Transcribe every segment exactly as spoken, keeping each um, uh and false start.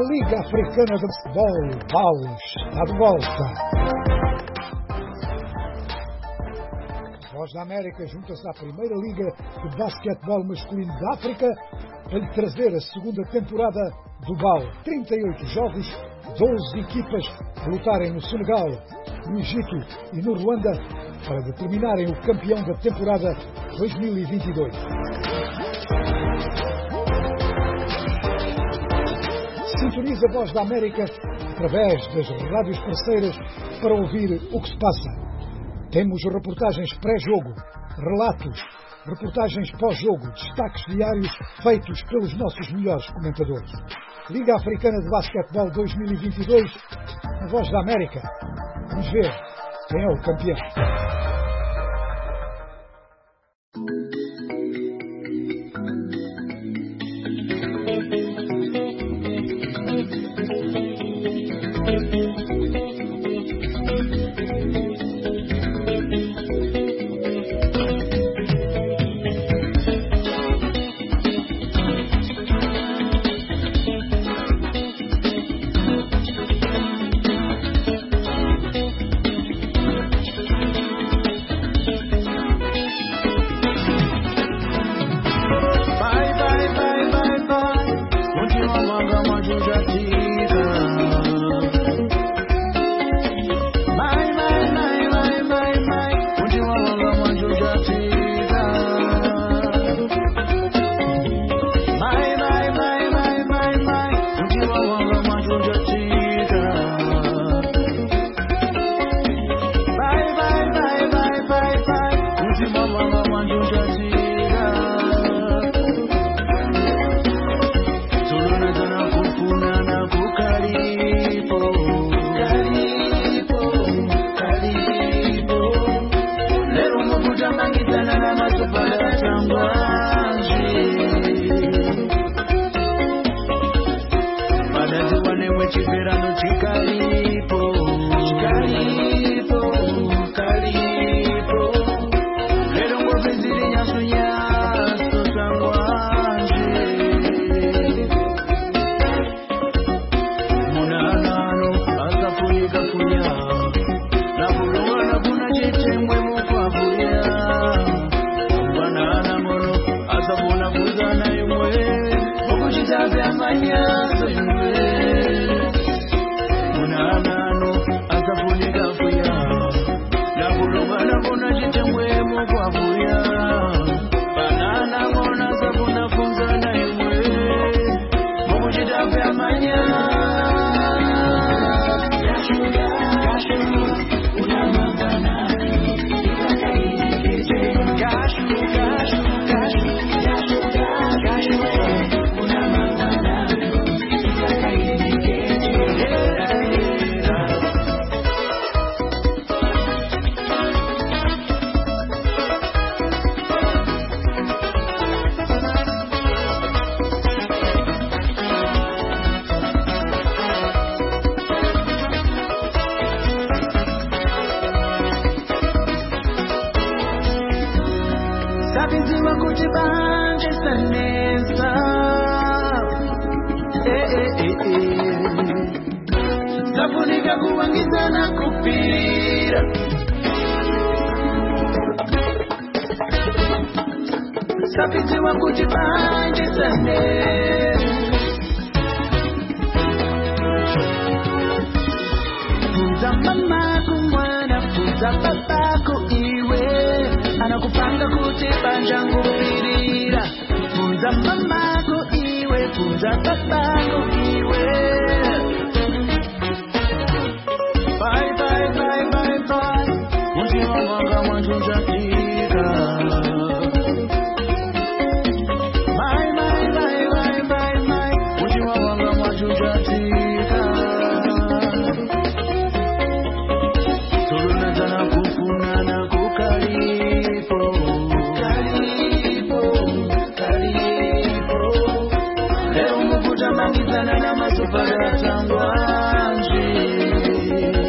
Liga Africana de Futebol, Paulo, está de volta. A Voz da América junta-se à primeira Liga de Basquetebol Masculino da África para lhe trazer a segunda temporada do B A U. trinta e oito jogos, doze equipas a lutarem no Senegal, no Egito e no Ruanda para determinarem o campeão da temporada dois mil e vinte e dois. Sintoniza a Voz da América através das rádios parceiras para ouvir o que se passa. Temos reportagens pré-jogo, relatos, reportagens pós-jogo, destaques diários feitos pelos nossos melhores comentadores. Liga Africana de Basquetebol dois mil e vinte e dois, a Voz da América. Vamos ver quem é o campeão.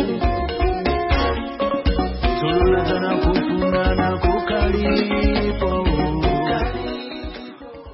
Tulula tana kufuna na kukalipo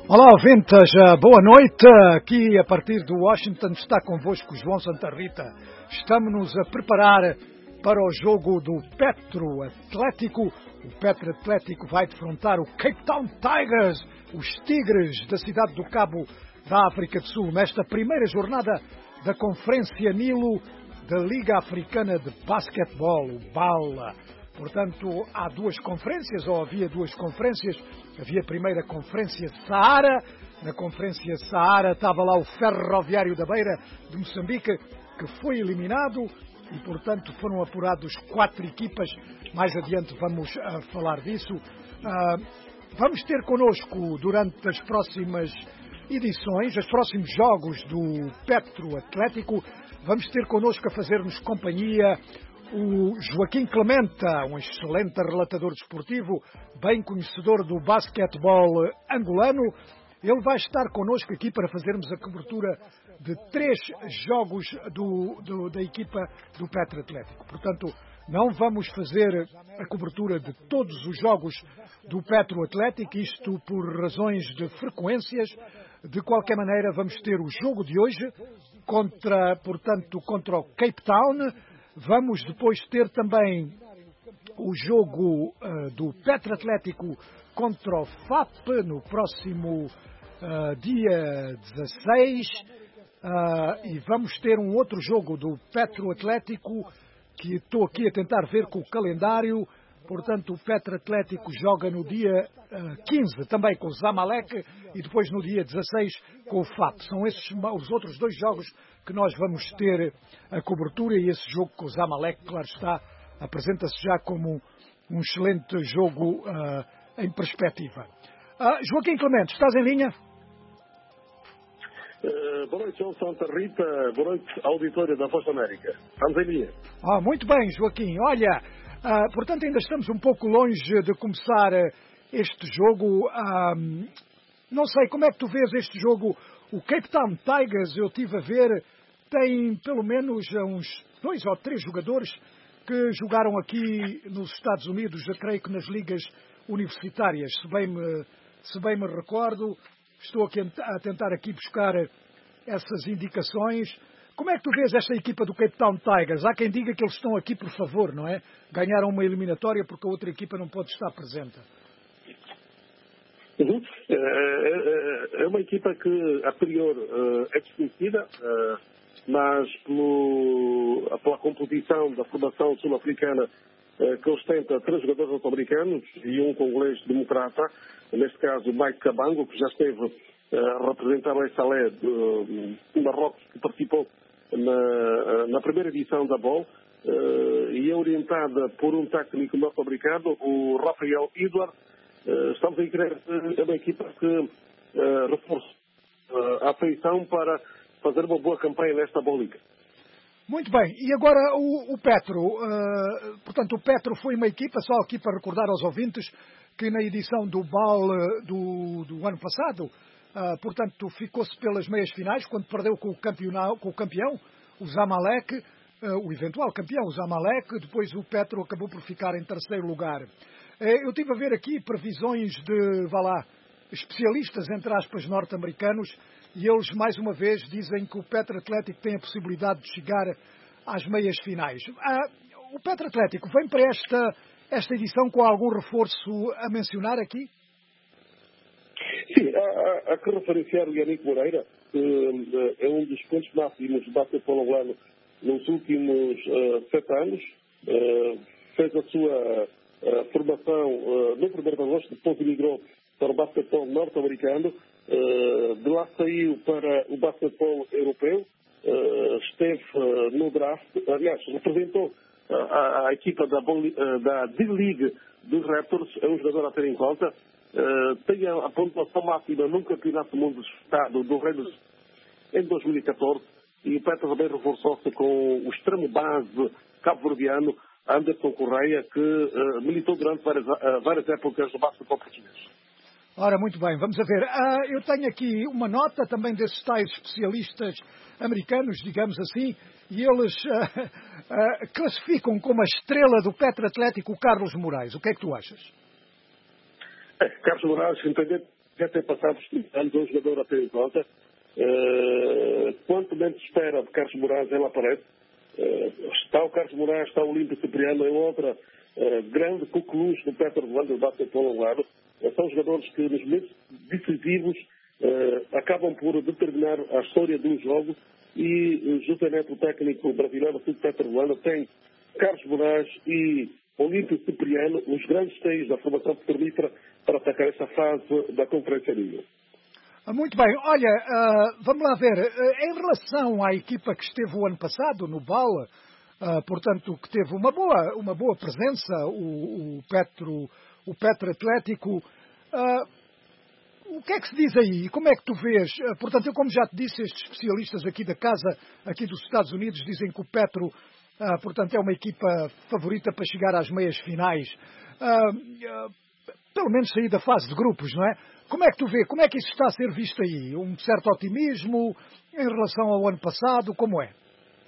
Olá, ouvintes, boa noite. Aqui, a partir de Washington, está convosco João Santa Rita. Estamos-nos a preparar para o jogo do Petro Atlético. O Petro Atlético vai defrontar o Cape Town Tigers, os Tigres da cidade do Cabo, da África do Sul, nesta primeira jornada da Conferência Nilo da Liga Africana de Basquetebol, o BAL. Portanto, há duas conferências, ou havia duas conferências. Havia a primeira conferência Saara. Na conferência Saara estava lá o Ferroviário da Beira de Moçambique, que foi eliminado e, portanto, foram apurados quatro equipas. Mais adiante vamos uh, falar disso. Uh, vamos ter connosco, durante as próximas edições, os próximos jogos do Petro Atlético, vamos ter connosco a fazer-nos companhia o Joaquim Clementa, um excelente relatador desportivo, bem conhecedor do basquetebol angolano. Ele vai estar connosco aqui para fazermos a cobertura de três jogos do, do, da equipa do Petro Atlético. Portanto, não vamos fazer a cobertura de todos os jogos do Petro Atlético, isto por razões de frequências. De qualquer maneira, vamos ter o jogo de hoje contra, portanto, contra o Cape Town. Vamos depois ter também o jogo uh, do Petro Atlético contra o F A P no próximo uh, dia dezasseis. Uh, e vamos ter um outro jogo do Petro Atlético que estou aqui a tentar ver com o calendário. Portanto, o Petro Atlético joga no dia uh, quinze também com o Zamalek e depois no dia dezasseis com o F A P. São esses os outros dois jogos que nós vamos ter a cobertura, e esse jogo com o Zamalek, claro está, apresenta-se já como um excelente jogo uh, em perspectiva. Uh, Joaquim Clemente, estás em linha? Uh, boa noite, João Santa Rita. Boa noite, auditório da Voz da América. Estamos em linha. Ah, muito bem, Joaquim. Olha, uh, portanto ainda estamos um pouco longe de começar uh, este jogo. Uh, não sei, como é que tu vês este jogo? O Cape Town Tigers, eu estive a ver, tem pelo menos uns dois ou três jogadores que jogaram aqui nos Estados Unidos, eu creio que nas ligas universitárias, se bem me, se bem me recordo. Estou aqui a tentar aqui buscar essas indicações. Como é que tu vês esta equipa do Cape Town Tigers? Há quem diga que eles estão aqui por favor, não é? Ganharam uma eliminatória porque a outra equipa não pode estar presente. Uhum. É, é uma equipa que, a priori, é desconhecida, mas pelo, pela competição da formação sul-africana, que ostenta três jogadores norte-americanos e um congolês democrata, neste caso Mike Cabango, que já esteve a representar o Salé de Marrocos, que participou na, na primeira edição da B O L, e é orientada por um técnico norte-americano, o Rafael Edward. Estamos a querer é uma equipa que reforça a afeição para fazer uma boa campanha nesta boa liga. Muito bem, e agora o, o Petro, uh, portanto o Petro foi uma equipa, só aqui para recordar aos ouvintes, que na edição do B A L do, do ano passado, uh, portanto ficou-se pelas meias finais, quando perdeu com o, com o campeão, o Zamalek, uh, o eventual campeão, o Zamalek, depois o Petro acabou por ficar em terceiro lugar. Uh, eu estive a ver aqui previsões de, vá lá, especialistas, entre aspas, norte-americanos, e eles, mais uma vez, dizem que o Petro Atlético tem a possibilidade de chegar às meias finais. Ah, o Petro Atlético vem para esta, esta edição com algum reforço a mencionar aqui? Sim, há, há que referenciar o Yannick Moreira, que é um dos pontos máximos do basquetebol angolano nos últimos uh, sete anos. Uh, fez a sua uh, formação uh, no primeiro de agosto, depois migrou para o basquetebol norte-americano. Uh, de lá saiu para o basquetebol europeu, uh, esteve uh, no draft, aliás, representou uh, a, a equipa da, uh, da D-League dos Raptors, é um jogador a ter em conta, uh, tem a, a pontuação máxima num campeonato do mundo disputado do Reino em dois mil e catorze, e o Petro também reforçou-se com o extremo base cabo-verdiano Anderson Correia, que uh, militou durante várias, uh, várias épocas no basquetebol português. Ora, muito bem, vamos a ver. Ah, eu tenho aqui uma nota também desses tais especialistas americanos, digamos assim, e eles ah, ah, classificam como a estrela do Petro Atlético o Carlos Moraes. O que é que tu achas? É, Carlos Moraes, independente já tem passado os trinta anos, é um jogador a ter em conta. Uh, quanto menos espera de Carlos Moraes, ele aparece. Uh, está o Carlos Moraes, está o Olímpio Cipriano, é outra uh, grande coqueluche do Petro de Luanda, do basquetebol angolano. Uh, são jogadores que nos momentos decisivos uh, acabam por determinar a história de um jogo, e uh, justamente o técnico brasileiro do Petro de Luanda tem Carlos Moraes e Olímpio Cipriano, os grandes teios da formação petrolífera, para atacar esta fase da Conferência Liga. Muito bem, olha, uh, vamos lá ver, uh, em relação à equipa que esteve o ano passado no B A L, uh, portanto, que teve uma boa, uma boa presença, o, o, Petro, o Petro Atlético, uh, o que é que se diz aí? Como é que tu vês? Uh, portanto, eu como já te disse, estes especialistas aqui da casa, aqui dos Estados Unidos, dizem que o Petro, uh, portanto, é uma equipa favorita para chegar às meias finais, uh, uh, pelo menos sair da fase de grupos, não é? Como é que tu vê? Como é que isso está a ser visto aí? Um certo otimismo em relação ao ano passado? Como é?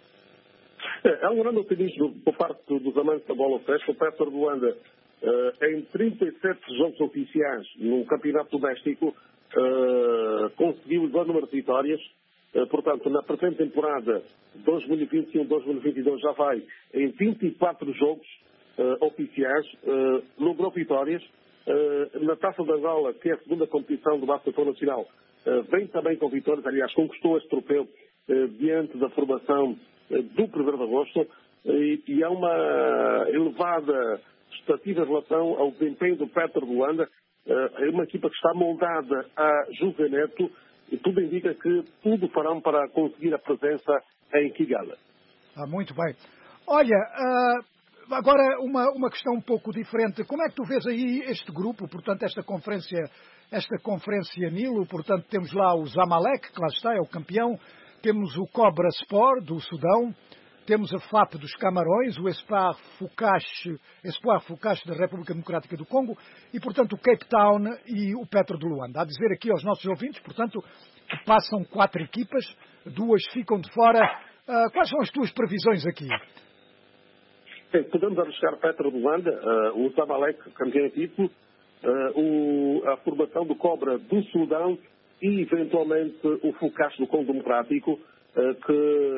É, há um grande otimismo por parte dos amantes da bola festa. O Petro de Luanda, uh, em trinta e sete jogos oficiais no campeonato doméstico, uh, conseguiu o igual número de vitórias. Uh, portanto, na presente temporada dois mil e vinte e um dois mil e vinte e dois já vai em vinte e quatro jogos uh, oficiais, uh, logrou vitórias. Uh, na Taça da Angola, que é a segunda competição do basquetebol nacional, uh, vem também com vitórias, aliás, conquistou este troféu uh, diante da formação uh, do primeiro de agosto, uh, e, e há uma elevada expectativa em relação ao desempenho do Petro de Luanda. Uh, é uma equipa que está moldada a José Neto, e tudo indica que tudo farão para conseguir a presença em Kigali. Ah, muito bem. Olha, uh... Agora, uma, uma questão um pouco diferente. Como é que tu vês aí este grupo, portanto, esta conferência, esta conferência Nilo? Portanto, temos lá o Zamalek, que lá está, é o campeão. Temos o Cobra Sport, do Sudão. Temos a F A P dos Camarões, o Espoir Fucache, Espoir Fucache da República Democrática do Congo. E, portanto, o Cape Town e o Petro de Luanda. A dizer aqui aos nossos ouvintes, portanto, que passam quatro equipas, duas ficam de fora. Uh, quais são as tuas previsões aqui? Sim, podemos arriscar Petro de Luanda, uh, o Zamalek, campeão de título, uh, o, a formação do Cobra do Sudão e, eventualmente, o Fucache do Congo Democrático, uh, que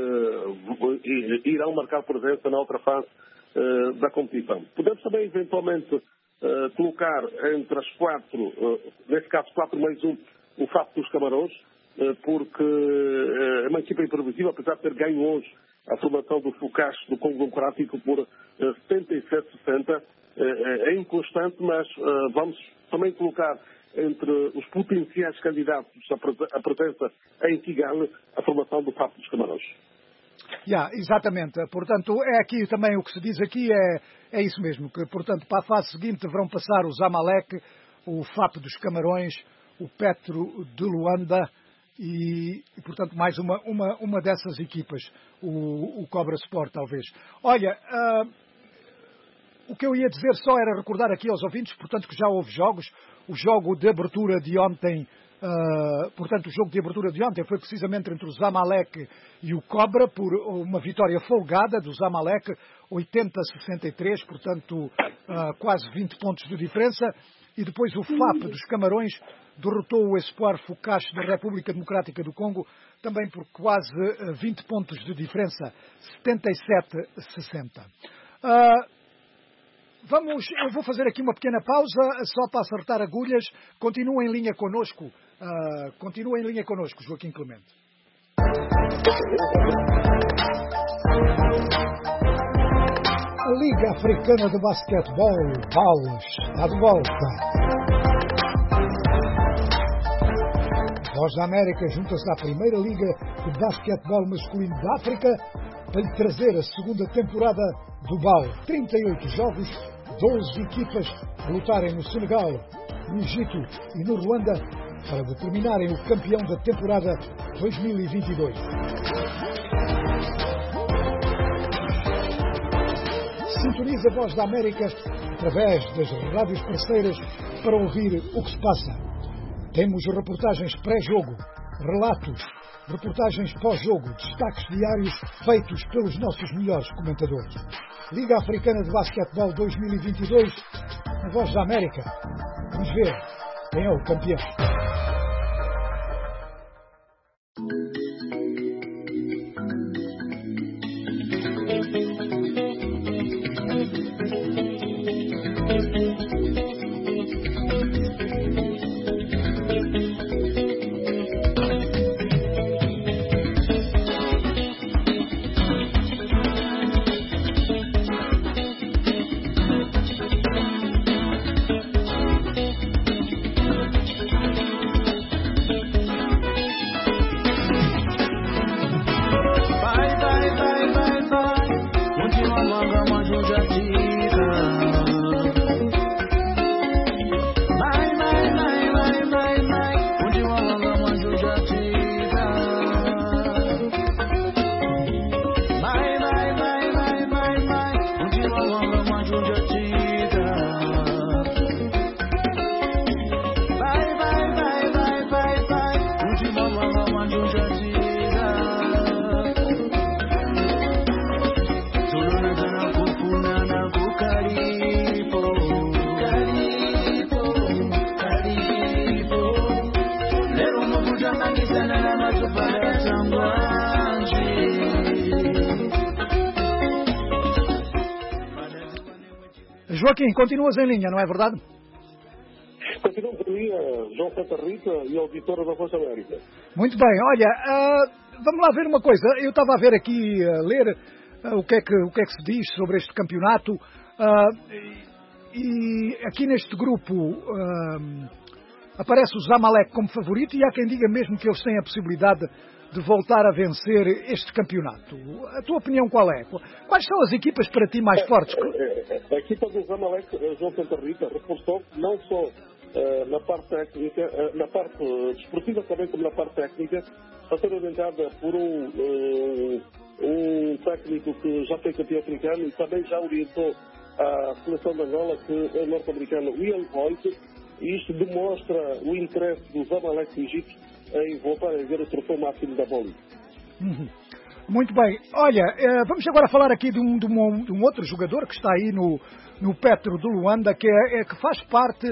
uh, irão marcar presença na outra fase uh, da competição. Podemos também, eventualmente, uh, colocar entre as quatro, uh, nesse caso, quatro mais um, o F A P dos Camarões, uh, porque uh, é uma equipa imprevisível, apesar de ter ganho hoje a formação do Fucache do Congo Democrático por uh, setenta e sete a sessenta. Uh, é inconstante, mas uh, vamos também colocar entre os potenciais candidatos à presença em Kigali a formação do F A P dos Camarões. Yeah, exatamente. Portanto, é aqui também o que se diz aqui é, é isso mesmo, que, portanto, para a fase seguinte deverão passar o Zamalek, o F A P dos Camarões, o Petro de Luanda, E, e, portanto, mais uma, uma, uma dessas equipas, o, o Cobra Sport, talvez. Olha, uh, o que eu ia dizer só era recordar aqui aos ouvintes, portanto, que já houve jogos. O jogo de abertura de ontem, uh, portanto, o jogo de abertura de ontem foi precisamente entre o Zamalek e o Cobra, por uma vitória folgada do Zamalek, oitenta a sessenta e três, portanto, uh, quase vinte pontos de diferença. E depois o F A P dos Camarões derrotou o Espoir Fucache da República Democrática do Congo, também por quase vinte pontos de diferença, setenta e sete a sessenta. Uh, vamos, eu vou fazer aqui uma pequena pausa, só para acertar agulhas. Continua em linha connosco, uh, continua em linha connosco, Joaquim Clemente. A Liga Africana de Basquetebol, B A L, está de volta. A Voz da América junta-se à primeira Liga de Basquetebol Masculino da África para lhe trazer a segunda temporada do B A L. trinta e oito jogos, doze equipas a lutarem no Senegal, no Egito e no Ruanda para determinarem o campeão da temporada dois mil e vinte e dois. Sintoniza a Voz da América através das rádios parceiras para ouvir o que se passa. Temos reportagens pré-jogo, relatos, reportagens pós-jogo, destaques diários feitos pelos nossos melhores comentadores. Liga Africana de Basquetebol dois mil e vinte e dois, a Voz da América. Vamos ver quem é o campeão. Joaquim, continuas em linha, não é verdade? Continuamos em linha, João Santa Rita e auditora da Voz da América. Muito bem, olha, uh, vamos lá ver uma coisa. Eu estava a ver aqui, a ler uh, o, que é que, o que é que se diz sobre este campeonato uh, e, e aqui neste grupo uh, aparece o Zamalek como favorito e há quem diga mesmo que eles têm a possibilidade de voltar a vencer este campeonato. A tua opinião qual é? Quais são as equipas para ti mais fortes? A, a, a equipa do Zamalek, João Santa Rita, reforçou não só uh, na parte técnica, uh, na parte uh, desportiva também como na parte técnica, a ser orientada por um, uh, um técnico que já foi campeão africano e também já orientou a seleção de Angola, que é o norte-americano Ian Boyd, e isto demonstra o interesse do Zamalek do Egito em voltar a ver o troféu máximo da bola. Uhum. Muito bem. Olha, eh, vamos agora falar aqui de um, de, um, de um outro jogador que está aí no, no Petro de Luanda, que, é, é, que faz parte,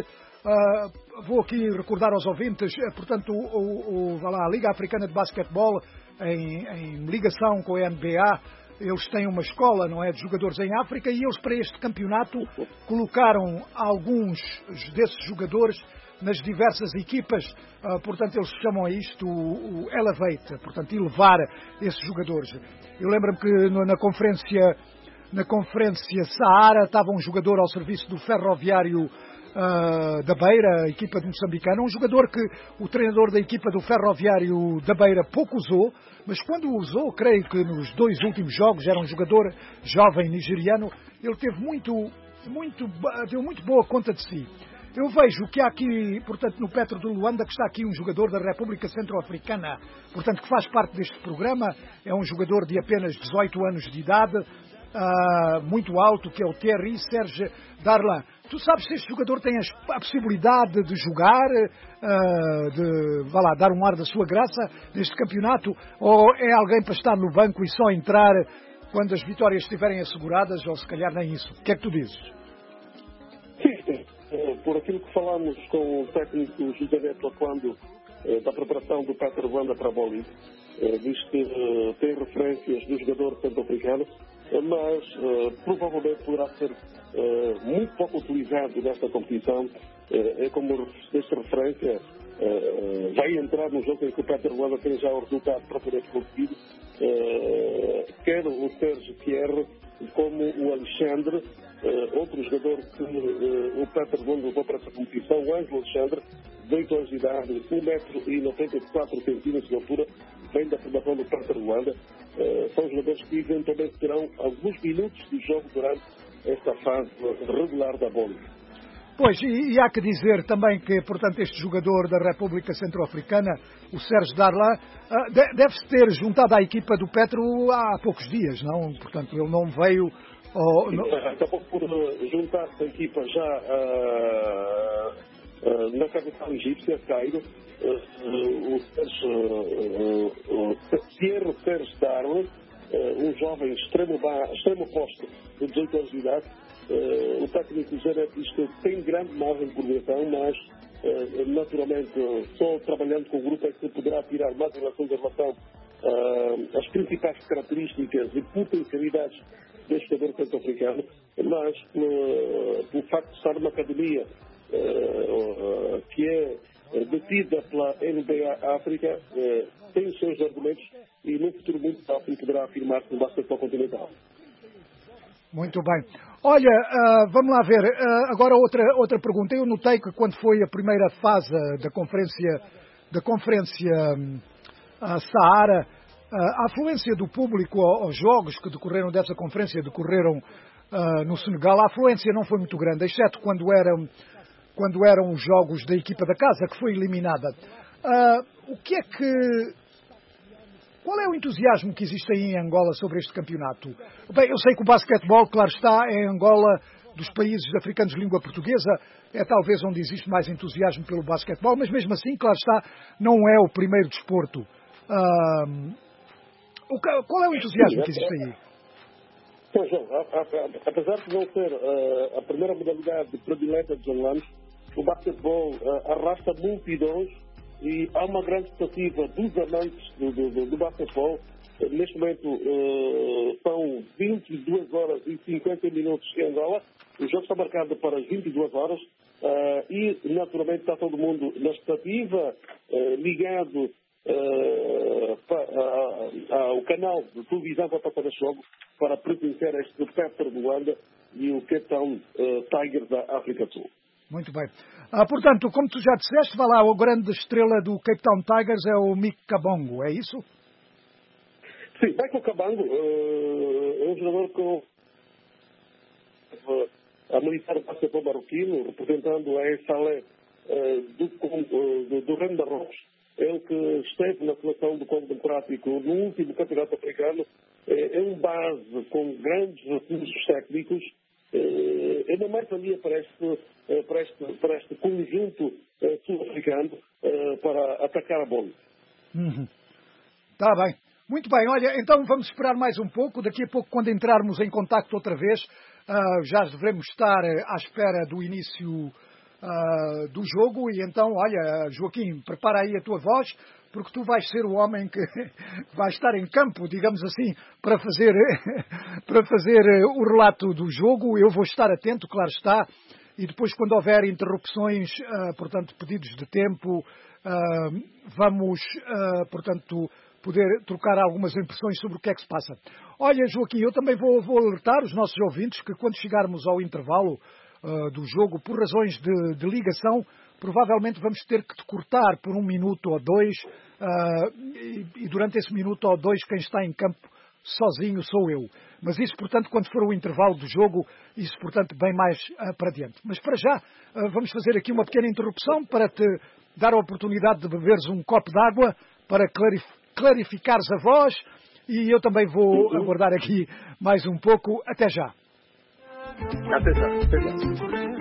uh, vou aqui recordar aos ouvintes, é, portanto, o, o, o, lá, a Liga Africana de Basquetebol, em, em ligação com a N B A, eles têm uma escola, não é, de jogadores em África, e eles para este campeonato colocaram alguns desses jogadores nas diversas equipas, uh, portanto eles chamam a isto o, o elevate, portanto elevar esses jogadores. Eu lembro-me que no, na conferência na conferência Saara estava um jogador ao serviço do Ferroviário uh, da Beira, a equipa de moçambicana, um jogador que o treinador da equipa do Ferroviário da Beira pouco usou, mas quando o usou, creio que nos dois últimos jogos, era um jogador jovem nigeriano, ele teve muito, muito, deu muito boa conta de si. Eu vejo que há aqui, portanto, no Petro de Luanda, que está aqui um jogador da República Centro-Africana, portanto, que faz parte deste programa, é um jogador de apenas dezoito anos de idade, uh, muito alto, que é o Thierry Serge Darlan. Tu sabes se este jogador tem a possibilidade de jogar, uh, de, vá lá, dar um ar da sua graça neste campeonato, ou é alguém para estar no banco e só entrar quando as vitórias estiverem asseguradas, ou se calhar nem isso? O que é que tu dizes? Por aquilo que falamos com o técnico José Neto Aquando, da preparação do Petro de Luanda para a Bolívia, diz que tem referências do jogador centro-africano, mas provavelmente poderá ser muito pouco utilizado nesta competição. É como desta referência, vai entrar no jogo em que o Petro de Luanda tem já o resultado propriamente conseguido, quer o Sérgio Pierre como o Alexandre, Uh, outro jogador que uh, o Petro de Luanda levou para essa competição, o Ângelo Alexandre, de oito anos de idade, um metro e noventa e quatro centímetros de altura, vem da formação do Petro de Luanda. Uh, são jogadores que eventualmente terão alguns minutos de jogo durante esta fase regular da bola. Pois, e, e há que dizer também que, portanto, este jogador da República Centro-Africana, o Sérgio Darlan, uh, de, deve-se ter juntado à equipa do Petro há poucos dias, não? Portanto, ele não veio... Oh, no... Acabou por juntar-se a equipa já uh, uh, na capital egípcia, Cairo, uh, o Sérgio Pierre Serge Darlan, uh, um jovem extremo, extremo posto de dezoito anos de idade. Uh, o técnico Janet diz que tem grande margem de progressão, mas uh, naturalmente só trabalhando com o grupo é que se poderá tirar mais relações em relação uh, às principais características e potencialidades deste jogador centro-africano, mas uh, pelo facto de estar numa academia uh, uh, que é detida pela N B A África, uh, tem os seus argumentos e no futuro muito próximo poderá afirmar-se no basquetebol continental. Muito bem. Olha, uh, vamos lá ver. Uh, agora outra, outra pergunta. Eu notei que quando foi a primeira fase da conferência, da conferência um, a Saara, uh, a afluência do público aos jogos que decorreram dessa conferência, decorreram uh, no Senegal, a afluência não foi muito grande, exceto quando eram, quando eram os jogos da equipa da casa, que foi eliminada. Uh, o que é que... Qual é o entusiasmo que existe aí em Angola sobre este campeonato? Bem, eu sei que o basquetebol, claro está, em Angola, dos países africanos de língua portuguesa, é talvez onde existe mais entusiasmo pelo basquetebol, mas mesmo assim, claro está, não é o primeiro desporto. Uh, qual é o entusiasmo que existe aí? Pois, João, apesar de não ser uh, a primeira modalidade predileta dos angolanos, o basquetebol uh, arrasta multidões. E há uma grande expectativa dos amantes do, do, do basquetebol. Neste momento uh, são vinte e duas horas e cinquenta minutos em Angola. O jogo está marcado para as vinte e duas horas uh, e naturalmente está todo mundo na expectativa, uh, ligado uh, pa, uh, ao canal de televisão para passar este jogo, para presenciar este Petro de Luanda e o Cape Town uh, Tigers da África do Sul. Muito bem. Ah, portanto, como tu já disseste, vai lá, a grande estrela do Cape Town Tigers é o Mick Kabongo, é isso? Sim, Michael Kabongo uh, é um jogador com uh, a militar do basquetebol marroquino, representando a Salé uh, do, uh, do, do Reino de Marrocos. Ele que esteve na seleção do Congo Democrático no último campeonato africano, é, é um base com grandes recursos técnicos. É uma mais-valia para este, para, este, para este conjunto sul-africano para atacar a bola. Uhum. Tá bem. Muito bem. Olha, então vamos esperar mais um pouco. Daqui a pouco, quando entrarmos em contacto outra vez, uh, já devemos estar à espera do início uh, do jogo. E então, olha, Joaquim, prepara aí a tua voz, porque tu vais ser o homem que vai estar em campo, digamos assim, para fazer, para fazer o relato do jogo. Eu vou estar atento, claro está, e depois quando houver interrupções, uh, portanto, pedidos de tempo, uh, vamos, uh, portanto, poder trocar algumas impressões sobre o que é que se passa. Olha, Joaquim, eu também vou, vou alertar os nossos ouvintes que quando chegarmos ao intervalo uh, do jogo, por razões de, de ligação, provavelmente vamos ter que te cortar por um minuto ou dois, uh, e, e durante esse minuto ou dois quem está em campo sozinho sou eu. Mas isso, portanto, quando for o intervalo do jogo, isso, portanto, bem mais uh, para diante. Mas para já, uh, vamos fazer aqui uma pequena interrupção para te dar a oportunidade de beberes um copo de água para clarif- clarificares a voz e eu também vou aguardar aqui mais um pouco. Até já. Até já. Até já.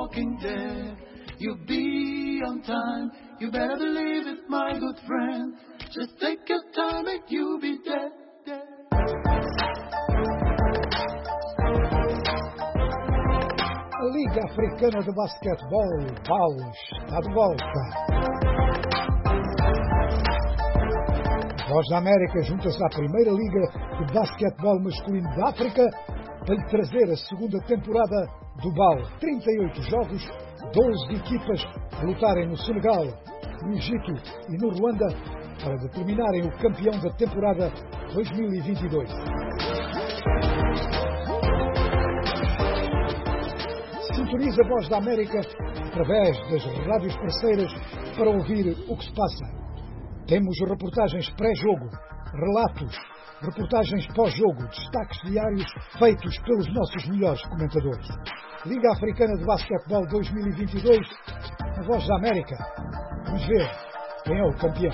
Walking Dead. You'll be on time, you better believe it, my good friend. Just take your time and you'll be dead, dead. A Liga Africana de Basquetebol, B A L, está de volta. A Voz da América junta-se à primeira Liga de Basquetebol Masculino da África para lhe trazer a segunda temporada do B A L. trinta e oito jogos, doze equipas a lutarem no Senegal, no Egito e no Ruanda para determinarem o campeão da temporada dois mil e vinte e dois. Sintoniza a Voz da América através das rádios parceiras para ouvir o que se passa. Temos reportagens pré-jogo, relatos, reportagens pós-jogo, destaques diários feitos pelos nossos melhores comentadores. Liga Africana de Basquetebol dois mil e vinte e dois, a Voz da América. Vamos ver quem é o campeão.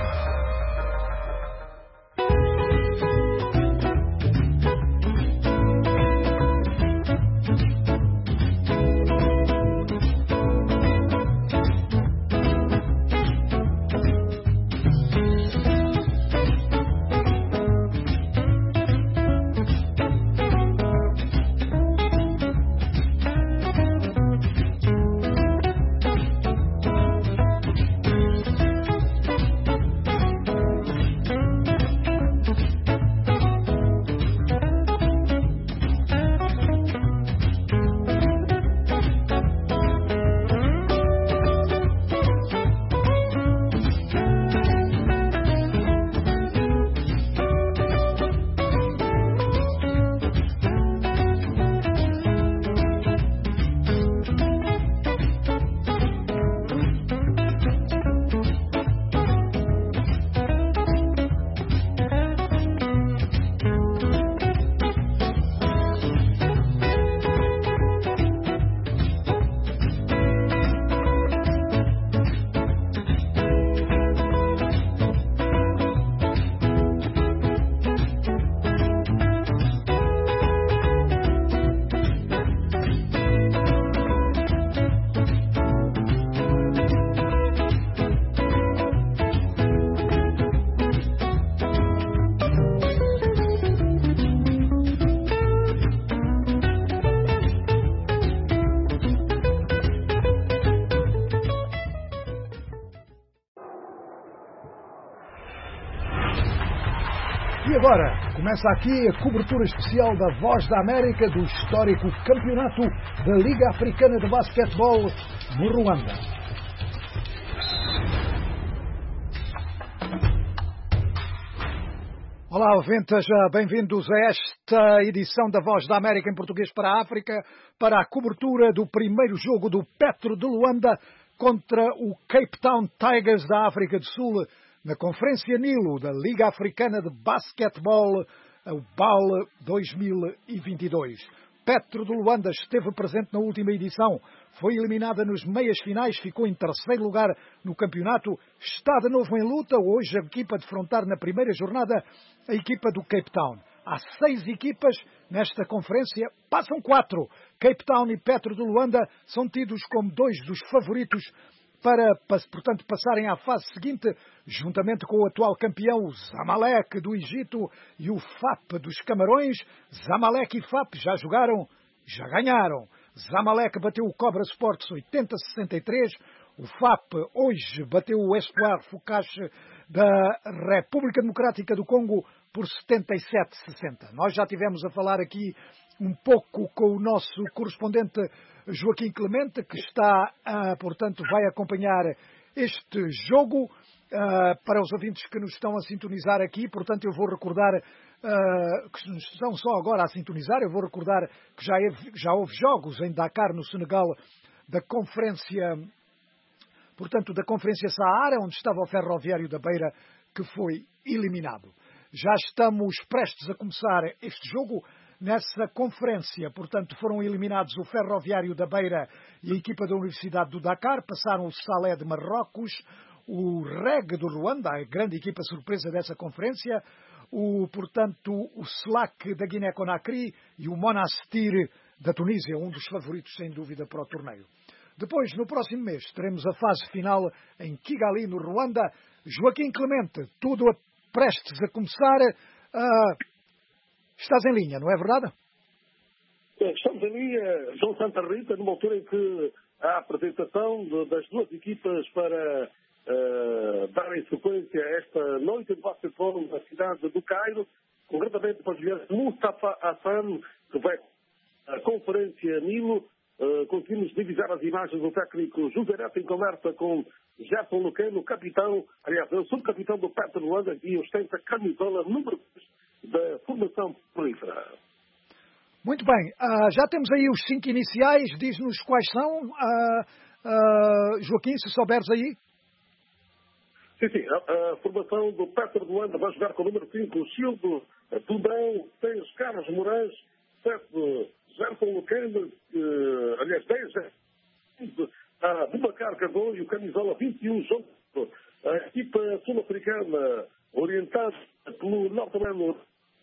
E agora, começa aqui a cobertura especial da Voz da América do histórico campeonato da Liga Africana de Basquetebol no Ruanda. Olá, ouvintes, bem-vindos a esta edição da Voz da América em português para a África, para a cobertura do primeiro jogo do Petro de Luanda contra o Cape Town Tigers da África do Sul, na Conferência Nilo da Liga Africana de Basquetebol, o B A L dois mil e vinte e dois. Petro de Luanda esteve presente na última edição, foi eliminada nas meias finais, ficou em terceiro lugar no campeonato, está de novo em luta, hoje a equipa de defrontar na primeira jornada a equipa do Cape Town. Há seis equipas nesta conferência, passam quatro. Cape Town e Petro de Luanda são tidos como dois dos favoritos para, portanto, passarem à fase seguinte, juntamente com o atual campeão, o Zamalek do Egito e o F A P dos Camarões. Zamalek e F A P já jogaram, já ganharam. Zamalek bateu o Cobra Sports oitenta a sessenta e três. O F A P hoje bateu o Espoir Fucache da República Democrática do Congo por setenta e sete a sessenta. Nós já tivemos a falar aqui um pouco com o nosso correspondente Joaquim Clemente, que está, uh, portanto, vai acompanhar este jogo. Uh, para os ouvintes que nos estão a sintonizar aqui, portanto, eu vou recordar, uh, que nos estão só agora a sintonizar, eu vou recordar que já, heve, já houve jogos em Dakar, no Senegal, da Conferência, portanto, da Conferência Saara, onde estava o Ferroviário da Beira, que foi eliminado. Já estamos prestes a começar este jogo. Nessa conferência, portanto, foram eliminados o Ferroviário da Beira e a equipa da Universidade do Dakar, passaram o Salé de Marrocos, o Reg do Ruanda, a grande equipa surpresa dessa conferência, o, portanto, o Slack da Guiné-Conakry e o Monastir da Tunísia, um dos favoritos, sem dúvida, para o torneio. Depois, no próximo mês, teremos a fase final em Kigali, no Ruanda. Joaquim Clemente, tudo a, prestes a começar. Uh, estás em linha, não é verdade? Estamos em linha, João Santa Rita, numa altura em que há a apresentação de, das duas equipas para uh, darem sequência a esta noite de basquetebol na cidade do Cairo, concretamente para o Mustafa Hassan, que vai à Conferência Nilo. Uh, conseguimos divisar as imagens do técnico José Neto em conversa com Gerson Lucano, capitão, aliás, o subcapitão do Petro Luanda, e ostenta a camisola número dois da formação prolífera. Muito bem, uh, já temos aí os cinco iniciais, diz-nos quais são, uh, uh, Joaquim, se souberes aí. Sim, sim, a, a formação do Petro Luanda vai jogar com o número cinco, Silvio Tudão, seis, Carlos Moraes, sete, Gerson Lucano, uh, aliás, dez, a Bubacar Cardão e o camisola vinte e um, João. A equipa sul-africana, orientada pelo norte-americano,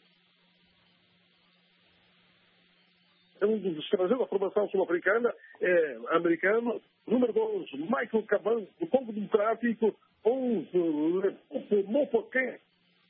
é um dos estrangeiros da formação sul-africana, é americano. Número dois, Michael Caban, do Congo Democrático. onze, Leopoldo Mofoquém,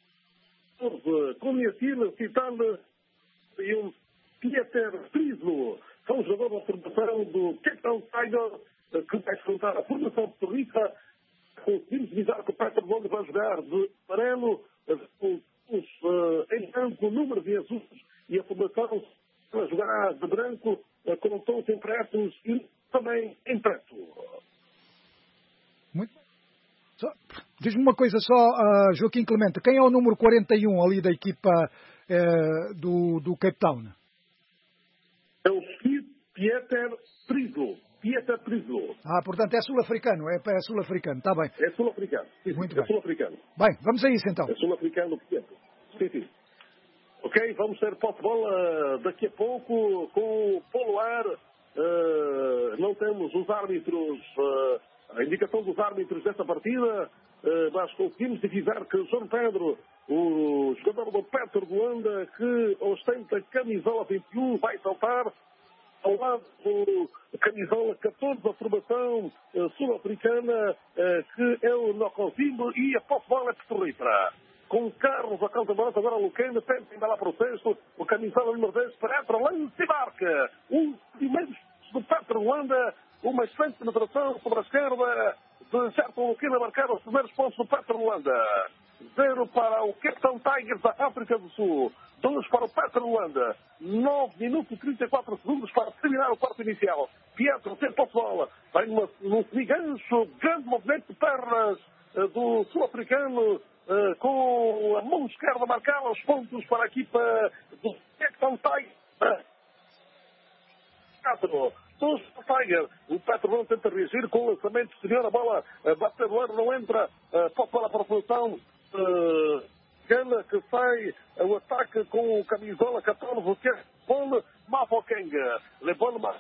Coniacina, Citana e um Pieter Frislo. São jogadores da formação do Cape Town Tiger, que vai enfrentar a formação de Torrica. Conseguimos dizer que o Petro Luanda vai jogar de amarelo, com os uh, em branco, número de azul, e a formação jogará de branco, uh, com tons em pretos e também em preto. Muito. Só, diz-me uma coisa só, uh, Joaquim Clemente, quem é o número quarenta e um ali da equipa uh, do, do Cape Town? É o Pieter Frislo. Pieter Frislo. Ah, portanto é sul-africano, é, é sul-africano, está bem. É sul-africano. Sim, muito é bem. sul-africano. Bem, vamos a isso então. É sul-africano, Pieter. Sim, sim. Ok, vamos ter posse de bola daqui a pouco com o Poloar. Uh, não temos os árbitros, uh, a indicação dos árbitros desta partida, uh, mas conseguimos divisar que João Pedro, o jogador do Petro Luanda, que ostenta a camisola vinte e um, vai saltar ao lado do camisola catorze da formação uh, sul-africana, uh, que é o Nocozimbo, e a posse de bola é petrolífera. Com Carlos a causa balança, agora o Lucano tenta embalar para o sexto, o camisola número dez penetra, lance e marca. Um primeiro do Petro Luanda, uma excelente penetração sobre a esquerda de Gerson Lucano a marcar os primeiros pontos do Petro Luanda. Zero para o Cape Town Tigers da África do Sul. Dois para o Petro Luanda. nove minutos e trinta e quatro segundos para terminar o quarto inicial. Pietro tem posse de bola. Vai num semigancho, grande movimento de pernas uh, do sul-africano. Uh, com a mão esquerda marcar os pontos para a equipa do Cape Town Tigers. Dois para o Tiger. O Petro Luanda tenta reagir com o lançamento exterior. A bola uh, bateu no ar, não entra. Uh, pode para a proporção. Uh, Gana que sai uh, o ataque com o camisola catorze, que é Lebon Mafokenga. Lebon Mafokenga.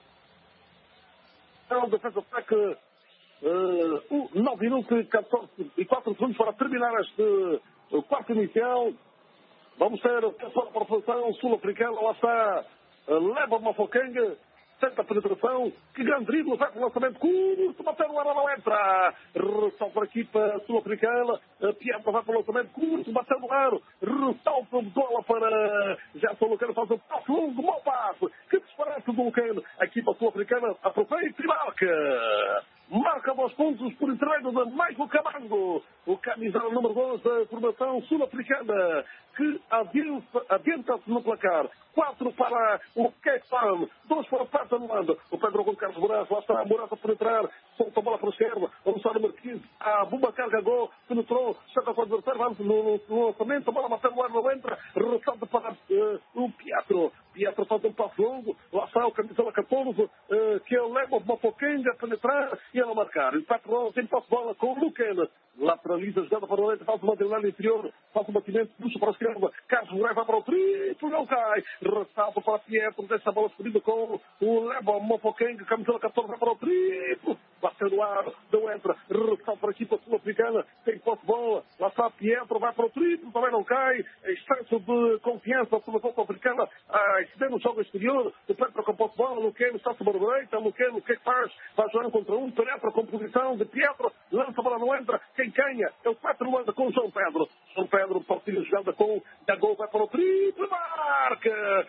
É um defesa de ataque. Uh, nove minutos e catorze e quatro segundos para terminar este uh, quarto inicial. Vamos ter a população sul-africana. Lá está uh, Lebon Mafokenga. Tenta penetração, que grande drible, vai para o lançamento curto, bateu no ar, não entra. Ressalta a equipa sul-africana, Pietro vai para o lançamento curto, bateu no ar, ressalta de bola para Gerson Lucano, faz um passo longo, mau passo, que disparate do Lucano. A equipa sul-africana aproveita e marca. Marca dois pontos por intermédio de Michael Cabango, o camisola número dois da formação sul-africana, que adianta-se no placar. Quatro para o Cape Town, dois para o Petro Luanda. O Pedro com Carlos Moraes, lá está a Moraes a penetrar, solta a bola para a esquerda, vamos ao número quinze, a Bubacar Gagó, penetrou, chega com o adversário, vamos no, no lançamento, a bola bateu no ar, não entra, ressalta para uh, o Pietro. Pietro faz um passo longo, lá está o camisola catorze, uh, que é o Lebon Mafokenga a penetrar e ela marcar. O Petro Luanda tem passo de bola com o Lucano. Lateraliza a jogada para o leite, faz uma diagonal interior, faz um batimento, puxa para a esquerda, Carlos Moraes vai para o triplo, não cai, ressalta para Pietro, deixa a bola escolhida com o Lebon Mafokenga, camisola catorze vai para o triplo, bateu no ar, não entra, ressalta para a equipa sul-africana, tem posse de bola, lá está Pietro, vai para o triplo, também não cai, excesso de confiança pela sul-africana, ai, ceder no jogo exterior, o Petro com a posse de bola, Luqueno está sobre a direita, Luqueno, o que é que faz? Vai jogar um contra um, penetra a composição de Pietro, lança a bola, não entra, quem ganha? É o Petro Luanda com o João Pedro. João Pedro partilha a jogada com Gagol, vai para o triplo, marca!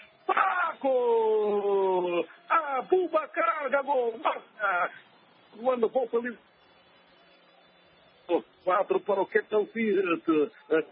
Paco! Abubakar, Gagol, marca! Luanda volta ali. Quatro para o Capitão Fiat.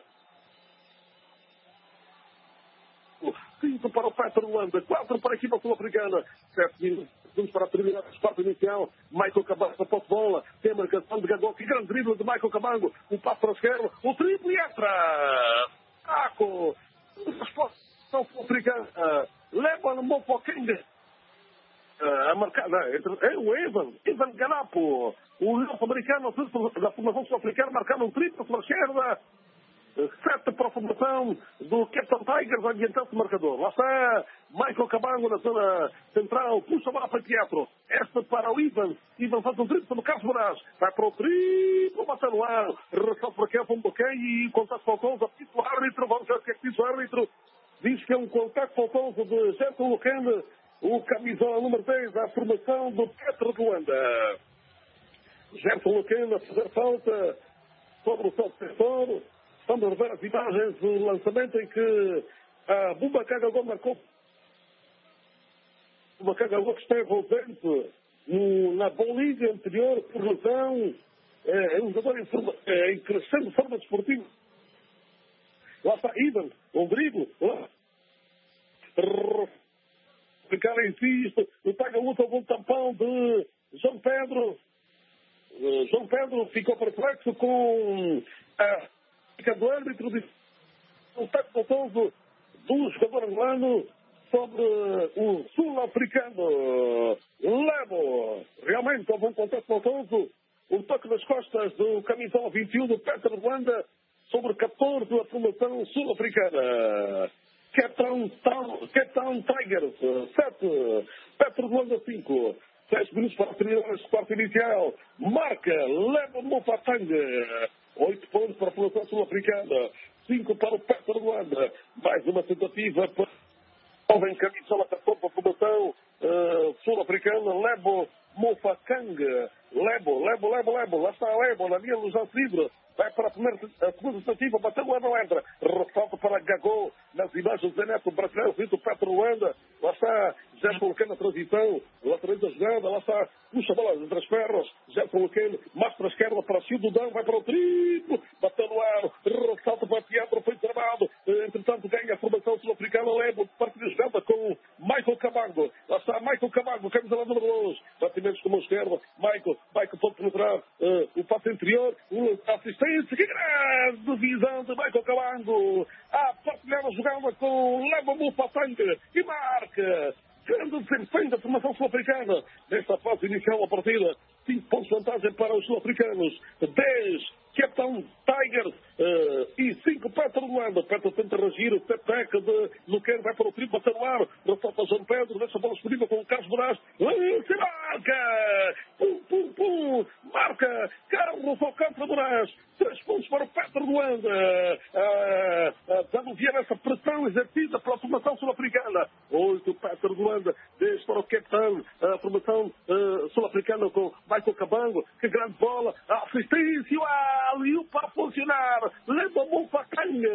Cinco para o Petro Luanda. Quatro para a equipa sul-africana. Sete minutos para terminar a parte inicial. Michael Cabango para a posse de bola. Tem a marcação de Gagol. Que grande drible de Michael Cabango. Um passo para a esquerda. O triplo e entra. Paco. Resposta sul-africana. Leva no Mopokenga. A marcar, não, é o Ivan, Ivan Ganapo, o norte-americano da formação sul-africana, marcando um triplo pela esquerda. Sete para a formação do Captain Tigers, adiantando o marcador. Lá está Michael Cabango na zona central, puxa a bola para Pietro. Esta para o Ivan. Ivan faz um triplo no Carlos Moraes. Vai para o triplo, bate no ar. Ressalta para cá, para um bloqueio e contato faltoso. Apito o árbitro, vamos ver o que é que diz o árbitro. Diz que é um contato faltoso de Gerson Lucena. O camisola número dez da formação do Petro de Luanda. Gerson Lucena a fazer falta sobre o seu defensor. Vamos rever as imagens do lançamento em que a Boubacar Gagol marcou. Boubacar Gagol que esteve ausente na Bolívia anterior por lesão. É um jogador em, forma, é, em crescendo forma desportiva. Lá está Ivan, um drible. Lá. Ficar em si, o Taga luta um tampão de João Pedro. Uh, João Pedro ficou perplexo com a fica do árbitro de o taco faltoso do jogador angolano sobre o sul-africano Lebo. Realmente houve um contato faltoso, um toque nas costas do camisola vinte e um do Petro de Luanda sobre catorze da formação sul-africana. Capitão Tigers, sete. Petro de Luanda, cinco. seis minutos para terminar este quarto inicial. Marca, leva o Mofatanga. oito pontos para a formação sul-africana. cinco para o Petro de Luanda. Mais uma tentativa para o jovem camisola para a formação uh, sul-africana. Lebo Mofakanga. Lebo, Lebo, Lebo, Lebo. Lá está Lebo, na linha dos lances livres. Vai para a primeira a segunda tentativa, bateu o não entra. Ressalta para Gagol nas imagens de Neto brasileiro, Vitor Petro Luanda. Lá está já colocando a transição, lateral da jogada. Lá está, puxa a bola entre as pernas. Já colocando mais para a esquerda, para o Dudão, vai para o triplo. Bateu no ar, ressalta para Pietro, foi travado. Entretanto, ganha a formação sul-africana. Lebo, partida de jogada com Michael Cabango. Lá está Michael Cabango, camisa lá número dois. Batimentos com a mão esquerda. Michael, Michael pode penetrar uh, o passo interior. O assistente. Que grande visão de Michael Cabango. A partilhada jogada com Lebo Mofatanga e marca. Grande desempenho da formação sul-africana. Nesta fase inicial da partida, cinco pontos de vantagem para os sul-africanos. dez Capitão Tigers uh, e cinco Petro de Luanda. Petro tenta reagir, o tec-tec de Luqueno vai para o triplo, bate no ar, ressalta João Pedro, deixa a bola disponível com o Carlos Moraes, se marca! Pum, pum, pum! Marca! Carlos Alcântara Moraes, três pontos para o Petro de Luanda. Uh, uh, dando via nessa pressão exercida pela formação sul-africana. oito Petro de Luanda, dez para o capitão, a formação uh, sul-africana com Michael Cabango, que grande bola, a assistência, ali para funcionar, leva o Mofatanga.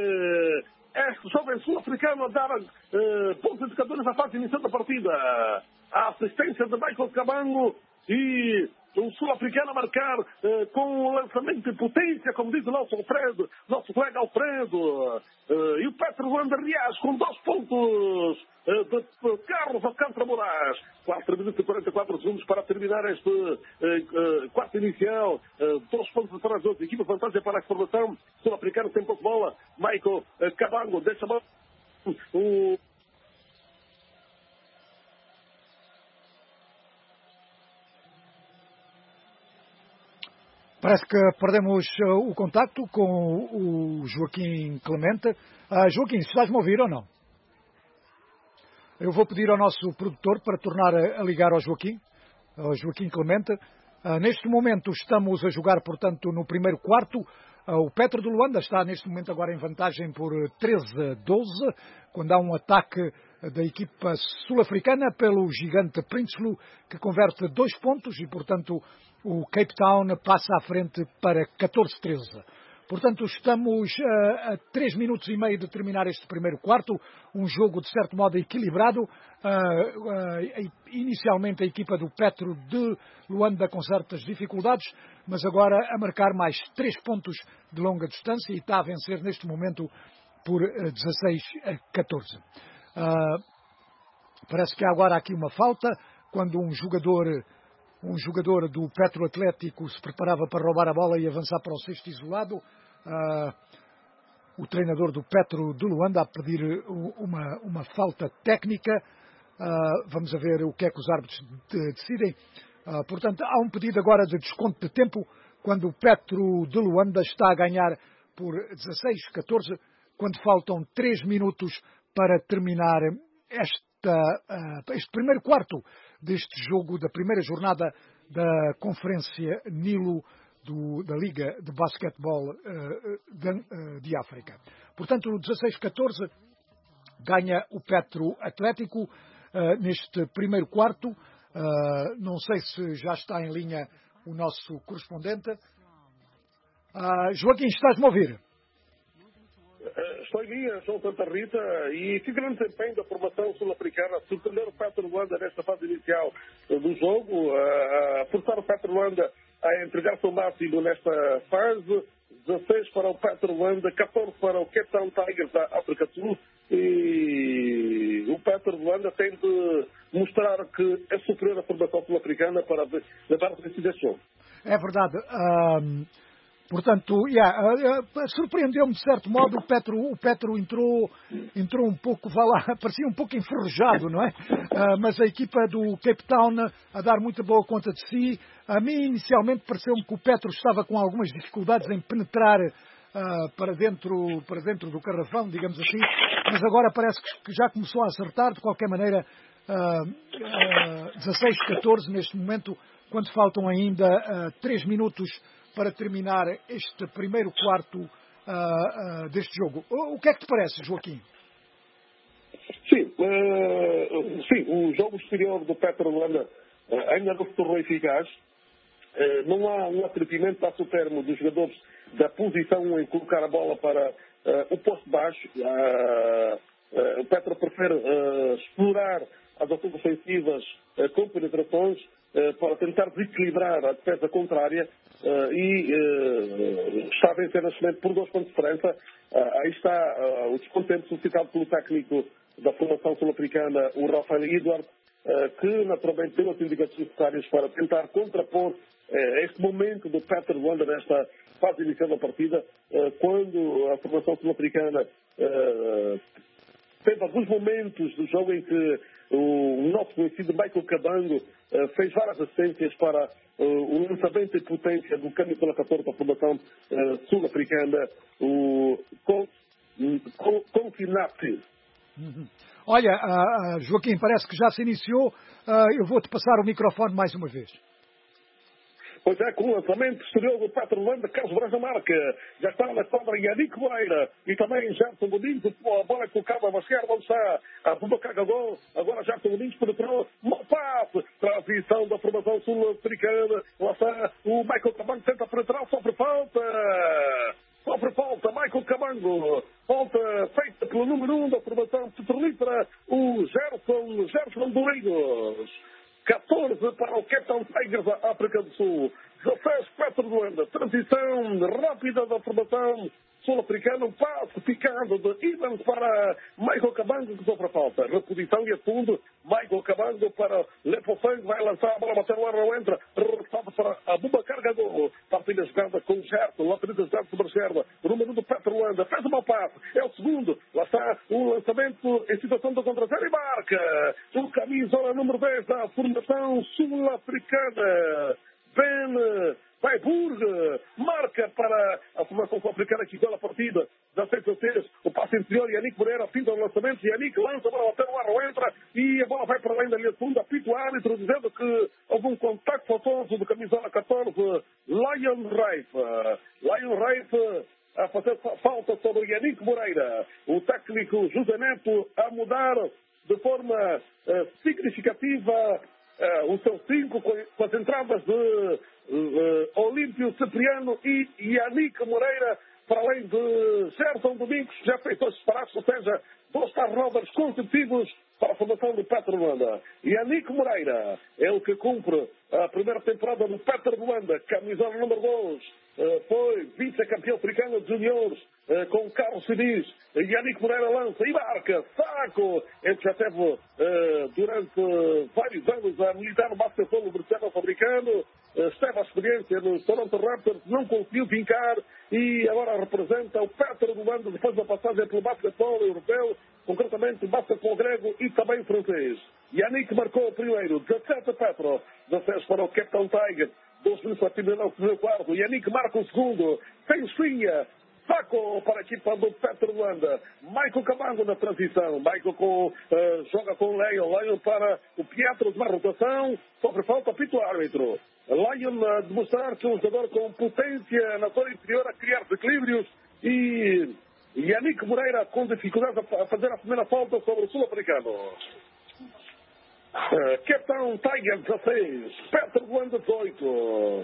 Este jovem sul-africano a dar uh, pontos indicadores na fase inicial da partida. A assistência de Michael Cabango e um sul-africano a marcar uh, com o lançamento de potência, como diz o nosso Alfredo, nosso colega Alfredo. Uh, e o Petro de Luanda reage com dois pontos uh, de, de Carlos Alcântara Moraes. quatro minutos e quarenta e quatro segundos para terminar este uh, uh, quarto inicial. Uh, dois pontos atrás das equipas, vantagem para a formação sul-africana, tem pouco bola. Michael uh, Cabango deixa a bola. Uh, Parece que perdemos uh, o contacto com o Joaquim Clemente. Uh, Joaquim, estás-me a ouvir ou não? Eu vou pedir ao nosso produtor para tornar a, a ligar ao Joaquim, ao Joaquim Clemente. Uh, neste momento estamos a jogar, portanto, no primeiro quarto. Uh, o Petro de Luanda está neste momento agora em vantagem por treze a doze, quando há um ataque da equipa sul-africana pelo gigante Prinsloo, que converte dois pontos e, portanto, o Cape Town passa à frente para catorze a treze. Portanto, estamos uh, a três minutos e meio de terminar este primeiro quarto, um jogo de certo modo equilibrado. Uh, uh, inicialmente a equipa do Petro de Luanda com certas dificuldades, mas agora a marcar mais três pontos de longa distância e está a vencer neste momento por uh, dezasseis a catorze. Uh, parece que há agora aqui uma falta, quando um jogador... Um jogador do Petro Atlético se preparava para roubar a bola e avançar para o cesto isolado. Uh, o treinador do Petro de Luanda a pedir uma, uma falta técnica. Uh, vamos a ver o que é que os árbitros de, decidem. Uh, portanto, há um pedido agora de desconto de tempo, quando o Petro de Luanda está a ganhar por dezasseis a catorze, quando faltam três minutos para terminar este Uh, este primeiro quarto deste jogo da primeira jornada da Conferência Nilo do, da Liga de Basquetebol uh, de, uh, de África. Portanto, dezasseis a catorze ganha o Petro Atlético uh, neste primeiro quarto. Uh, não sei se já está em linha o nosso correspondente. Uh, Joaquim, estás-me a ouvir? Estou em linha, João Santa Rita, e que grande desempenho da formação sul-africana, surpreender o Petro Luanda nesta fase inicial do jogo, a forçar o Petro Luanda a entregar-se ao máximo nesta fase, dezasseis para o Petro Luanda, catorze para o Cape Town Tigers da África do Sul, e o Petro Luanda tem de mostrar que é superior à formação sul-africana para levar a desse jogo. É verdade. Um... Portanto, yeah, uh, uh, surpreendeu-me de certo modo. O Petro, o Petro entrou, entrou um pouco, vá lá, parecia um pouco enferrujado, não é? Uh, mas a equipa do Cape Town a dar muita boa conta de si. A mim, inicialmente, pareceu-me que o Petro estava com algumas dificuldades em penetrar uh, para, dentro, para dentro do garrafão, digamos assim, mas agora parece que já começou a acertar. De qualquer maneira, uh, uh, dezasseis a catorze neste momento, quando faltam ainda uh, três minutos para terminar este primeiro quarto uh, uh, deste jogo. O que é que te parece, Joaquim? Sim, uh, sim, o jogo exterior do Petro Luanda uh, ainda não se tornou eficaz. Uh, não há um atrevimento a termo dos jogadores da posição em colocar a bola para uh, o posto baixo. Uh, uh, o Petro prefere uh, explorar as ações ofensivas uh, com penetrações uh, para tentar desequilibrar a defesa contrária. Uh, e uh, está a vencer neste momento por dois pontos de diferença. Uh, aí está uh, o descontento suscitado pelo técnico da formação sul-africana, o Rafael Edward, uh, que naturalmente deu as indicações necessárias para tentar contrapor uh, este momento do Petro Luanda nesta fase inicial da partida, uh, quando a formação sul-africana uh, teve alguns momentos do jogo em que o nosso conhecido Michael Cabango uh, fez várias assistências para uh, o lançamento e potência do câmbio pela catorze da formação uh, sul-africana, o Confinati. Uhum. Olha, uh, uh, Joaquim, parece que já se iniciou. Uh, eu vou-te passar o microfone mais uma vez. Pois é, com o lançamento exterior do Petro Luanda, Carlos Braja marca. Já está na quadra Yannick Moreira e também Gerson Godinho. A bola é colocada à esquerda, onde está a Bubacar Gagol. Agora Gerson Godinho penetrou. Mau passe. Transição da formação sul-africana. Lá está o Michael Cabango, tenta penetrar, sofre falta. Sofre falta, Michael Cabango. Falta feita pelo número um da formação petrolífera, o Gerson, Gerson Domingos. catorze para o Cape Town Tigers da África do Sul. dezasseis Petro Luanda. Transição rápida da formação sul-africana. Um passo picado de Evans para Michael Cabango, que sofre falta. Reposição e a fundo. Michael Cabango para Lepofang. Vai lançar a bola, bater o ar, não entra. Salta para Abubacar Gagol. Partilha jogada com o Gerson. Lateral jogada sobre a esquerda. O número do Petro Luanda. Faz o mau passe. É o segundo. Lá está o lançamento em situação de contra-zero e marca. O camisola número dez da formação sul-africana. Ben Weiburg marca para a formação sul-africana que deu a partida da seis a seis. O passe interior, Yannick Moreira pinta o lançamento. Yannick lança a bola, até o ar, não entra e a bola vai para além da linha de fundo. Apita o árbitro dizendo que houve um contacto faltoso do camisola catorze, Lion Rafe. Lion Rafe a fazer falta sobre Yannick Moreira. O técnico José Neto a mudar de forma uh, significativa uh, o seu cinco com, com as entradas de uh, Olímpio Cipriano e Yannick Moreira, para além de Gerson Domingos, já fez dois disparados, ou seja, dois turnovers consecutivos para a formação do Petro Luanda. Yannick Moreira é o que cumpre a primeira temporada do Petro Luanda, camisola número dois, foi vice-campeão africano de juniores com Carlos Sinis. Yannick Moreira lança e marca, saco. Ele já teve durante vários anos a militar no basquetebol universitário africano, esteve à experiência no Toronto Raptors, não conseguiu vincar e agora representa o Petro Luanda depois da passagem pelo basquetebol europeu, concretamente o basquetebol grego e também francês. Yannick marcou o primeiro, dezassete Petro, dezasseis para o Capitão Tiger, dois minutos a terminar o primeiro quarto. Yannick marca o segundo, sem espinha, saco para a equipa do Petro Luanda. Michael Cabango na transição, Michael com, uh, joga com o Lion, Lion para o Pietro de uma rotação, sofre falta, apito o árbitro. Lion a demonstrar que é um jogador com potência na zona interior a criar desequilíbrios e Yannick Moreira com dificuldade a fazer a primeira falta sobre o sul-africano. Uh, Capitão Tiger dezasseis, Petro Luanda dezoito.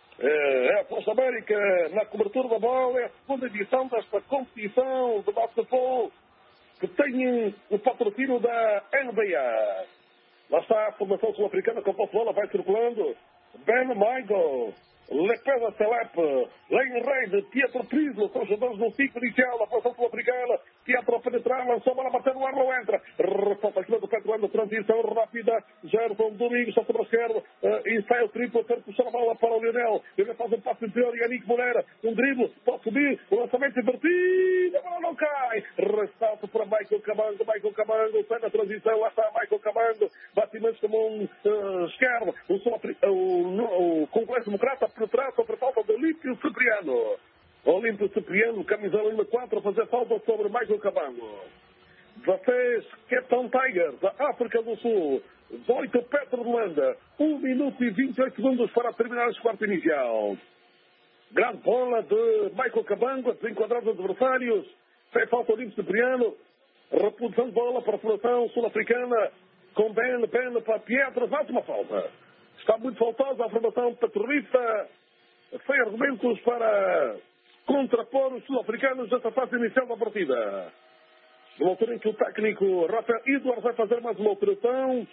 É a Força América na cobertura da bola, é a segunda edição desta competição de basquetebol que tem o patrocínio da N B A. Lá está a formação sul-africana com a bola, vai circulando. Ben Michael, Lepeda Celep, Lane Reid, Pietro Prislo, são jogadores no ciclo inicial da formação sul-africana. Pietro a penetrar, lançou a bola, bateu no ar, não entra. Falta aqui do Petro Luanda, transição rápida. Gerson Domingos, está sobre a esquerda, uh, e sai o triplo, quer puxar a bola para o Lionel. Ele faz um passo interior, Yannick Moreira, um drible, pode subir, o lançamento invertido, a bola não cai. Ressalto para Michael Cabango, Michael Cabango, sai na transição, lá está Michael Cabango, batimentos como um uh, esquerdo, o, o, o, o Congresso Democrata por trás, sobre a falta do Olímpio Cipriano. Olímpio Cipriano, camisola número quatro, a fazer falta sobre Michael Cabango. dezasseis, Capitão Tiger, da África do Sul. dezoito, Petro Luanda. um minuto e vinte e oito segundos para terminar este quarto inicial. Grande bola de Michael Cabango, a desenquadrar os adversários. Fez falta Olímpio Cipriano. Reposição de bola para a formação sul-africana. Com Ben, Ben para Pietro. Faz uma falta. Está muito faltosa a formação petrolista. Sem argumentos para contrapor os sul-africanos nesta fase inicial da partida. Na altura em que o técnico Rafael Edwards vai fazer mais uma alteração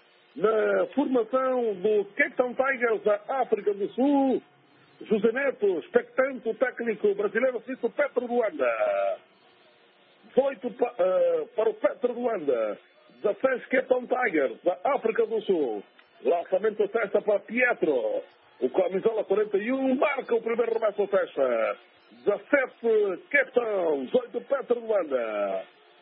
na formação do Capitão Tigers da África do Sul. José Neto, expectante, o técnico brasileiro suíço Petro Luanda. dezoito pa, uh, para o Petro Luanda. dezasseis, Capitão Tigers da África do Sul. Lançamento da cesta para Pietro. O camisola quarenta e um marca o primeiro remate da cesta. dezassete, Capitão. dezoito, Petro Luanda.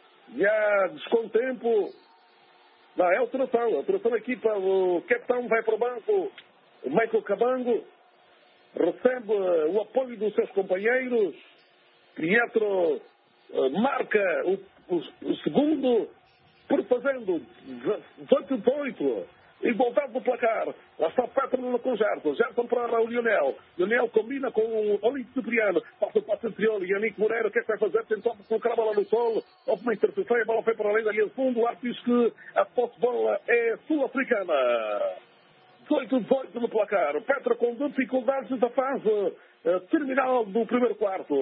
Já desconto tempo. Não, é alteração. A alteração da equipa. O Capitão vai para o banco. O Michael Cabango recebe o apoio dos seus companheiros. Pietro uh, marca o, o, o segundo por fazendo dezoito a oito. Igualdade do placar. Lá está o Petro com Gerson. Gerson para o Lionel. Lionel combina com o Olímpio Cipriano. Passa o passo anterior. Yannick Moreira, o que é que vai fazer? Tentou colocar a bola no solo. Houve uma interseção. A bola foi para além da linha de fundo. O árbitro diz que a posse de bola é sul-africana. dezoito a dezoito no placar. O Petro com dificuldades da fase uh, terminal do primeiro quarto.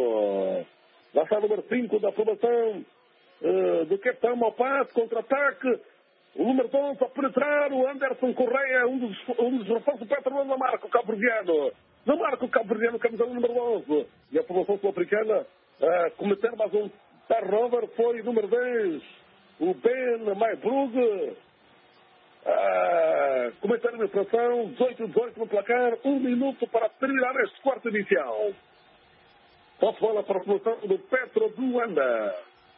Lá está o número cinco da formação uh, do Capitão Malpato. Contra-ataque. O número doze a penetrar, o Anderson Correia, um dos, um dos reforços do Petro Luanda, marca o cabo-verdiano. Não marca o cabo-verdiano, camisola número onze. E a formação sul-africana a cometer mais um turnover foi o número dez, o Ben Maybrug. A cometer a infração, dezoito a dezoito no placar, um minuto para terminar este quarto inicial. Posse bola para a formação do Petro Luanda.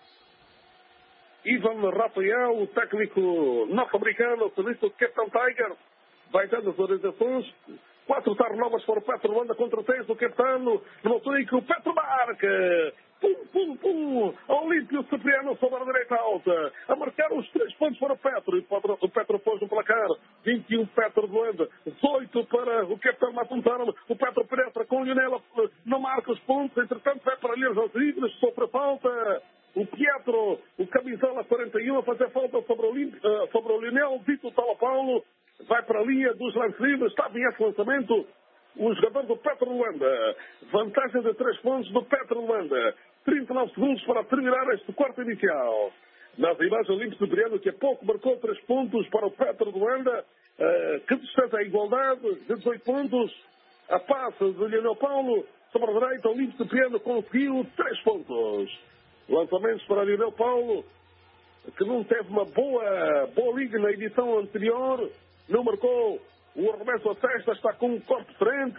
Ivan Rafael, o técnico norte-americano, serviço do Capitão Tiger, vai dando as orientações. Quatro turnovers para o Petro Luanda contra três do Capitão, no altura em que o Petro marca. Pum, pum, pum. Olímpio Cipriano sobre a direita alta. A marcar os três pontos para o Petro. E o Petro pôs no placar. vinte e um Petro Luanda. dezoito para o Capitão Matuntarama. O Petro penetra com o Lionel. Não marca os pontos. Entretanto, vai para ali os livres. Sofre a falta. O Pietro, o camisola quarenta e um, a fazer falta sobre o, Limp, uh, sobre o Lionel Vitor Tala Paulo. Vai para a linha dos lances livres. Está bem esse lançamento. O jogador do Petro Luanda. Vantagem de três pontos do Petro Luanda. trinta e nove segundos para terminar este quarto inicial. Nas imagens, o Olímpio Cipriano, que há pouco marcou três pontos para o Petro Luanda. Uh, que distância a igualdade de dezoito pontos. A passe de Lionel Paulo. Sobre a direita, o Olímpio Cipriano conseguiu três pontos. Lançamentos para Lionel Paulo, que não teve uma boa, boa liga na edição anterior. Não marcou. O arremesso a cesta, está com um corpo diferente.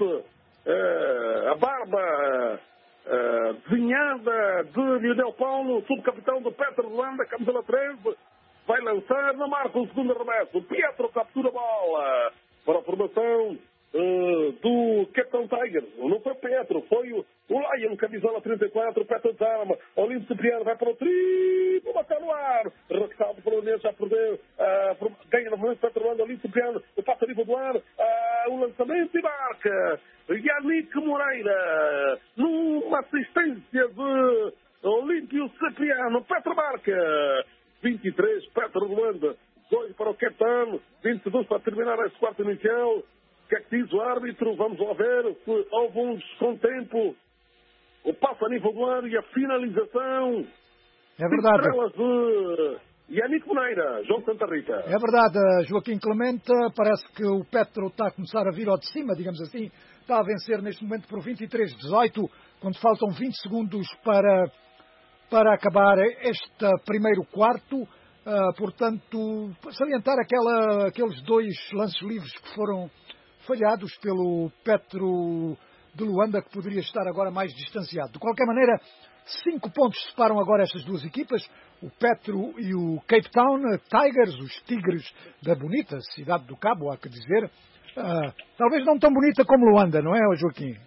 Uh, a barba uh, desenhada de Lionel Paulo, subcapitão do Petro Luanda, camisola treze. Vai lançar, não marca o segundo arremesso. Pietro captura a bola para a formação uh, do Capitão Tigers. Não foi Pietro, foi o, o Lion, camisola trinta e quatro, Petro desarma. Olímpio Cipriano vai para o triplo, bateu no ar. Ressalto para o Inês, já perdeu. Uh, ganha novamente Petro Luanda, Olímpio Cipriano, passa a nível do ar. Uh, o lançamento e marca. Yannick Moreira, numa assistência de Olímpio Cipriano. Petro marca. vinte e três, Petro Luanda, dois para o capitão, vinte segundos para terminar esse quarto inicial. O que é que diz o árbitro? Vamos lá ver se houve um descontempo. O passo a nível do ar e a finalização. É verdade. Estrelas de Yannick Moreira, João Santa Rita. É verdade, Joaquim Clemente. Parece que o Petro está a começar a vir ao de cima, digamos assim. Está a vencer neste momento por vinte e três a dezoito, quando faltam vinte segundos para... para acabar este primeiro quarto. Uh, portanto, salientar aquela, aqueles dois lances livres que foram falhados pelo Petro de Luanda, que poderia estar agora mais distanciado. De qualquer maneira, cinco pontos separam agora estas duas equipas, o Petro e o Cape Town Tigers, os Tigres da bonita cidade do Cabo, há que dizer. Uh, talvez não tão bonita como Luanda, não é, Joaquim?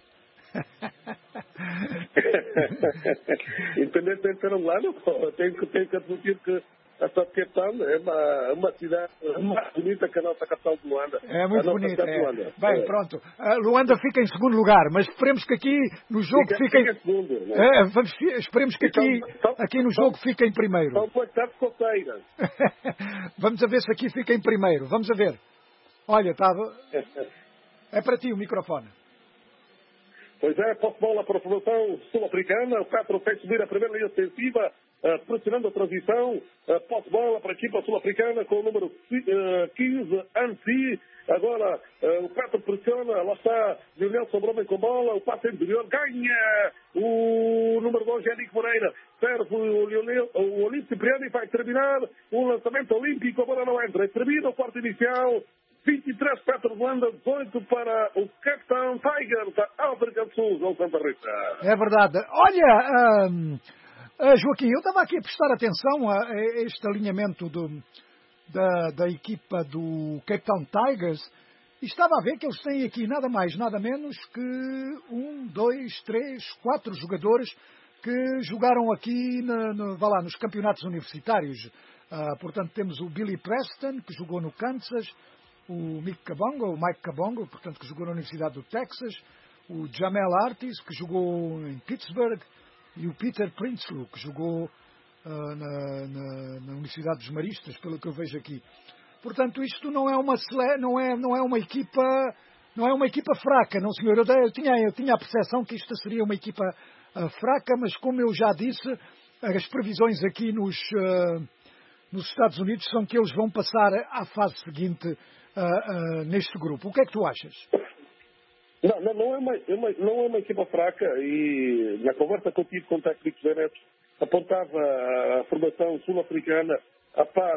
Independentemente de ser um lado, tenho que, tenho que admitir que a cidade de Cape Town é uma, uma cidade mais bonita que a nossa capital de Luanda. É muito bonita. É. Bem, é. Pronto. Uh, Luanda fica em segundo lugar, mas esperemos que aqui no jogo fica, fique... fica em segundo. Não é? É, vamos, esperemos que aqui, então, aqui no jogo fique em primeiro. São duas tardes coceiras. Vamos a ver se aqui fica em primeiro. Vamos a ver. Olha, estava... É para ti o microfone. Pois é, posse bola para a formação sul-africana. O Petro fez subir a primeira linha defensiva, uh, pressionando a transição. Uh, posse bola para a equipa sul-africana com o número uh, quinze, Ansi. Agora uh, o Petro pressiona, lá está Lionel Sobromem com bola. O passe interior ganha o número dois, Yannick Moreira. Serve o, Lionel, o Olímpio Cipriano e vai terminar o lançamento olímpico. A bola não entra. Termina o quarto inicial. vinte e três Petro Luanda, dezoito para o Cape Town Tigers da África do Sul, João Santa Rita. É verdade. Olha, um, uh, Joaquim, eu estava aqui a prestar atenção a, a este alinhamento do, da, da equipa do Cape Town Tigers e estava a ver que eles têm aqui nada mais, nada menos que um, dois, três, quatro jogadores que jogaram aqui na, no, vá lá, nos campeonatos universitários. Uh, portanto, temos o Billy Preston, que jogou no Kansas, o Mick Kabongo, o Mike Kabongo, portanto, que jogou na Universidade do Texas, o Jamel Artis, que jogou em Pittsburgh, e o Peter Prinsloo, que jogou uh, na, na, na Universidade dos Maristas, pelo que eu vejo aqui. Portanto, isto não é uma, não é, não é uma equipa, não é uma equipa fraca, não senhor. Eu, eu, tinha, eu tinha a percepção que isto seria uma equipa uh, fraca, mas como eu já disse, as previsões aqui nos, uh, nos Estados Unidos são que eles vão passar à fase seguinte uh, uh, neste grupo. O que é que tu achas? Não, não, não, é uma, é uma, não é uma equipa fraca e na conversa que eu tive com o técnico Zé Neto apontava a formação sul-africana a par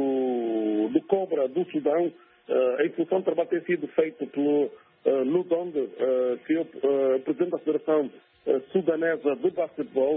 do, do Cobra do Sudão, uh, em função do trabalho ter sido feito pelo uh, Ludonde, uh, que é o uh, presidente da Federação uh, Sudanesa de Basquetebol,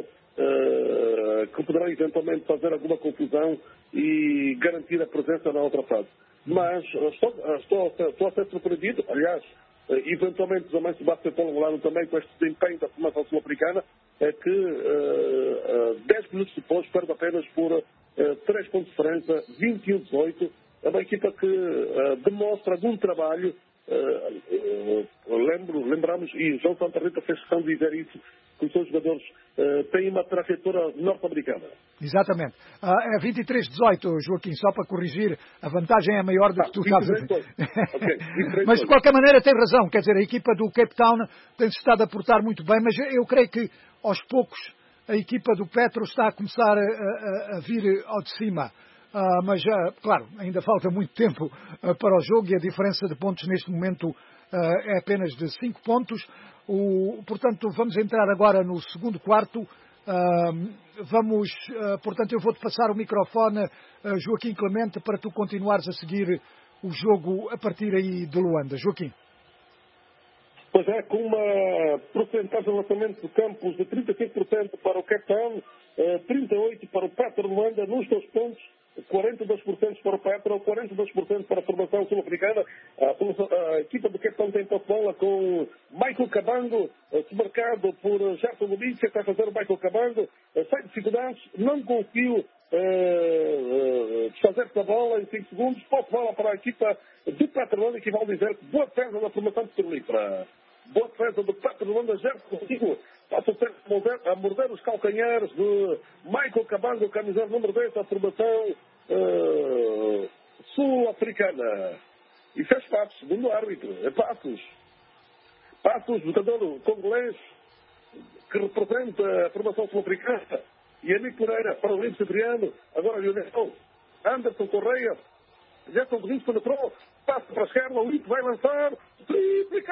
uh, que poderá eventualmente fazer alguma confusão e garantir a presença na outra fase. Mas uh, estou, uh, estou, estou a ser surpreendido, aliás, uh, eventualmente os amantes do basquetebol angolano também com este desempenho da formação sul-africana, é que uh, uh, dez minutos depois perde apenas por uh, três pontos de diferença, vinte e um a dezoito. É uma equipa que uh, demonstra algum trabalho uh, uh, lembro, lembramos, e João Santa Rita fez questão de dizer isso, que os seus jogadores uh, têm uma trajetória norte-americana. Exatamente. Uh, é vinte e três a dezoito, Joaquim, só para corrigir, a vantagem é maior do que tu estás a dizer. Okay, mas de qualquer maneira tem razão, quer dizer, a equipa do Cape Town tem-se estado a portar muito bem, mas eu creio que aos poucos a equipa do Petro está a começar a, a, a vir ao de cima. Uh, mas, uh, claro, ainda falta muito tempo uh, para o jogo e a diferença de pontos neste momento uh, é apenas de cinco pontos. O, portanto, vamos entrar agora no segundo quarto. Uh, vamos, uh, portanto, eu vou-te passar o microfone, uh, Joaquim Clemente, para tu continuares a seguir o jogo a partir aí de Luanda. Joaquim. Pois é, com uma porcentagem de lançamento de campos de trinta e cinco por cento para o Cape Town, trinta e oito por cento para o Petro de Luanda, nos dois pontos, quarenta e dois por cento para o Petro, quarenta e dois por cento para a formação sul-africana. A, a equipa do Cape Town tem posse de bola com Michael Cabango, marcado por Gerson Domingos, que está a fazer o Michael Cabango, sem dificuldades, não conseguiu desfazer-se da bola em cinco segundos, posse de bola para a equipa do Petro de Luanda, que vale dizer que boa defesa da formação de Turlipra. Boa defesa do Petro de Luanda, Gerson Domingos, passa o tempo a morder, a morder os calcanhares de Michael Cabango, camiseta número dez da formação uh, sul-africana. E fez passos, segundo o árbitro, é passos. Passos, jogador congolês, que representa a formação sul-africana. E Anico Pereira, para o Limpo Cipriano, agora Lionel, Anderson Correia, Gerson Domingos penetrou, passa para a esquerda, o Limpo vai lançar, triple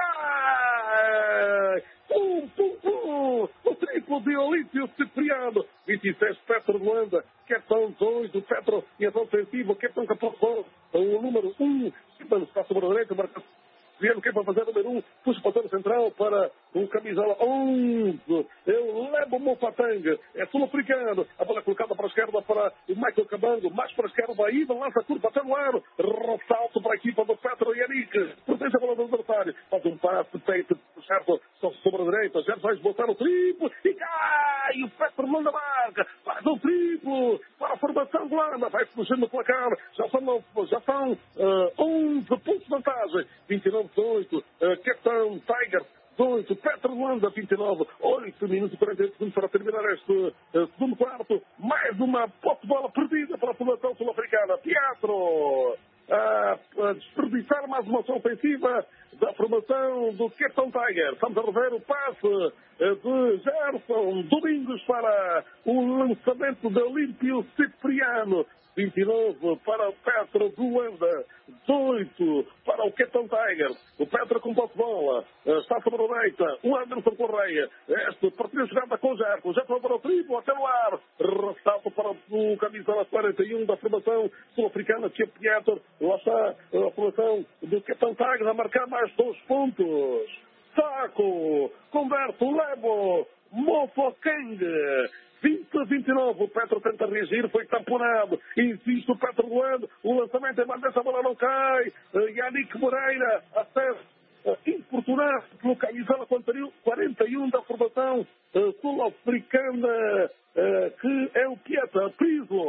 cai! Pum, pum, pum! O triplo de Olímpio Cipriano, vinte e seis, Petro de Luanda, Capitão dois do Petro, em ação ofensiva, Capitão catorze, o número um, Simmons passa para a direita, marca Viano que é para fazer o número um, puxa para o central para o camisola onze, é o Lebo Mofatanga, é sul-africano, a bola colocada para a esquerda para o Michael Cabango, mais para a esquerda, a Ivan lança curva até no ar, ressalto para a equipa do Petro Yannick, protege a bola do adversário, faz um passe, peito, certo, só sobre a direita, já vai esboçar o triplo e cai, o Petro não da marca, faz um triplo para a formação de Luanda, vai fugindo no placar, já são, já são uh, onze pontos de vantagem, vinte e nove dezoito, uh, Capitão Tiger oito, Petro de Luanda vinte e nove, oito minutos e quarenta e oito segundos para terminar este uh, segundo quarto, mais uma posse de bola perdida para a formação sul-africana. Pietro a, a desperdiçar mais uma ação ofensiva da formação do Capitão Tiger. Estamos a rever o passe uh, de Gerson Domingos para o lançamento de Olímpio Cipriano. vinte e nove para o Petro de Luanda, dezoito para o Capitão Tiger. O Petro com posse de bola, está sobre a direita, o Anderson Correia, este partilha jogada com o Gerson, já para o triplo, até no ar, ressalto para o camisola quarenta e um da formação sul-africana, que é Pietro, lá está a formação do Capitão Tiger a marcar mais dois pontos. Saco, converte o Lebo, Mofokeng, vinte a vinte e nove, o Petro tenta reagir, foi tamponado, insiste o Petro de Luanda, o lançamento é mais dessa bola não cai, uh, Yannick Moreira, até uh, importunado pelo camisola quarenta e um da formação uh, sul-africana, uh, que é o Pieta Priso.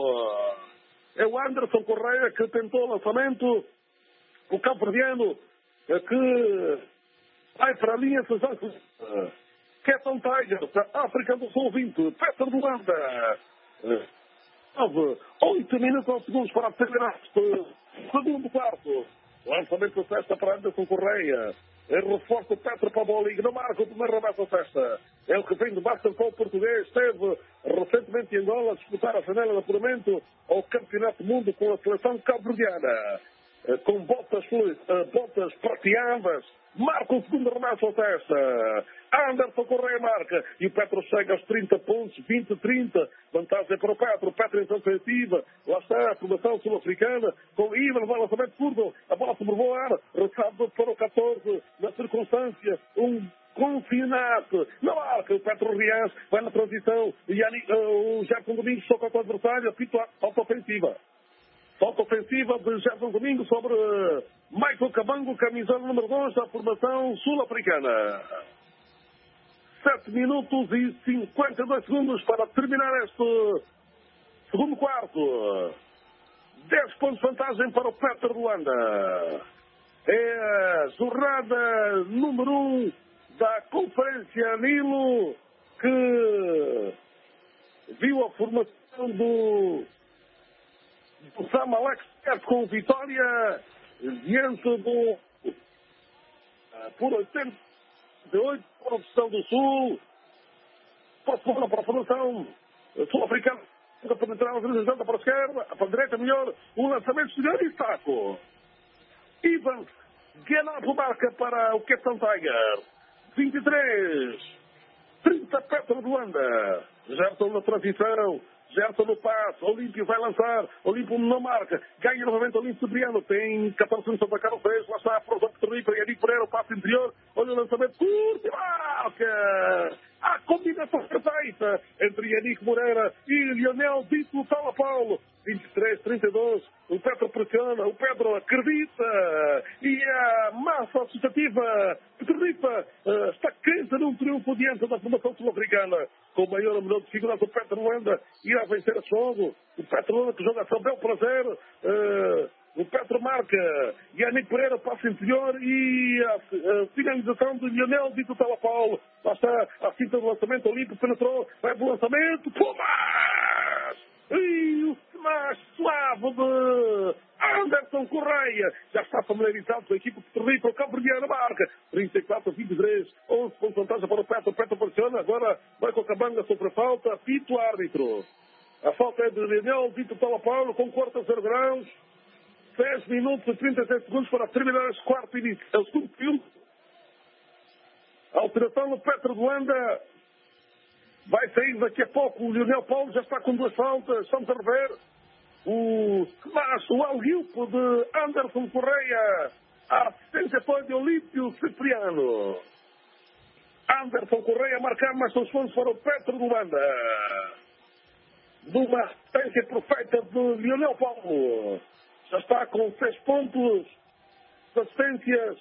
É o Anderson Correia que tentou o lançamento, o cabo-verdiano uh, que vai para a linha de uh, Capitão Tiger, da África do Sul vinte, Petro de Luanda. nove, oito minutos ou segundos para terminar este segundo quarto. Lançamento de cesta para Anderson Correia. Reforça o Petro para a bola e não marca o primeiro remate da cesta. É o que vem do basquetebol português. Esteve recentemente em Angola a disputar a janela de apuramento ao Campeonato do Mundo com a seleção cabo-verdiana. Com botas, botas prateadas, marca o segundo remate à testa. Anderson Correia marca e o Petro chega aos trinta pontos, vinte a trinta, vantagem para o Petro, o Petro em ofensiva, lá está a formação sul-africana, com Ivan, vai lançamento curto, a bola sobrevoar, ressalto para o catorze, na circunstância, um confinado, na marca, o Petro Rias, vai na transição, e uh, o Gerson Domingos toca com o adversário, apito auto-ofensiva. Falta ofensiva de Gerson Domingos sobre Michael Cabango, camisola número dois da formação sul-africana. sete minutos e cinquenta e dois segundos para terminar este segundo quarto. dez pontos de vantagem para o Petro de Luanda. É a jornada número um da Conferência Nilo, que viu a formação do, do Samalek com vitória diante do por oitenta e oito para a opção do Sul. Para a formação sul-africana, para penetrar a organização para a esquerda, para a direita melhor, o lançamento exterior e taco. Ivan Guenapo marca para o Capitão Tiger. vinte e três, trinta Petro de Luanda. Gerson na transição, Gerson no passo, Olímpio vai lançar, Olímpio não marca, ganha novamente Olímpio Cipriano, tem catorze segundos para atacar o três, lá está a produção de Terripa, Yannick Pereira, o passo interior, olha o lançamento curto e marca! A combinação perfeita entre Yannick Moreira e Lionel Dito Sala Paulo. vinte e três, trinta e dois, o Petro pressiona, o Pedro acredita e a massa associativa de Terripa uh, está quente num triunfo diante da formação sul-africana. Com o maior número de figuras, o Petro Luanda irá vencer a jogo. O Petro Luanda que joga a seu bel prazer. Uh, o Petro marca, Yannick Pereira passa interior e a, a finalização de Lionel Dito Sala Paulo. Lá está a cinta do lançamento, Olímpio penetrou, vai para o lançamento, Pumas! E o mais suave de Anderson Correia já está familiarizado com a equipe de Terripa, o Cabo Verdeano marca trinta e quatro a vinte e três, onze pontos de vantagem para o Petro, o Petro pressiona, agora vai com a cabanga sobre a falta, apito árbitro. A falta é de Lionel Dito Sala Paulo com quarenta zero graus, dez minutos e trinta e sete segundos para terminar este quarto início. É o segundo filme. A alteração no Petro de Luanda vai sair daqui a pouco. O Lionel Paulo já está com duas faltas. Estamos a rever. O Mas o Alguilpo de Anderson Correia. A assistência foi de Olímpio Cipriano. Anderson Correia a marcar mais dois pontos para o Petro de Luanda. De uma assistência perfeita de Lionel Paulo. Já está com seis pontos de assistências.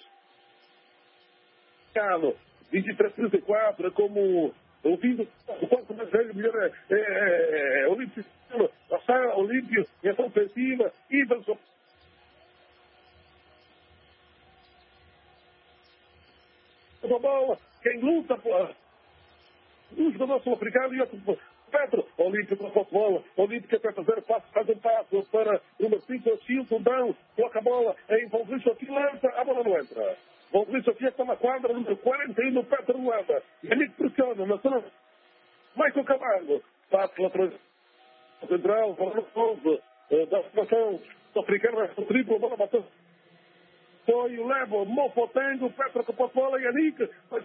vinte e três a trinta e quatro, é como ouvindo o quanto mais velho, melhor é, é, é, é Olímpio, passar Olímpio em ação ofensiva, Ivan a bola, quem luta por um jogador sul-africano e outro Petro, Olímpio para a bola, Olímpio que é para fazer passo, faz um passo para o número cinco, Chilton, Dão, coloca a bola, é envolvido, aqui lança, a bola não entra. Envolvido, Sofia está na quadra, número quarenta e um no Petro Luanda. Yannick pressiona, na zona, Michael Camargo, passo lateral central, para o povo da formação sul-africana, o triplo, a bola bateu. Foi o Lebo, Mofotengo, Petro com a bola, Yannick,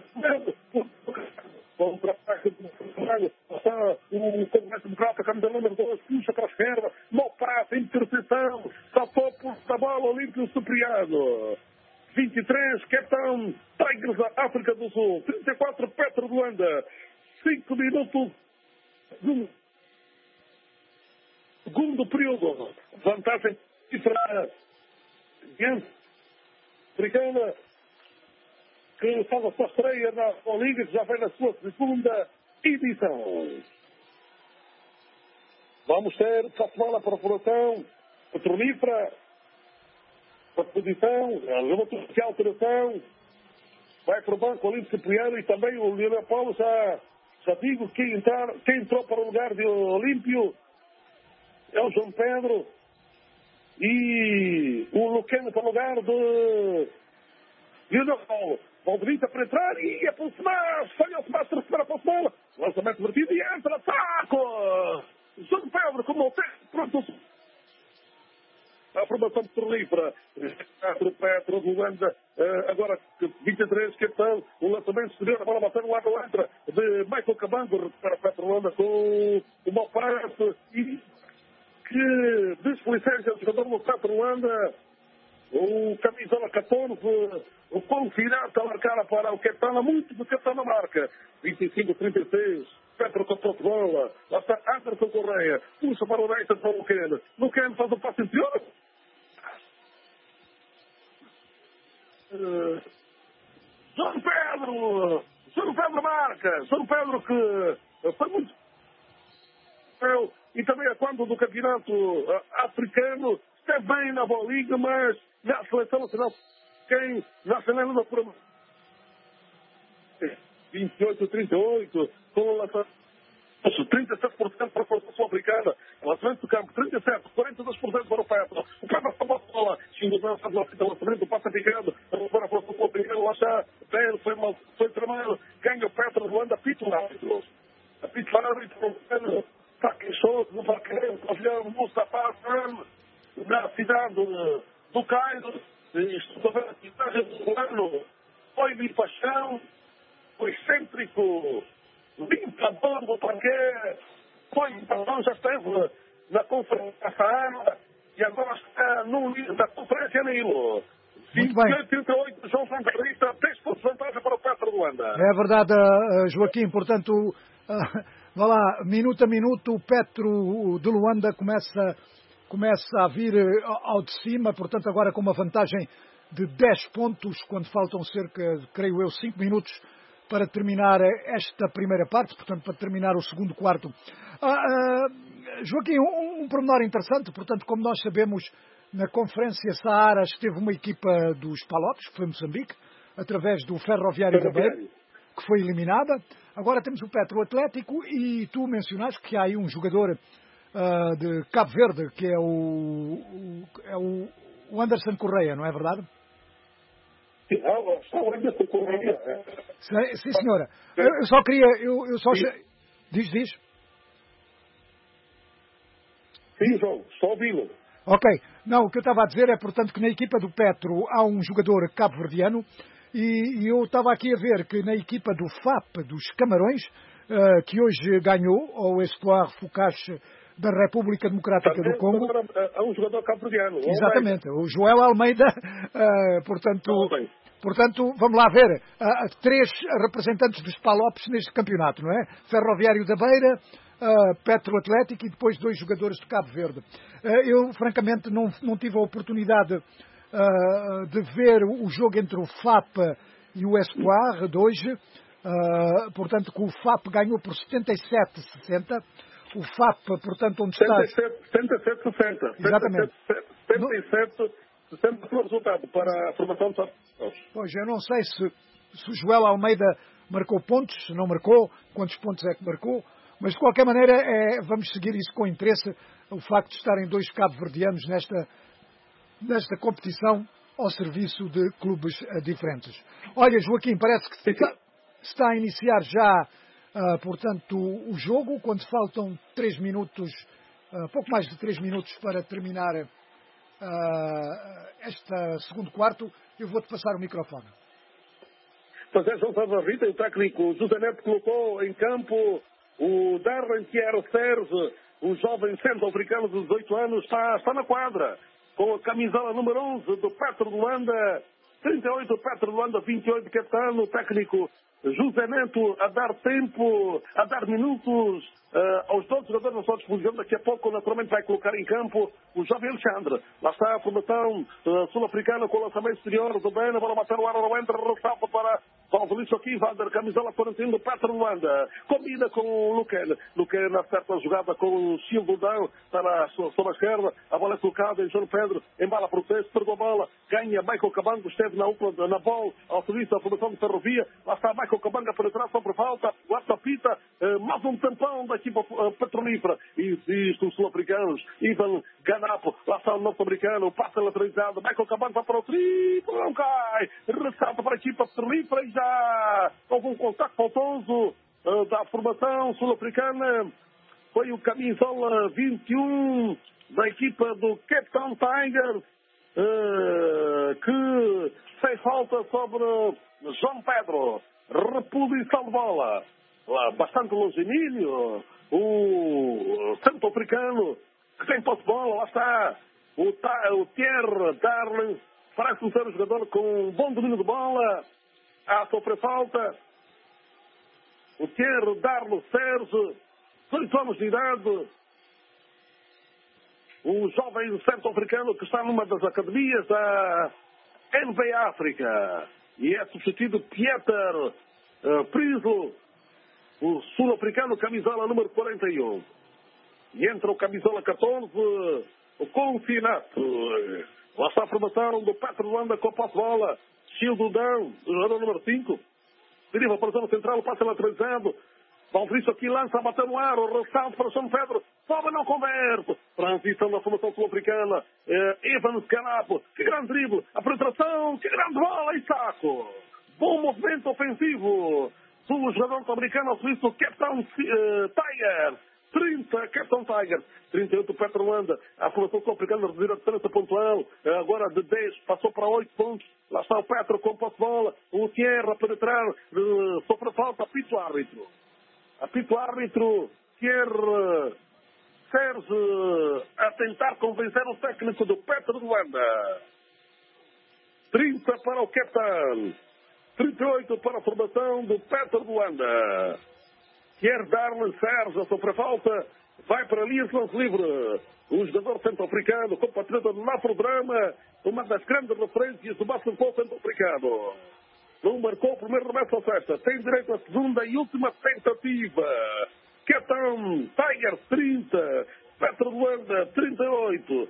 contra-ataque do Flamengo, está o Congresso Democrata, camisa número dois, puxa para a esquerda, não passa, interseção, saltou por da bola, Olímpio Cipriano. vinte e três, capitão Tigers da África do Sul. trinta e quatro, Petro de Luanda. cinco minutos do segundo período. Vantagem para diante africana, que faz a sua estreia na Liga, que já vem na sua segunda edição. Vamos ter Fatmala para a formação, Petronífera, para a posição, a alteração, vai para o banco Olímpio Cipriano e também o Lionel Paulo, já, já digo, quem, entrar, quem entrou para o lugar de Olímpio é o João Pedro e o Luqueno para o lugar de Lionel Paulo. Valderita para entrar e aproximar, falhou-se mais para receber a posse-bola, lançamento vertido e entra, taco! João Pedro, como o texto, pronto, a formação petrolífera, Petro, Petro, de Luanda, agora vinte e três, capitão, o lançamento exterior, a bola batendo lá na entra de Michael Cabango, recupera Petro Luanda com o mau passe e que desfelicidade o jogador do Petro Luanda, o camisola catorze, o confinado a marcar para o capitão, muito do capitão na marca, vinte e cinco a trinta e seis. Petro com a bola, lá está Anderson Correia, puxa para o Reiter para o Luqueno, Luqueno faz o passe interior. Uh, João Pedro, João Pedro marca, João Pedro que foi muito e também é quando do campeonato uh, africano esteve bem na boa liga, mas na seleção nacional quem na final da promoção vinte e oito a trinta e oito, com o lançamento trinta e sete por cento para a força sul-africana, lançamento do campo, trinta e sete, quarenta e dois por cento para o Petro, o Petro está para a bola, xingou o lançamento, passa picando, para a força sul-africana, lá está, bem, foi mal, foi tremendo, ganha o Petro, Luanda, apito lá, apito lá, árbitro, está queixoso, não vai querer, confiar no Mustafa, na cidade do Cairo, estou a ver a cidade do ano, foi de paixão, foi excêntrico, limpador do parquet, foi então já esteve na conferência essa ano e agora está no da conferência Nilo. vinte e oito, trinta e oito, João Santarista, dez pontos de vantagem para o Petro de Luanda. É verdade, Joaquim, portanto, vá lá, minuto a minuto, o Petro de Luanda começa, começa a vir ao de cima, portanto agora com uma vantagem de dez pontos, quando faltam cerca, creio eu, cinco minutos para terminar esta primeira parte, portanto, para terminar o segundo quarto. Ah, ah, Joaquim, um, um pormenor interessante, portanto, como nós sabemos, na Conferência Saara esteve uma equipa dos Palopes, que foi Moçambique, através do Ferroviário da Beira, que foi eliminada. Agora temos o Petro Atlético e tu mencionaste que há aí um jogador ah, de Cabo Verde, que é o, o, é o, o Anderson Correia, não é verdade? Sim, sim, senhora. Eu só queria... Eu, eu só... Diz, diz. Sim, João, só ouvi-lo. Ok. Não, o que eu estava a dizer é, portanto, que na equipa do Petro há um jogador cabo-verdiano e, e eu estava aqui a ver que na equipa do F A P dos Camarões, uh, que hoje ganhou ao Espoir Focache da República Democrática do Congo. Há um jogador cabo-verdiano. Exatamente, o Joel Almeida, uh, portanto, portanto, vamos lá ver, uh, três representantes dos Palopes neste campeonato, não é? Ferroviário da Beira, uh, Petro Atlético e depois dois jogadores de Cabo Verde. Uh, eu, francamente, não, não tive a oportunidade uh, de ver o jogo entre o F A P e o Espoir de hoje, uh, portanto, que o F A P ganhou por setenta e sete a sessenta. O F A P, portanto, onde está... setenta e sete a sessenta. Exatamente. setenta e sete a sessenta foi o resultado para a formação de Santos. Pois, eu não sei se, se o Joel Almeida marcou pontos, se não marcou, quantos pontos é que marcou, mas de qualquer maneira é, vamos seguir isso com interesse, o facto de estarem dois cabo-verdianos nesta, nesta competição ao serviço de clubes uh, diferentes. Olha, Joaquim, parece que se está, se está a iniciar já... Uh, portanto, o jogo, quando faltam três minutos, uh, pouco mais de três minutos para terminar uh, este segundo quarto, eu vou-te passar o microfone. Pois é, João Salva Rita, o técnico José Neto colocou em campo o Darren Thierry Serge, o jovem centro-africano de dezoito anos, está, está na quadra, com a camisola número onze do Petro de Luanda, trinta e oito Petro de Luanda, vinte e oito capitão, o técnico José Neto a dar tempo, a dar minutos uh, aos dois jogadores na sua disposição. Daqui a pouco, naturalmente, vai colocar em campo o jovem Alexandre. Lá está a formação uh, sul-africana com o lançamento exterior do Bena, para matar o ar, não entra, ressalva para o Felício aqui, vai dar camisola quarenta do Petro Luanda. Combina com o Luquen. Luquen acerta a jogada com o Silvudão, está na sua, sua esquerda. A bola é colocada em João Pedro, embala para o texto, perdeu a bola, ganha Michael Cabango, esteve na, na bola, ao serviço da formação de Ferrovia. Lá está Michael Cabango para trás, só por falta. Guarda Pita, uh, mais um tampão da equipa uh, petrolífera. E diz os sul-africanos, Ivan Ganapo, lá está o norte-americano, passa lateralizado. Michael Cabango vai para o triplo, não cai. Ressalta para a equipa petrolífera e já houve um contacto faltoso uh, da formação sul-africana. Foi o camisola vinte e um da equipa do Cape Town Tigers, uh, que fez falta sobre João Pedro. Reposição de bola. Lá, bastante longínquo. O centro-africano que tem posse de bola. Lá está o, o Thierry Darling. Parece um ser um jogador com um bom domínio de bola. A sofrer falta. O Thierry Darling Serge, dezoito anos de idade. O jovem centro-africano que está numa das academias da N B A África. E é substituído Pieter uh, Prislo, o sul-africano, camisola número quarenta e um. E entra o camisola catorze, o Confinato. Lá está a formação do Petro Luanda com a posse de bola. Childo Dão, jogador número cinco. Deriva para a zona central, passa lateralizando. Valveriço aqui lança, bateu no ar, o ressalto para São Pedro. Sobe, não converte. Transição da formação sul-africana. Eh, Evans Canapo. Que grande drible. A penetração. Que grande bola e saco. Bom movimento ofensivo. O jogador norte-americano, suíço, Capitão uh, Tiger. trinta, Capitão Tiger. trinta e oito, Petro Luanda. A formação sul-africana reduzir a distância pontual. Agora de dez, passou para oito pontos. Lá está o Petro com posse de bola. O Thierry a penetrar. Uh, sofre falta. Apito árbitro. Apito árbitro. Thierry Sérgio a tentar convencer o técnico do Petro Luanda. trinta para o Capitão. trinta e oito para a formação do Petro Luanda. Quer dar-lhe Sérgio sobre a falta. Vai para ali esse lance livre. O jogador centro-africano, compatriota do Nafrodrama, uma das grandes referências do basquetebol centro-africano. Não marcou o primeiro remesso à cesta. Tem direito à segunda e última tentativa. Capitão Tiger trinta. Petro Luanda trinta e oito.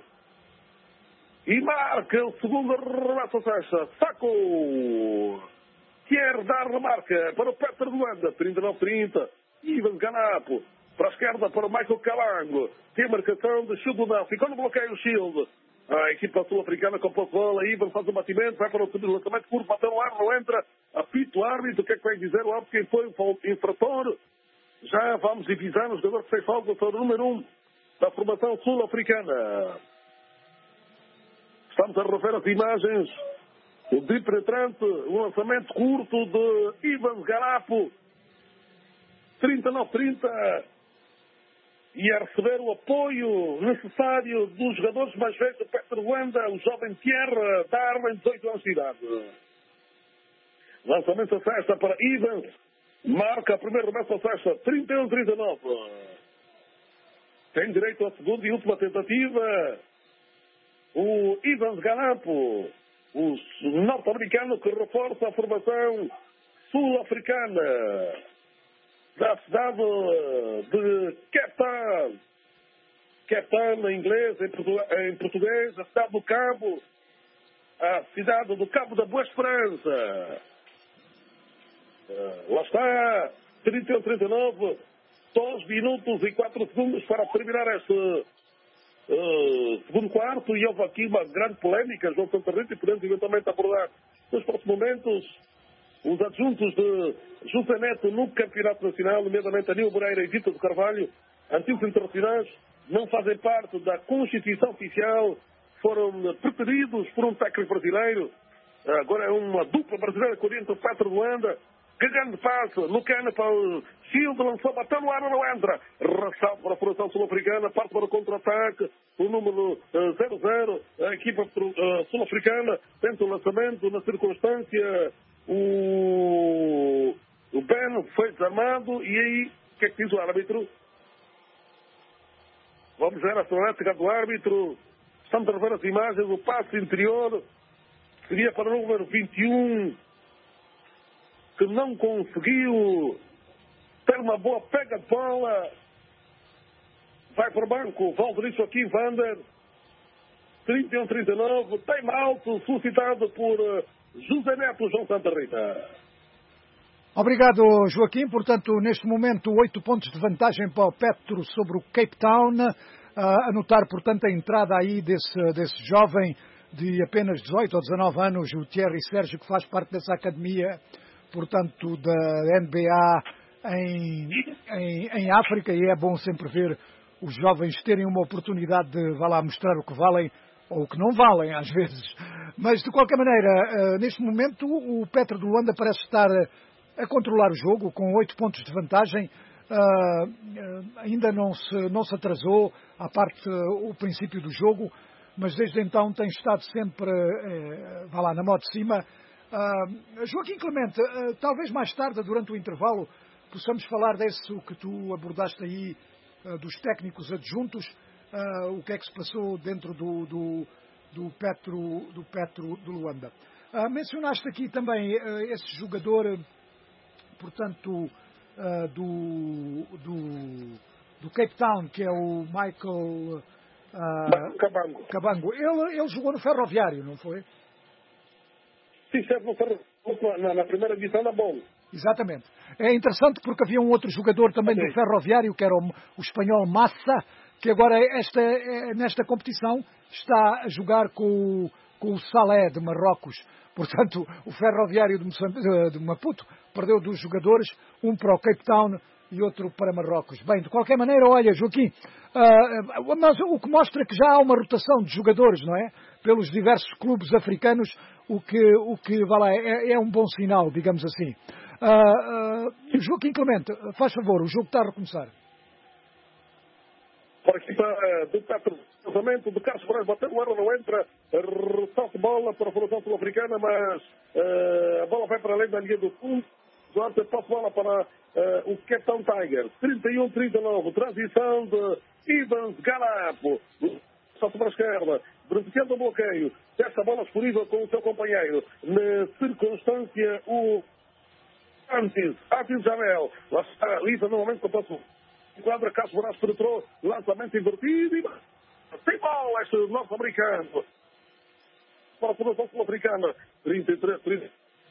E marca o segundo remesso à cesta. Sacou. Quer dar a marca para o Petro Luanda, trinta e nove trinta. Ivan Canapo, para a esquerda para o Michael Calango. Tem marcação de Shield não. Ficou no bloqueio o Shield. A equipa sul-africana com a posse de bola. Ivan faz o batimento, vai para o segundo lançamento curto, bateu no ar, não entra. Apito o árbitro, o que é que vai dizer o árbitro? Quem foi o infrator? Já vamos divisar o jogador que fez falta sobre o número um da formação sul-africana. Estamos a rever as imagens. O drible penetrante, um lançamento curto de Ivan Canapo. trinta e nove trinta. E a receber o apoio necessário dos jogadores mais velhos do Petro Luanda, o jovem Thierry, da Arma, em dezoito anos de idade. Lançamento a cesta para Ivan. Marca a primeira remessa a cesta, trinta e um trinta e nove. Tem direito à segunda e última tentativa. O Ivan Canapo, o norte-americano que reforça a formação sul-africana da cidade de Cape Town. Cape Town em inglês, em português, em português, a cidade do Cabo, a cidade do Cabo da Boa Esperança. Uh, lá está, trinta e um trinta e nove, dois minutos e quatro segundos para terminar este uh, segundo quarto, e houve aqui uma grande polémica, João Santa Rita, e podemos eventualmente abordar nos próximos momentos os adjuntos de José Neto no Campeonato Nacional, nomeadamente Aníbal Moreira e Vitor de Carvalho, antigos internacionais, não fazem parte da Constituição Oficial, foram preteridos por um técnico brasileiro. Agora é uma dupla brasileira que orienta o Petro Luanda. Que grande passe, Lucana para o Shield, lançou, bateu no ar, não entra. Ressalto para a formação sul-africana, parte para o contra-ataque, o número uh, zero zero, a equipa uh, sul-africana tenta o lançamento, na circunstância, o, o Ben foi desarmado, e aí, o que é que diz o árbitro? Vamos ver a sonética do árbitro, estamos a ver as imagens, o passe interior, seria para o número vinte e um, que não conseguiu ter uma boa pega de bola. Vai para o banco, Valveriço aqui, Vander. trinta e um trinta e nove, time out, solicitado por José Neto, João Santa Rita. Obrigado, Joaquim. Portanto, neste momento, oito pontos de vantagem para o Petro sobre o Cape Town. A notar, portanto, a entrada aí desse, desse jovem de apenas dezoito ou dezanove anos, o Thierry Sérgio, que faz parte dessa academia, portanto, da N B A em, em, em África, e é bom sempre ver os jovens terem uma oportunidade de, vá lá, mostrar o que valem ou o que não valem, às vezes. Mas, de qualquer maneira, neste momento, o Petro de Luanda parece estar a controlar o jogo, com oito pontos de vantagem. Ainda não se, não se atrasou à parte o princípio do jogo, mas desde então tem estado sempre, vá lá, na moto de cima. Uh, Joaquim Clemente, uh, talvez mais tarde, durante o intervalo, possamos falar desse que tu abordaste aí, uh, dos técnicos adjuntos, uh, o que é que se passou dentro do, do, do, Petro, do Petro de Luanda. Uh, mencionaste aqui também uh, esse jogador, uh, portanto, uh, do, do, do Cape Town, que é o Michael Uh, Cabango. Cabango. Ele, ele jogou no Ferroviário, não foi? Sim, certo, no Ferroviário, na, na primeira divisão da bola. Exatamente. É interessante porque havia um outro jogador também okay. do Ferroviário, que era o, o espanhol Massa, que agora esta, nesta competição está a jogar com o, com o Salé de Marrocos. Portanto, o Ferroviário de, de Maputo perdeu dois jogadores, um para o Cape Town e outro para Marrocos. Bem, de qualquer maneira, olha, Joaquim, uh, mas o que mostra que já há uma rotação de jogadores, não é? Pelos diversos clubes africanos, o que, o que vai lá, é, é um bom sinal, digamos assim. Uh, uh, Joaquim Clemente, faz favor, o jogo está a recomeçar. Para a equipa do Petro, cruzamento do Carlos Moraes, bateu o erro, não entra, salto bola para a Formação Sul-Africana, mas uh, a bola vai para além da linha do fundo. Duarte, passo bola para uh, o Cape Town Tigers, trinta e um a trinta e nove, transição de Evans Galapo, salto para a esquerda, verificando o bloqueio, desta bola disponível com o seu companheiro, na circunstância o Antes, Antes Jamel, lá está, Lisa no momento que eu passo. Enquadra, Carlos Moraes penetrou, lançamento invertido e tem bola este norte-americano. Para a Formação Sul-Africana, trinta e três, trinta.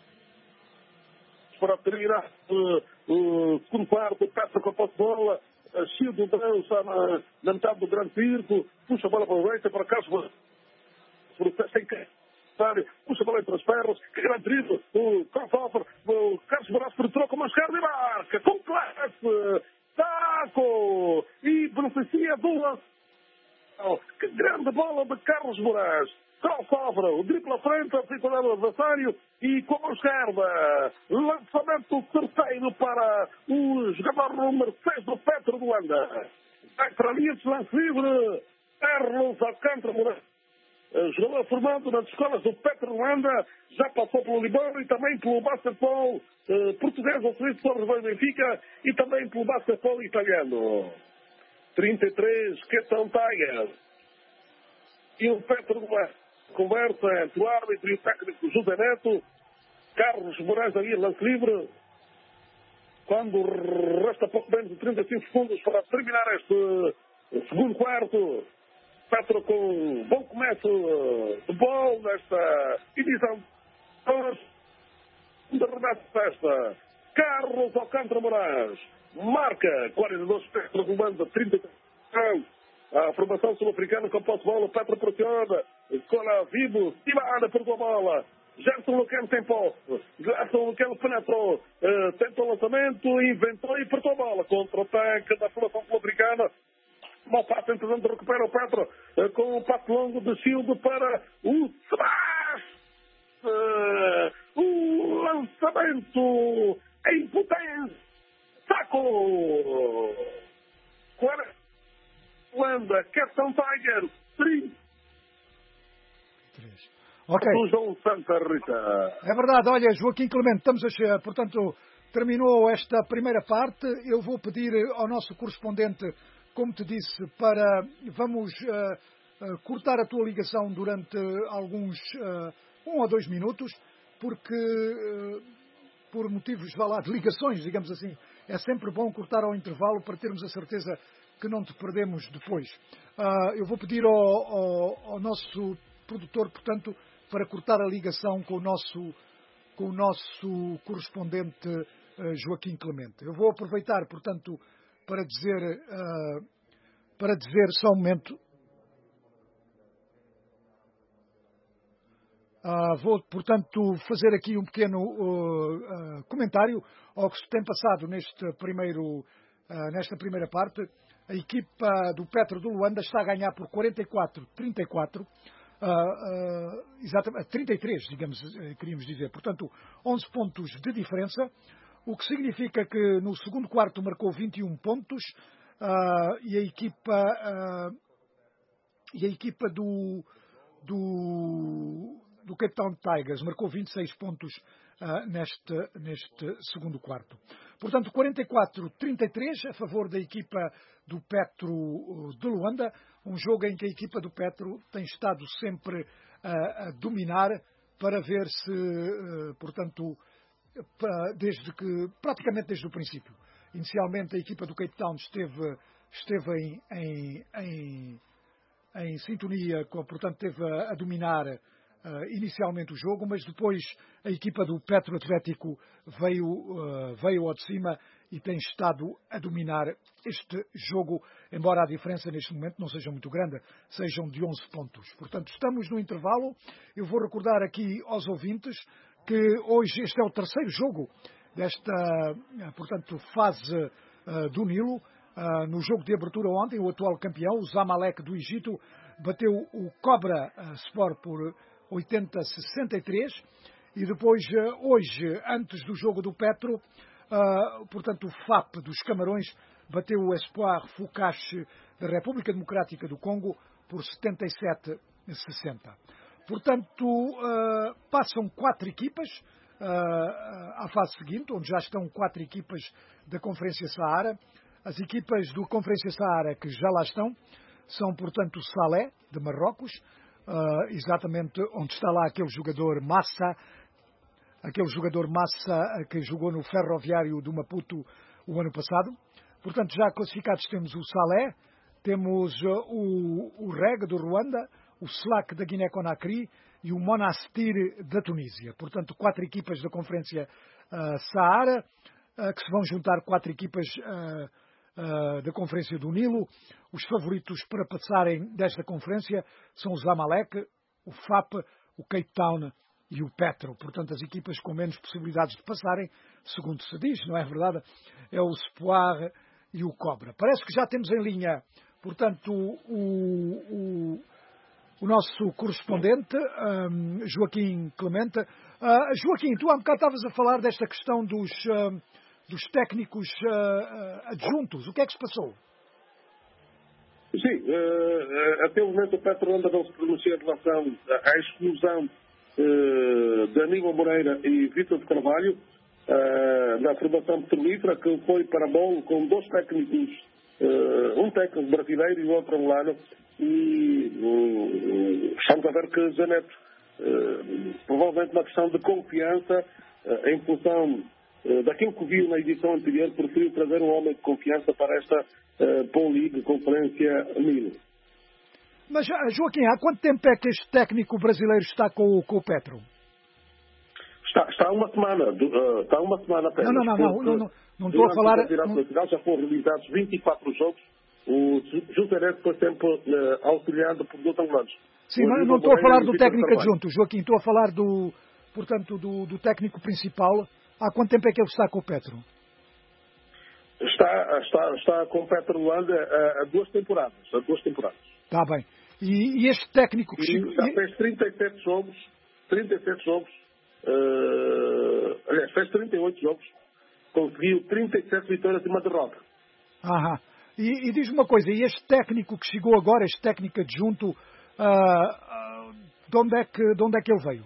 Para terminar o uh, segundo quarto, Petra com a posse de bola, cheio do Drão, está na, na metade do grande circo, puxa a bola para o Reita, para Carlos Moraes, sem que puxa a bola entre as pernas, que grande drible, o crossover, o Carlos Moraes penetrou com uma esquerda e marca, com classe. Taco! E beneficia do lance. Que grande bola de Carlos Moraes. Crossover, o drible à frente, a dificuldade do adversário e com a esquerda. Lançamento terceiro para o jogador número seis do Petro de Luanda. Extra linha de lance livre. Carlos Alcântara Moraes. Jogador formado nas escolas do Petro de Luanda, já passou pelo Libório e também pelo basquetebol eh, português, ao Felipe Torres do Benfica e também pelo basquetebol italiano. trinta e três, Cape Town Tigers. E o Petro de Luanda. Conversa entre o árbitro e o técnico José Neto. Carlos Moraes aí, lance livre. Quando resta pouco menos de trinta e cinco segundos para terminar este segundo quarto. Petro com um bom começo de bola nesta edição de remate de festa. Carlos Alcântara Moraes marca quarenta e dois, Petro de Luanda, trinta e três. A formação sul-africana com a posse de bola, Petro pressiona, escola vivo, Tibana perdeu a bola. Gerson Luqueno tem posse. Gerson Luqueno penetrou, uh, tentou o lançamento, inventou e apertou a bola. Contra-ataque da formação sul-africana. Uma parte entretanto recupera o Petro uh, com um passo longo de shield para o Sebastião. Uh, o lançamento em potência. Saco! Luanda, Cape Town Tigers, trinta. Ok. João Santa Rita. É verdade, olha, Joaquim Clemente, estamos a, portanto, terminou esta primeira parte. Eu vou pedir ao nosso correspondente, como te disse, para vamos uh, uh, cortar a tua ligação durante alguns uh, um ou dois minutos, porque uh, por motivos, vá lá, de ligações, digamos assim, é sempre bom cortar ao intervalo para termos a certeza que não te perdemos depois. Uh, eu vou pedir ao, ao, ao nosso produtor, portanto, para cortar a ligação com o nosso, com o nosso correspondente uh, Joaquim Clemente. Eu vou aproveitar, portanto, para dizer, uh, para dizer só um momento. Uh, vou, portanto, fazer aqui um pequeno uh, uh, comentário ao que se tem passado neste primeiro, uh, nesta primeira parte. A equipa do Petro de Luanda está a ganhar por quarenta e quatro a trinta e quatro, uh, uh, exatamente, trinta e três, digamos, queríamos dizer. Portanto, onze pontos de diferença, o que significa que no segundo quarto marcou vinte e um pontos uh, e a equipa, uh, e a equipa do, do, do Cape Town Tigers marcou vinte e seis pontos uh, neste, neste segundo quarto. Portanto, quarenta e quatro a trinta e três a favor da equipa do Petro de Luanda, um jogo em que a equipa do Petro tem estado sempre uh, a dominar para ver se, uh, portanto, desde que, praticamente desde o princípio. Inicialmente a equipa do Cape Town esteve, esteve em, em, em, em sintonia, com, portanto teve a, a dominar uh, inicialmente o jogo, mas depois a equipa do Petro Atlético veio, uh, veio ao de cima e tem estado a dominar este jogo, embora a diferença neste momento não seja muito grande, sejam de onze pontos. Portanto, estamos no intervalo. Eu vou recordar aqui aos ouvintes que hoje este é o terceiro jogo desta, portanto, fase uh, do Nilo. Uh, no jogo de abertura ontem, o atual campeão, o Zamalek do Egito, bateu o Cobra uh, Sport por oitenta a sessenta e três. E depois, uh, hoje, antes do jogo do Petro, uh, portanto, o F A P dos Camarões bateu o Espoir Fucache da República Democrática do Congo por setenta e sete a sessenta. Portanto, uh, passam quatro equipas uh, à fase seguinte, onde já estão quatro equipas da Conferência Saara. As equipas da Conferência Saara que já lá estão são, portanto, o Salé, de Marrocos, uh, exatamente onde está lá aquele jogador Massa, aquele jogador Massa que jogou no Ferroviário do Maputo o ano passado. Portanto, já classificados temos o Salé, temos uh, o, o Reg do Ruanda, o Slack da Guiné-Conakry e o Monastir da Tunísia. Portanto, quatro equipas da Conferência uh, Saara, uh, que se vão juntar quatro equipas uh, uh, da Conferência do Nilo. Os favoritos para passarem desta conferência são o Zamalek, o F A P, o Cape Town e o Petro. Portanto, as equipas com menos possibilidades de passarem, segundo se diz, não é verdade, é o Espoir e o Cobra. Parece que já temos em linha, portanto, o... o o nosso correspondente, um, Joaquim Clemente. Uh, Joaquim, tu há bocado estavas a falar desta questão dos, uh, dos técnicos uh, adjuntos. O que é que se passou? Sim, uh, até o momento o Petro ainda não se pronuncia em relação à exclusão uh, de Aníbal Moreira e Vítor de Carvalho uh, na formação petrolífera, que foi para Bolo com dois técnicos, uh, um técnico brasileiro e outro angolano. E uh, estamos a ver que Zanetti, uh, provavelmente uma questão de confiança, uh, em função uh, daquilo que viu na edição anterior, preferiu trazer um homem de confiança para esta uh, Paul League Conferência Nilo. Mas, Joaquim, há quanto tempo é que este técnico brasileiro está com, com o Petro? Está, está uma semana, uh, está uma semana apenas. Não, não, não, não, não, não, não estou a falar... Não... Já foram realizados vinte e quatro jogos. O Juntarete foi sempre uh, auxiliado por dois angolanos. Sim, mas não estou a falar do técnico adjunto, Joaquim. Estou a falar do, portanto, do, do técnico principal. Há quanto tempo é que ele está com o Petro? Está, está, está com o Petro Luanda há, há duas temporadas. Há duas temporadas. Está bem. E, e este técnico que e chegou... Já fez trinta e sete jogos. trinta e sete jogos. Uh, aliás, fez trinta e oito jogos. Conseguiu trinta e sete vitórias e uma derrota. Aham. E, e diz-me uma coisa, e este técnico que chegou agora, este técnico adjunto, uh, uh, de, onde é que, de onde é que ele veio?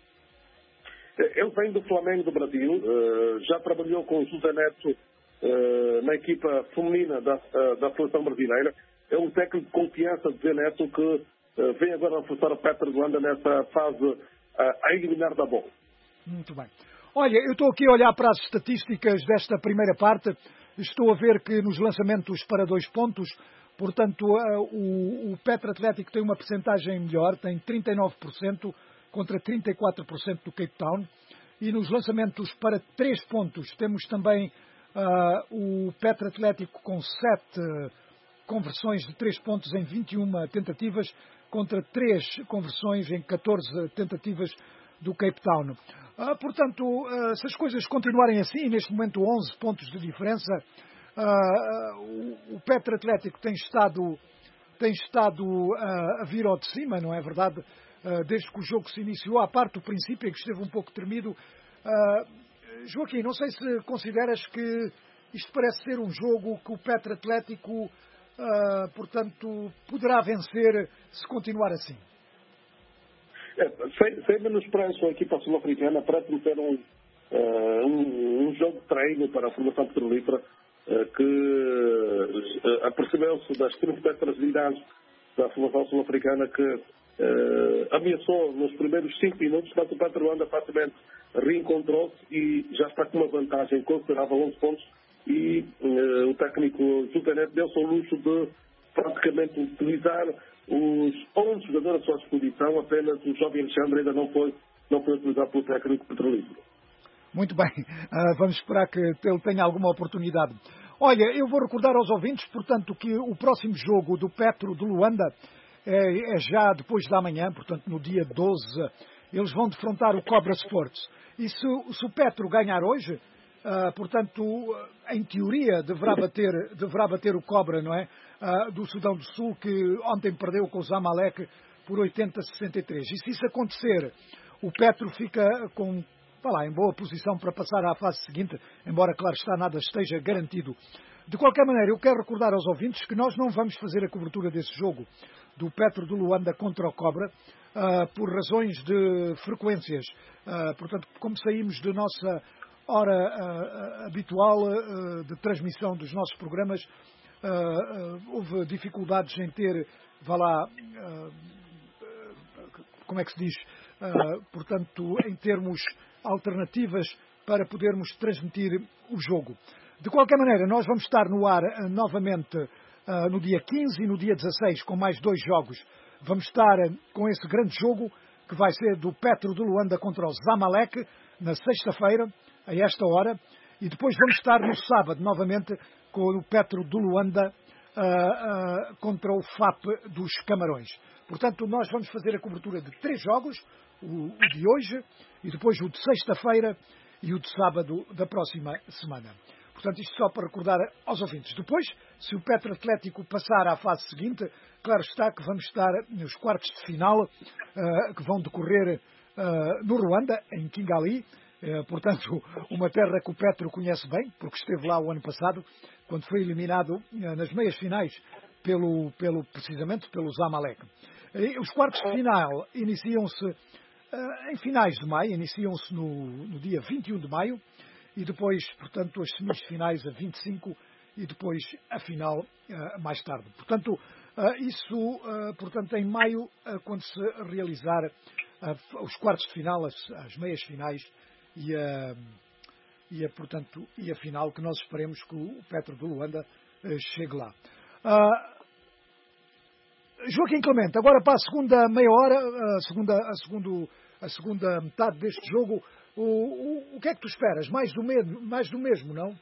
Ele vem do Flamengo do Brasil, uh, já trabalhou com o José Neto uh, na equipa feminina da, uh, da seleção brasileira. É um técnico de confiança de José Neto que uh, vem agora reforçar o Petro de Luanda nessa fase uh, a eliminar da bola. Muito bem. Olha, eu estou aqui a olhar para as estatísticas desta primeira parte. Estou a ver que nos lançamentos para dois pontos, portanto, o, o Petro Atlético tem uma percentagem melhor, tem trinta e nove por cento contra trinta e quatro por cento do Cape Town. E nos lançamentos para três pontos temos também uh, o Petro Atlético com sete conversões de três pontos em vinte e uma tentativas, contra três conversões em catorze tentativas do Cape Town. Uh, portanto, uh, se as coisas continuarem assim, neste momento onze pontos de diferença, uh, uh, o Petro Atlético tem estado, tem estado uh, a vir ao de cima, não é verdade? Uh, desde que o jogo se iniciou, à parte do princípio, em que esteve um pouco tremido. Uh, Joaquim, não sei se consideras que isto parece ser um jogo que o Petro Atlético, uh, portanto, poderá vencer se continuar assim. É, sem, sem menosprezo a equipa sul-africana, parece-me ter um, uh, um, um jogo de treino para a formação petrolífera uh, que uh, apercebeu-se das trinta fragilidades da formação sul-africana que uh, ameaçou nos primeiros cinco minutos, mas o Petro Luanda facilmente reencontrou-se e já está com uma vantagem considerável, onze pontos, e uh, o técnico Juntarete deu-se ao luxo de praticamente utilizar os onze jogadores à sua disposição, apenas o jovem Alexandre ainda não foi, não foi utilizado pelo técnico petrolífero. Muito bem, uh, vamos esperar que ele tenha alguma oportunidade. Olha, eu vou recordar aos ouvintes, portanto, que o próximo jogo do Petro de Luanda é, é já depois da manhã, portanto, no dia doze, eles vão defrontar o Cobra Sports. E se, se o Petro ganhar hoje, uh, portanto, em teoria, deverá bater, deverá bater o Cobra, não é? Uh, do Sudão do Sul, que ontem perdeu com o Zamalek por oitenta a sessenta e três. E se isso acontecer, o Petro fica com... Está lá, em boa posição para passar à fase seguinte, embora, claro está, nada esteja garantido. De qualquer maneira, eu quero recordar aos ouvintes que nós não vamos fazer a cobertura desse jogo do Petro de Luanda contra o Cobra, uh, por razões de frequências. Uh, portanto, como saímos da nossa hora uh, habitual uh, de transmissão dos nossos programas, uh, uh, houve dificuldades em ter, vá lá, uh, como é que se diz, uh, portanto, em termos alternativas para podermos transmitir o jogo. De qualquer maneira, nós vamos estar no ar uh, novamente uh, no dia quinze e no dia dezasseis com mais dois jogos. Vamos estar uh, com esse grande jogo que vai ser do Petro de Luanda contra o Zamalek na sexta-feira, a esta hora, e depois vamos estar no sábado novamente com o Petro de Luanda uh, uh, contra o F A P dos Camarões. Portanto, nós vamos fazer a cobertura de três jogos, o, o de hoje, e depois o de sexta-feira e o de sábado da próxima semana. Portanto, isto só para recordar aos ouvintes. Depois, se o Petro Atlético passar à fase seguinte, claro está que vamos estar nos quartos de final, uh, que vão decorrer uh, no Ruanda, em Kigali. Uh, portanto, uma terra que o Petro conhece bem, porque esteve lá o ano passado, quando foi eliminado uh, nas meias finais, pelo, pelo, precisamente pelo Zamalek. Uh, os quartos de final iniciam-se uh, em finais de maio, iniciam-se no, no dia vinte e um de maio, e depois, portanto, as semifinais a vinte e cinco e depois a final uh, mais tarde. Portanto, uh, isso, uh, portanto, em maio, uh, quando se realizar uh, os quartos de final, as, as meias finais e a, e, a, portanto, e a final, que nós esperemos que o Petro de Luanda uh, chegue lá. Uh, Joaquim Clemente, agora para a segunda meia hora, a segunda, a segundo, a segunda metade deste jogo, O, o, o que é que tu esperas? Mais do mesmo, mais do mesmo, não?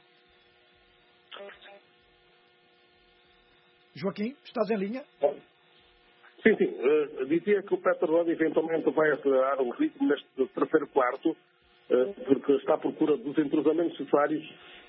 Joaquim, estás em linha? Sim, sim. Uh, dizia que o Petro de Luanda eventualmente vai acelerar o ritmo neste terceiro quarto, uh, porque está à procura dos entrosamentos necessários,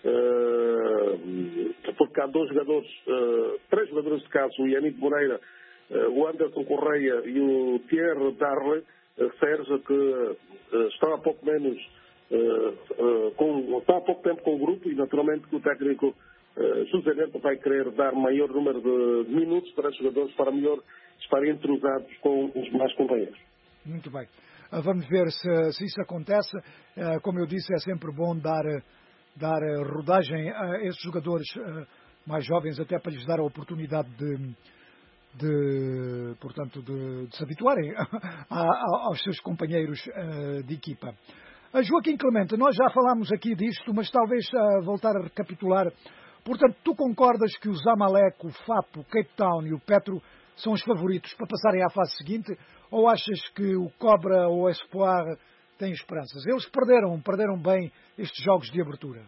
uh, porque há dois jogadores, uh, três jogadores de caso, o Yannick Moreira, uh, o Anderson Correia e o Thierry Darle, Sérgio, que uh, está há pouco menos uh, uh, com, está há pouco tempo com o grupo, e naturalmente que o técnico uh, José Neto vai querer dar maior número de minutos para os jogadores para melhor estarem entrosados com os demais companheiros. Muito bem. Uh, vamos ver se, se isso acontece. Uh, como eu disse, é sempre bom dar, dar rodagem a esses jogadores uh, mais jovens, até para lhes dar a oportunidade de De, portanto, de, de se habituarem a, a, aos seus companheiros uh, de equipa. Uh, Joaquim Clemente, nós já falámos aqui disto, mas talvez uh, voltar a recapitular. Portanto, tu concordas que o Zamalek, o F A P, o Cape Town e o Petro são os favoritos para passarem à fase seguinte, ou achas que o Cobra ou o Espoir têm esperanças? Eles perderam, perderam bem estes jogos de abertura.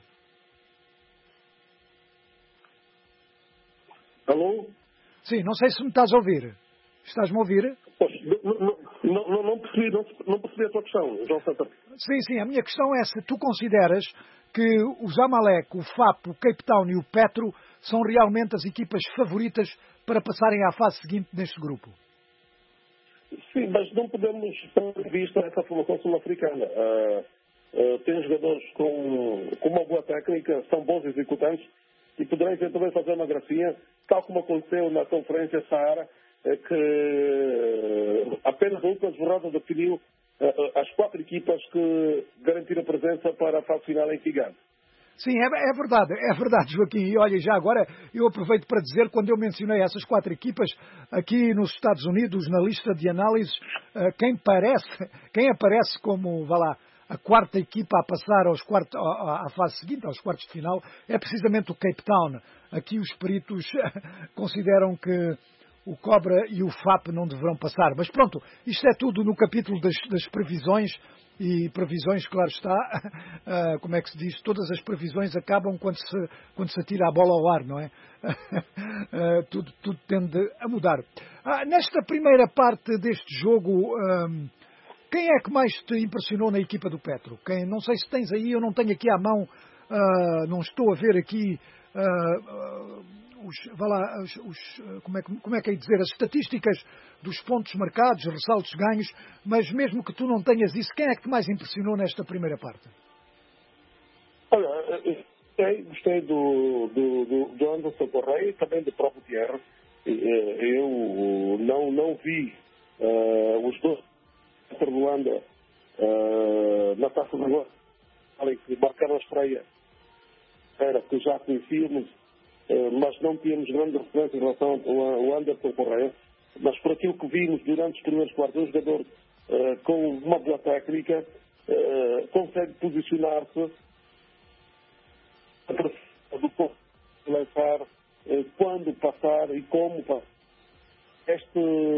Alô? Sim, não sei se me estás a ouvir. Estás-me a ouvir? Pois, não, não, não, não, percebi, não, não percebi a tua questão, João Santa. Sim, sim, a minha questão é se tu consideras que o Zamalek, o F A P, o Cape Town e o Petro são realmente as equipas favoritas para passarem à fase seguinte neste grupo. Sim, mas não podemos ter vista essa formação sul-africana. Uh, uh, tem jogadores com, com uma boa técnica, são bons executantes, e poderão também fazer uma gracinha, tal como aconteceu na Conferência Saara, que apenas a última jornada definiu as quatro equipas que garantiram a presença para a fase final em Kigali. Sim, é, é verdade, é verdade, Joaquim. E olha, já agora eu aproveito para dizer, quando eu mencionei essas quatro equipas, aqui nos Estados Unidos, na lista de análises, quem, parece, quem aparece como, vá lá, a quarta equipa a passar aos quartos, à fase seguinte, aos quartos de final, é precisamente o Cape Town. Aqui os peritos consideram que o Cobra e o F A P não deverão passar. Mas pronto, isto é tudo no capítulo das, das previsões, e previsões, claro está, uh, como é que se diz, todas as previsões acabam quando se, quando se atira a bola ao ar, não é? uh, tudo, tudo tende a mudar. Uh, nesta primeira parte deste jogo, um, quem é que mais te impressionou na equipa do Petro? Quem, não sei se tens aí, eu não tenho aqui à mão, uh, não estou a ver aqui... Uh, uh, Os, vá lá, os, os, como, é que, como é que é dizer, as estatísticas dos pontos marcados, ressaltos ganhos, mas mesmo que tu não tenhas isso, quem é que te mais impressionou nesta primeira parte? Olha, gostei, gostei do, do, do, do Anderson Correia e também do próprio Thierry. Eu não, não vi uh, os dois de Luanda uh, na Taça da Glória, que marcaram a estreia, era que já conhecíamos, mas não tínhamos grande referência em relação ao Anderson Correia. Mas por aquilo que vimos durante os primeiros quartos, um jogador uh, com uma boa técnica uh, consegue posicionar-se do ponto de lançar, uh, quando passar e como passar. Este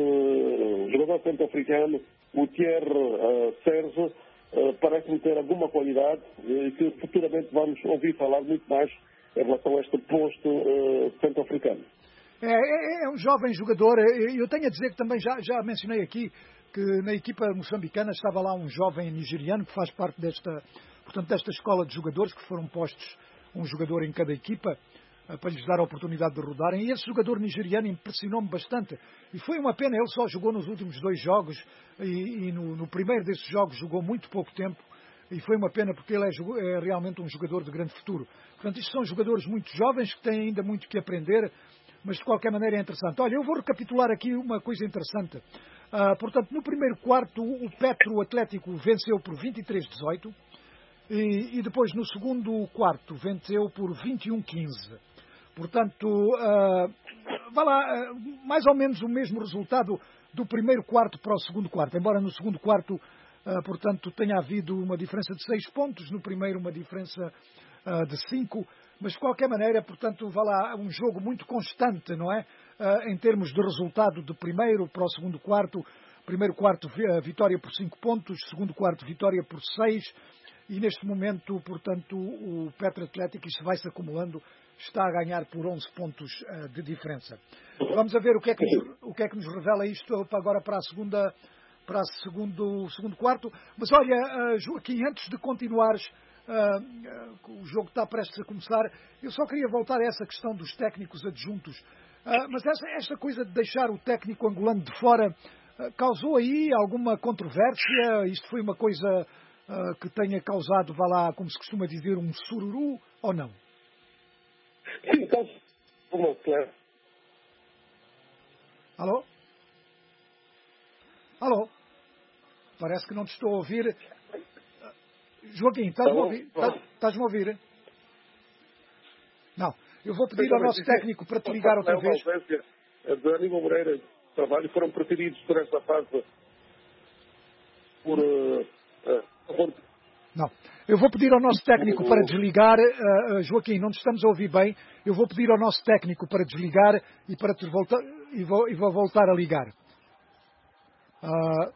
uh, jogador centro-africano, o Thierry uh, Sérgio, uh, parece-me ter alguma qualidade e uh, que futuramente vamos ouvir falar muito mais em relação a este posto uh, centro-africano. É, é, é um jovem jogador. Eu tenho a dizer que também já, já mencionei aqui que na equipa moçambicana estava lá um jovem nigeriano que faz parte desta, portanto, desta escola de jogadores que foram postos um jogador em cada equipa para lhes dar a oportunidade de rodarem. E esse jogador nigeriano impressionou-me bastante. E foi uma pena, ele só jogou nos últimos dois jogos e, e no, no primeiro desses jogos jogou muito pouco tempo. E foi uma pena porque ele é, é realmente um jogador de grande futuro. Portanto, isto são jogadores muito jovens que têm ainda muito que aprender, mas de qualquer maneira é interessante. Olha, eu vou recapitular aqui uma coisa interessante. Uh, portanto, no primeiro quarto, o Petro Atlético venceu por vinte e três a dezoito e, e depois no segundo quarto venceu por vinte e um a quinze. Portanto, uh, vá lá, uh, mais ou menos o mesmo resultado do primeiro quarto para o segundo quarto, embora no segundo quarto, uh, portanto, tenha havido uma diferença de seis pontos, no primeiro uma diferença uh, de cinco, mas de qualquer maneira, portanto, vá lá, um jogo muito constante, não é? Uh, em termos de resultado de primeiro para o segundo quarto, primeiro quarto vitória por cinco pontos, segundo quarto vitória por seis, e neste momento, portanto, o Petro Atlético, isto vai-se acumulando, está a ganhar por onze pontos uh, de diferença. Vamos a ver o que, é que nos, o que é que nos revela isto agora para a segunda, para o segundo, segundo quarto. Mas olha, uh, Joaquim, antes de continuares, uh, uh, o jogo está prestes a começar, eu só queria voltar a essa questão dos técnicos adjuntos. Uh, mas esta, esta coisa de deixar o técnico angolano de fora uh, causou aí alguma controvérsia? Isto foi uma coisa uh, que tenha causado, vá lá, como se costuma dizer, um sururu ou não? Sim, então, uma claro. Alô? Alô? Parece que não te estou a ouvir. Joaquim, estás-me a ouvir? Estás-me a ouvir? Não. Eu vou pedir ao nosso técnico para te ligar outra vez. De Aníbal Moreira, trabalho, foram preferidos por esta fase por... Uh, uh, Não. Eu vou pedir ao nosso técnico para desligar. Uh, Joaquim, não te estamos a ouvir bem. Eu vou pedir ao nosso técnico para desligar e para te voltar, e vou, e vou voltar a ligar. Uh,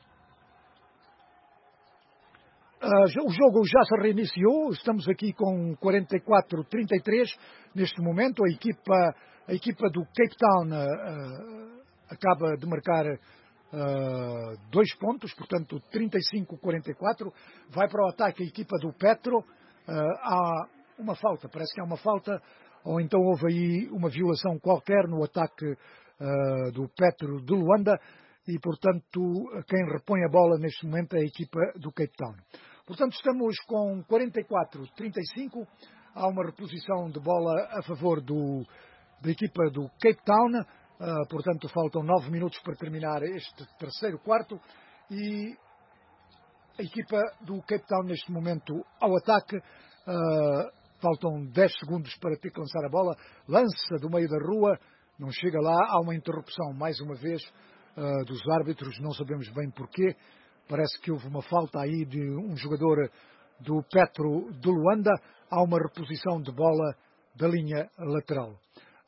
uh, o jogo já se reiniciou. Estamos aqui com quarenta e quatro a trinta e três neste momento. A equipa, a equipa do Cape Town uh, acaba de marcar Uh, dois pontos, portanto trinta e cinco a quarenta e quatro, vai para o ataque a equipa do Petro. Uh, há uma falta, parece que há uma falta, ou então houve aí uma violação qualquer no ataque uh, do Petro de Luanda e portanto quem repõe a bola neste momento é a equipa do Cape Town. Portanto estamos com quarenta e quatro a trinta e cinco, há uma reposição de bola a favor do, da equipa do Cape Town. Uh, portanto, faltam nove minutos para terminar este terceiro quarto e a equipa do Cape Town neste momento ao ataque. Uh, faltam dez segundos para ter que lançar a bola. Lança do meio da rua, não chega lá. Há uma interrupção, mais uma vez, uh, dos árbitros. Não sabemos bem porquê. Parece que houve uma falta aí de um jogador do Petro de Luanda. Há uma reposição de bola da linha lateral.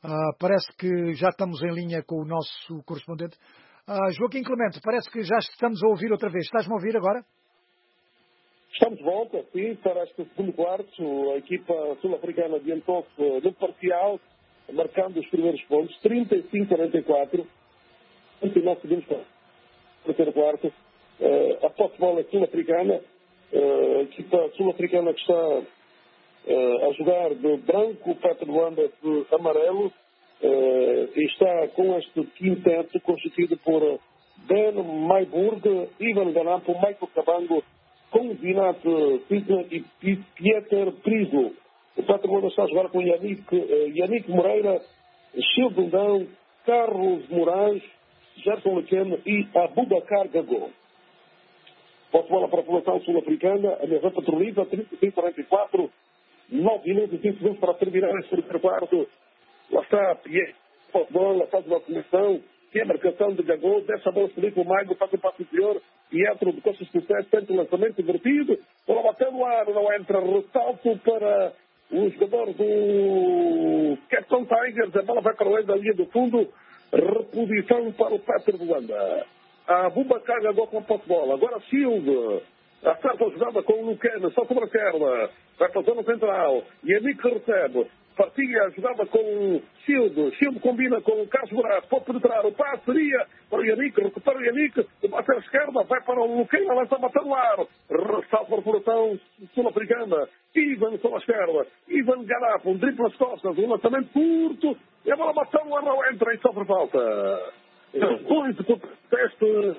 Uh, parece que já estamos em linha com o nosso correspondente. Uh, Joaquim Clemente, parece que já estamos a ouvir outra vez. Estás-me a ouvir agora? Estamos de volta, sim, para este segundo quarto. A equipa sul-africana adiantou-se no parcial, marcando os primeiros pontos, trinta e cinco a quarenta e quatro. trinta e nove segundos para o terceiro quarto. Uh, a posse de bola é sul-africana. Uh, a equipa sul-africana que está Uh, a jogar de branco, Petr Luanda de amarelo, uh, e está com este quinteto constituído por Ben Mayburg, Ivan Ganapo, Michael Cabango, com Vinat Pitner e Pieter Prislo. O Petr Luanda está a jogar com Yannick, uh, Yannick Moreira, Childundão, Carlos Moraes, Gerson Lequem e Abubakar Gago. Posse bola para a população sul-africana, a mesa patroliza, trinta e cinco a quarenta e quatro. nove minutos e cinco segundos para terminar este terceiro quarto. Lá está Pierre, bola, faz uma conexão, que é a marcação de Gagô, deixa a bola subir com o Mago, faz o passo interior, e entra de costas por trás, tenta o lançamento invertido, bola bateu no ar, não entra, ressalto para o jogador do Captain Tigers, a bola vai para o meio da linha do fundo, reposição para o Petr Luanda. A Abubakar Gagô com a posse de bola, agora Silva. Acerta a jogada com o Luquena, só sobre a perna. Vai para a zona central. Yannick recebe. Partilha a jogada com o Shield. Shield combina com o Carlos Moraes. Pode penetrar. O passe seria para o Yannick. Recupera o Yannick. Bate à esquerda. Vai para o Luquena. Lança a bater no ar. Ressalta para a população sul-africana. Ivan sobre a esquerda. Ivan Ganapo. Um drible nas costas. Um lançamento curto. E a bola bateu no ar. Não entra e sofre falta. Muito por teste.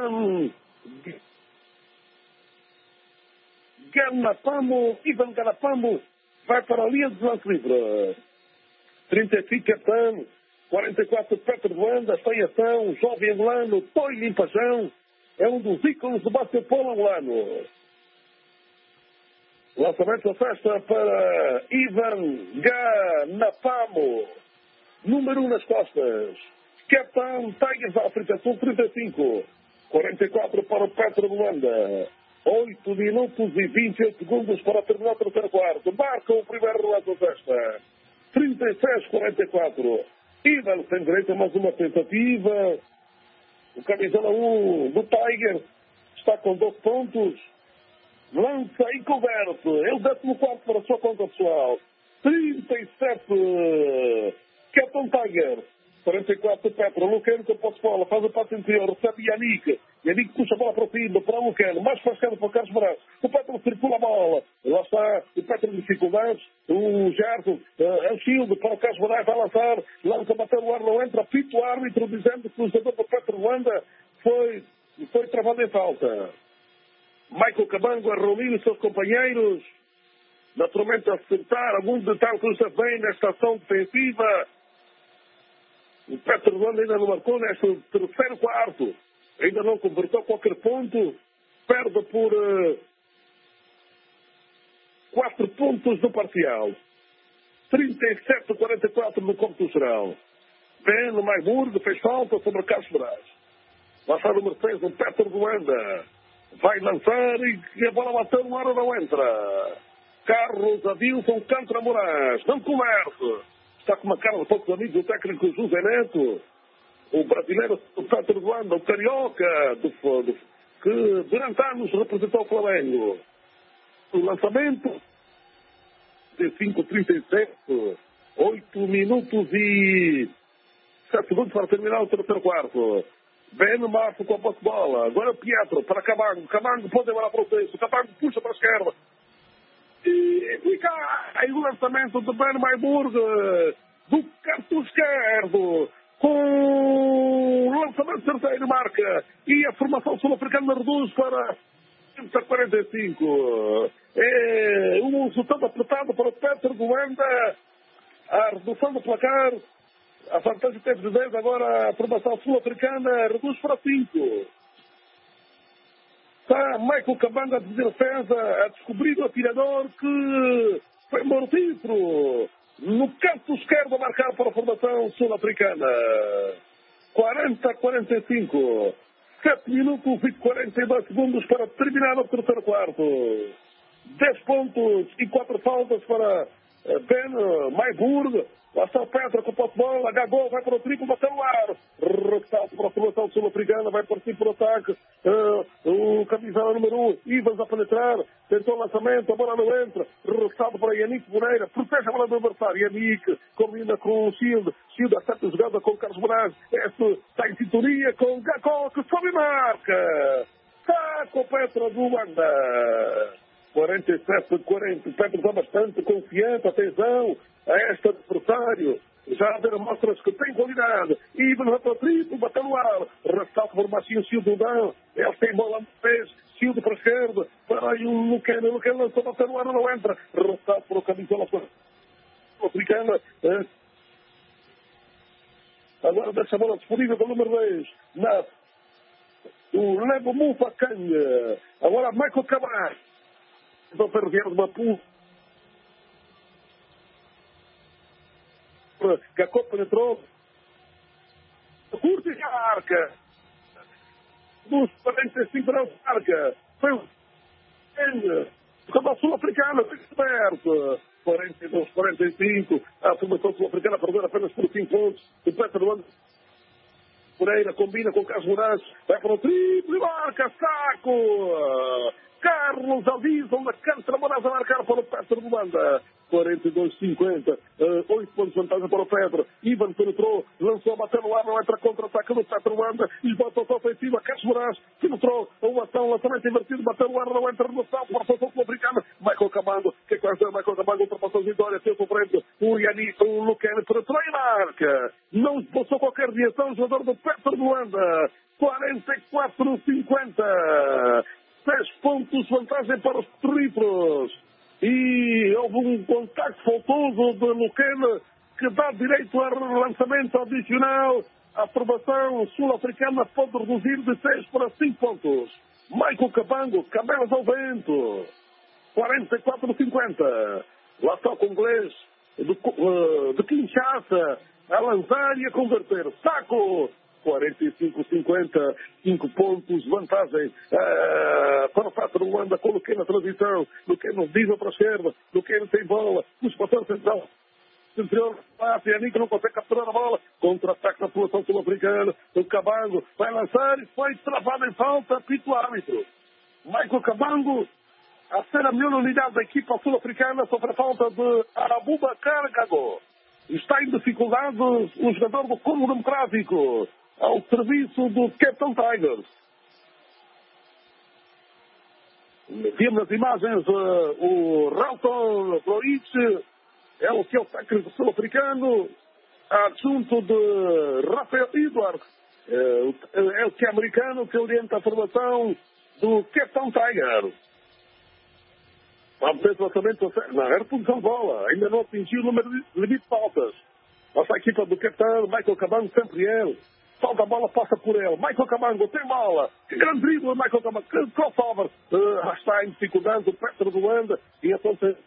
Ganapamo, Ivan Ganapamo vai para a linha de lance livre. trinta e cinco Capitão, quarenta e quatro Petr Luanda, está em ação, jovem angolano, Toy Limpajão, é um dos ícones do basquetebol angolano. Lançamento da festa para Ivan Ganapamo, número um nas costas. Capitão Tigers África Sul, trinta e cinco, quarenta e quatro para o Petr Luanda. oito minutos e vinte e oito segundos para terminar o terceiro quarto. Marca o primeiro relato da festa. trinta e seis a quarenta e quatro. Ivan tem direito a mais uma tentativa. O camisola um do Tiger está com doze pontos. Lança e converte. É o décimo quarto para a sua conta pessoal. trinta e sete. Captain Tiger. quarenta e quatro Petr. Luqueno com a posse de bola. Faz o passo interior. Recebe Yannick. Yannick puxa a bola para cima, para o Luqueno, mais para a esquerda para o Carlos Moraes. O Petr circula a bola. Lá está o Petr em dificuldades. O Gerson, é o Shield para o Carlos Moraes, vai lançar. Lança a bater o ar, não entra. Pito o árbitro dizendo que o jogador do Petr Luanda foi, foi travado em falta. Michael Cabango a reunir os seus companheiros. Naturalmente a acertar algum detalhe que está bem nesta ação defensiva. O Petr Luanda ainda não marcou neste terceiro quarto. Ainda não converteu qualquer ponto. Perde por uh, quatro pontos no parcial. trinta e sete a quarenta e quatro no cômputo geral. Ben Mayburg fez falta sobre Carlos Moraes. Lançar o número seis, o Petr Luanda. Vai lançar e a bola bateu no ar, não entra. Carlos Adilson contra Moraes. Não converse. Está com uma cara de poucos amigos do técnico José Neto. O brasileiro, o Petr Luanda, o carioca, do, do, que durante anos representou o Flamengo. O lançamento de cinco a trinta e sete, oito minutos e sete segundos para terminar o terceiro quarto. Ben Marco com a posse de bola. Agora Pietro para Cabango. Cabango pode levar para o texto. Cabango puxa para a esquerda. E fica aí o lançamento de Ben Mayburg do canto esquerdo. Com o lançamento certeiro, marca. E a formação sul-africana reduz para quarenta e cinco. É um resultado apertado para o Petr Luanda. A redução do placar. A vantagem teve de dez, agora a formação sul-africana reduz para cinco. Está Michael Cabango a defesa, a descobrir o atirador que foi mortífero. No canto esquerdo a marcar para a formação sul-africana. quarenta a quarenta e cinco. sete minutos e quarenta e dois segundos para terminar o terceiro quarto. dez pontos e quatro faltas para Ben Mayburg. Lá está o Petra com o posse de bola, Gagol vai para o triplo, bateu no ar. Ressalto para a formação sul-africana, vai partir para o ataque. Uh, o camisola número um, Ivans a penetrar, tentou o lançamento, a bola não entra. Ressalto para Yannick Moreira, protege a bola do adversário. Yannick combina com o Shield, Shield acerta a jogada com o Carlos Moraes. Este está em sintonia com o Gagol, que sobe e marca. Está com o Petra do Luanda. quarenta e sete a quarenta, o Petra está bastante confiante, atenção a este adversário, já deram mostras que tem qualidade, Ivan vai para o triplo, bateu no ar, ressalto por Machinho, Sildo Dão, ele tem bola no pés, Sildo para a esquerda, para aí o Luquena, o Luquena lançou, bateu no ar, não entra, ressalto por o camisola africana, agora deixa a bola disponível para o número dois, na, o Lebo Mufacanha, agora Michael Cabral, então perder uma pulsa, Gacó penetrou, curte e arca, dos quarenta e cinco não arca, foi o a sul-africana, perto, quarenta e dois, quarenta e cinco, a formação sul-africana perdeu apenas por cinco pontos, o Petra do Ano Moreira combina com o Carlos Moraes, vai para o triplo e marca, saco! Carlos Aldison na cancha, Moraes a marcar para o Petra do Banda. quarenta e dois a cinquenta, uh, oito pontos de vantagem para o Petra. Ivan penetrou, lançou, bateu no ar, não entra contra-ataque do Petra Luanda, e volta a ofensiva, Carlos Moraes, penetrou, uma ação, lançamento invertido, bateu no ar, não entra no salto, para a formação sul-africana. Michael Cabango, que quase é Michael Cabango, ultrapassou a vitória, teve por frente o Yannick, o Luquene, penetrou e marca. Não passou qualquer reação, o jogador do Petra Luanda, quarenta e quatro a cinquenta, seis pontos de vantagem para os triplos. E houve um contacto faltoso de Luquena que dá direito a lançamento adicional. A formação sul-africana pode reduzir de seis para cinco pontos. Michael Cabango, cabelas ao vento. quarenta e quatro a cinquenta. Lá está o inglês de, uh, de Kinshasa a lançar e a converter. Saco! quarenta e cinco a cinquenta, cinco pontos de vantagem uh, para o Petra Luanda, com o Luquena na transição, Luquena diva para a esquerda, Luquena tem bola, o espaçador central, central, passa, Yannick não consegue capturar a bola, contra-ataque na população sul-africana, o Cabango vai lançar e foi travado em falta, apito árbitro. Michael Cabango, a ser a melhor unidade da equipa sul-africana, sobre a falta de Abubakar Gago. Está em dificuldades o jogador do Congo Democrático, ao serviço do Cape Town Tigers. Vimos nas imagens uh, o Ralton Floich, é o que é o técnico sul-africano, adjunto de Rafael Edwards, é, é o que é americano, que orienta a formação do Cape Town Tigers. Vamos ver o lançamento, não, era posição de bola, ainda não atingiu o número de limite de faltas. Nossa equipa do Cape Town, Michael Cabango, sempre ele. Solta a bola, passa por ele. Michael Cabango tem bola. Que grande drible, Michael Cabango. Que crossover. Uh, está em dificuldade o Petra do Luanda. E então tem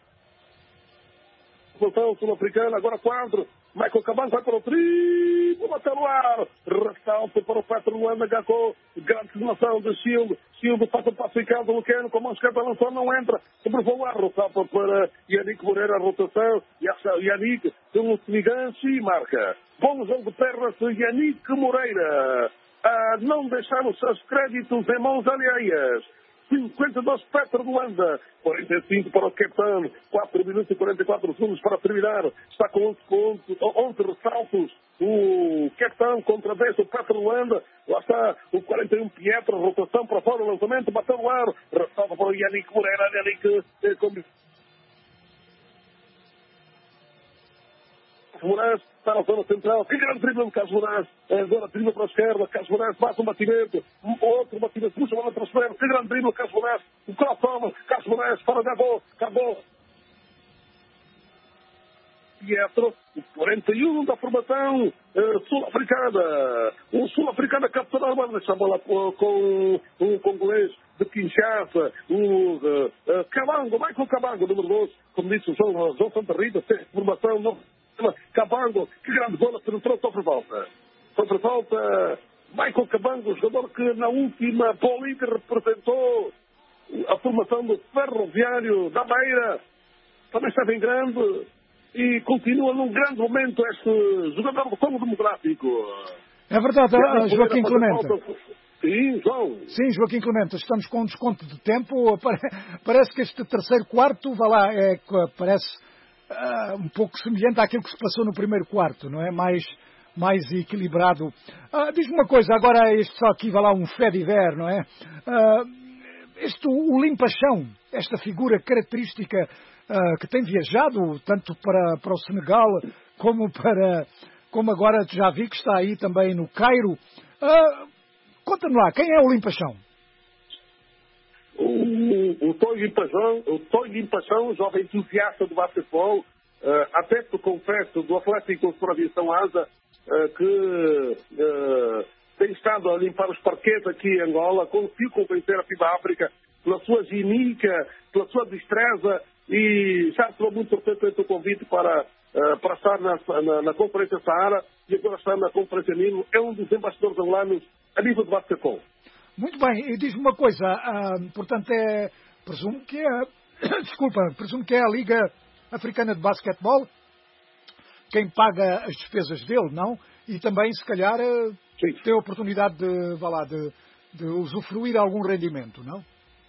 a sul-africana, agora quatro. Michael Cabango vai para o triplo, bateu no ar. Ressalto para o Petra do Luanda, Gacô. Grande simulação de Shield. Shield faz o passo em casa, Luqueno, com a mão esquerda lançou, não entra. Sobrevou o ar, ressalto para Yannick Moreira, a rotação. E Yannick, pelo Semiganche e marca. Bom jogo de pernas de Yannick Moreira. A não deixar os seus créditos em mãos alheias. cinquenta e dois Petra do Luanda. quarenta e cinco para o capitão. quatro minutos e quarenta e quatro segundos para terminar. Está com onze pontos, onze ressaltos. O capitão contra dez o Petra do Luanda. Lá está o quarenta e um Pietra. Rotação para fora, o lançamento. Bateu no ar. Ressalta para o Yannick Moreira. Yannick eh, com... Moraes está na zona central, que grande drible do Carlos Moraes, a zona drible para a esquerda, Carlos Moraes bate um batimento, um outro batimento, puxa a bola para a esquerda, que grande drible do Carlos Moraes, o crossover, Carlos Moraes para Gabó, Gabó. Pietro, o quarenta e um da formação uh, sul-africana, o sul-africano capturou a bola, deixa a bola com, com o congolês de Kinshasa, o uh, uh, Cabango, Michael Cabango, número doze, como disse o João, João Santa Rita, tem formação, não Cabango, que grande bola, penetrou, sofre falta. Sofre falta, Michael Cabango, jogador que na última Paulinha representou a formação do Ferroviário da Beira, também esteve em grande, e continua num grande momento este jogador do Congo Democrático. É verdade, uh, Joaquim Clemente. Sim, João. Sim, Joaquim Clemente, estamos com um desconto de tempo. Parece que este terceiro quarto, vá lá, é, parece uh, um pouco semelhante àquilo que se passou no primeiro quarto, não é? Mais, mais equilibrado. Uh, Diz-me uma coisa, agora este só aqui, vá lá, um fait divers, não é? Uh, este, o Limpachão, esta figura característica uh, que tem viajado tanto para, para o Senegal como para, como agora já vi que está aí também no Cairo. Uh, Conta-me lá, quem é o Limpachão? O, o Toy Limpachão, o Toy Limpachão, jovem entusiasta do basquetebol, uh, adepto, confesso, do Atlético por Aviação Asa, uh, que uh, tem estado a limpar os parquetes aqui em Angola, conseguiu convencer a FIBA África pela sua ginica, pela sua destreza, e já falou muito importante o convite para, uh, para estar na, na, na Conferência Saara e agora está na Conferência Nilo. É um dos embaixadores angolanos a nível de basquetebol. Muito bem, e diz-me uma coisa, uh, portanto é, presumo que é, desculpa, presumo que é a Liga Africana de Basquetebol quem paga as despesas dele, não? E também, se calhar, uh, tem a oportunidade de, vá lá, de, de usufruir algum rendimento, não?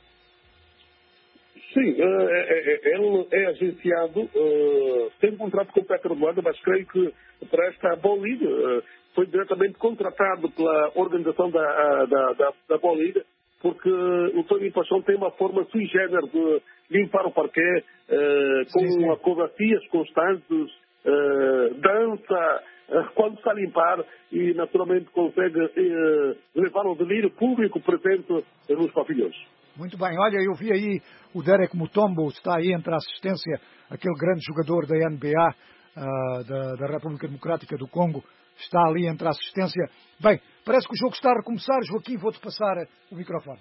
Sim, ele é agenciado, tem um contrato com o Petro Luanda, mas creio que para esta Bolívia foi diretamente contratado pela organização da, da, da, da Bolívia, porque o Tony Paixão tem uma forma sui generis de limpar o parquet, com sim, sim. acrobacias constantes, dança, quando está a limpar e naturalmente consegue levar o delírio público presente nos pavilhões. Muito bem, olha, eu vi aí o Derek Mutombo, está aí entre a assistência, aquele grande jogador da N B A, uh, da, da República Democrática do Congo, está ali entre a assistência. Bem, parece que o jogo está a recomeçar. Joaquim, vou-te passar o microfone.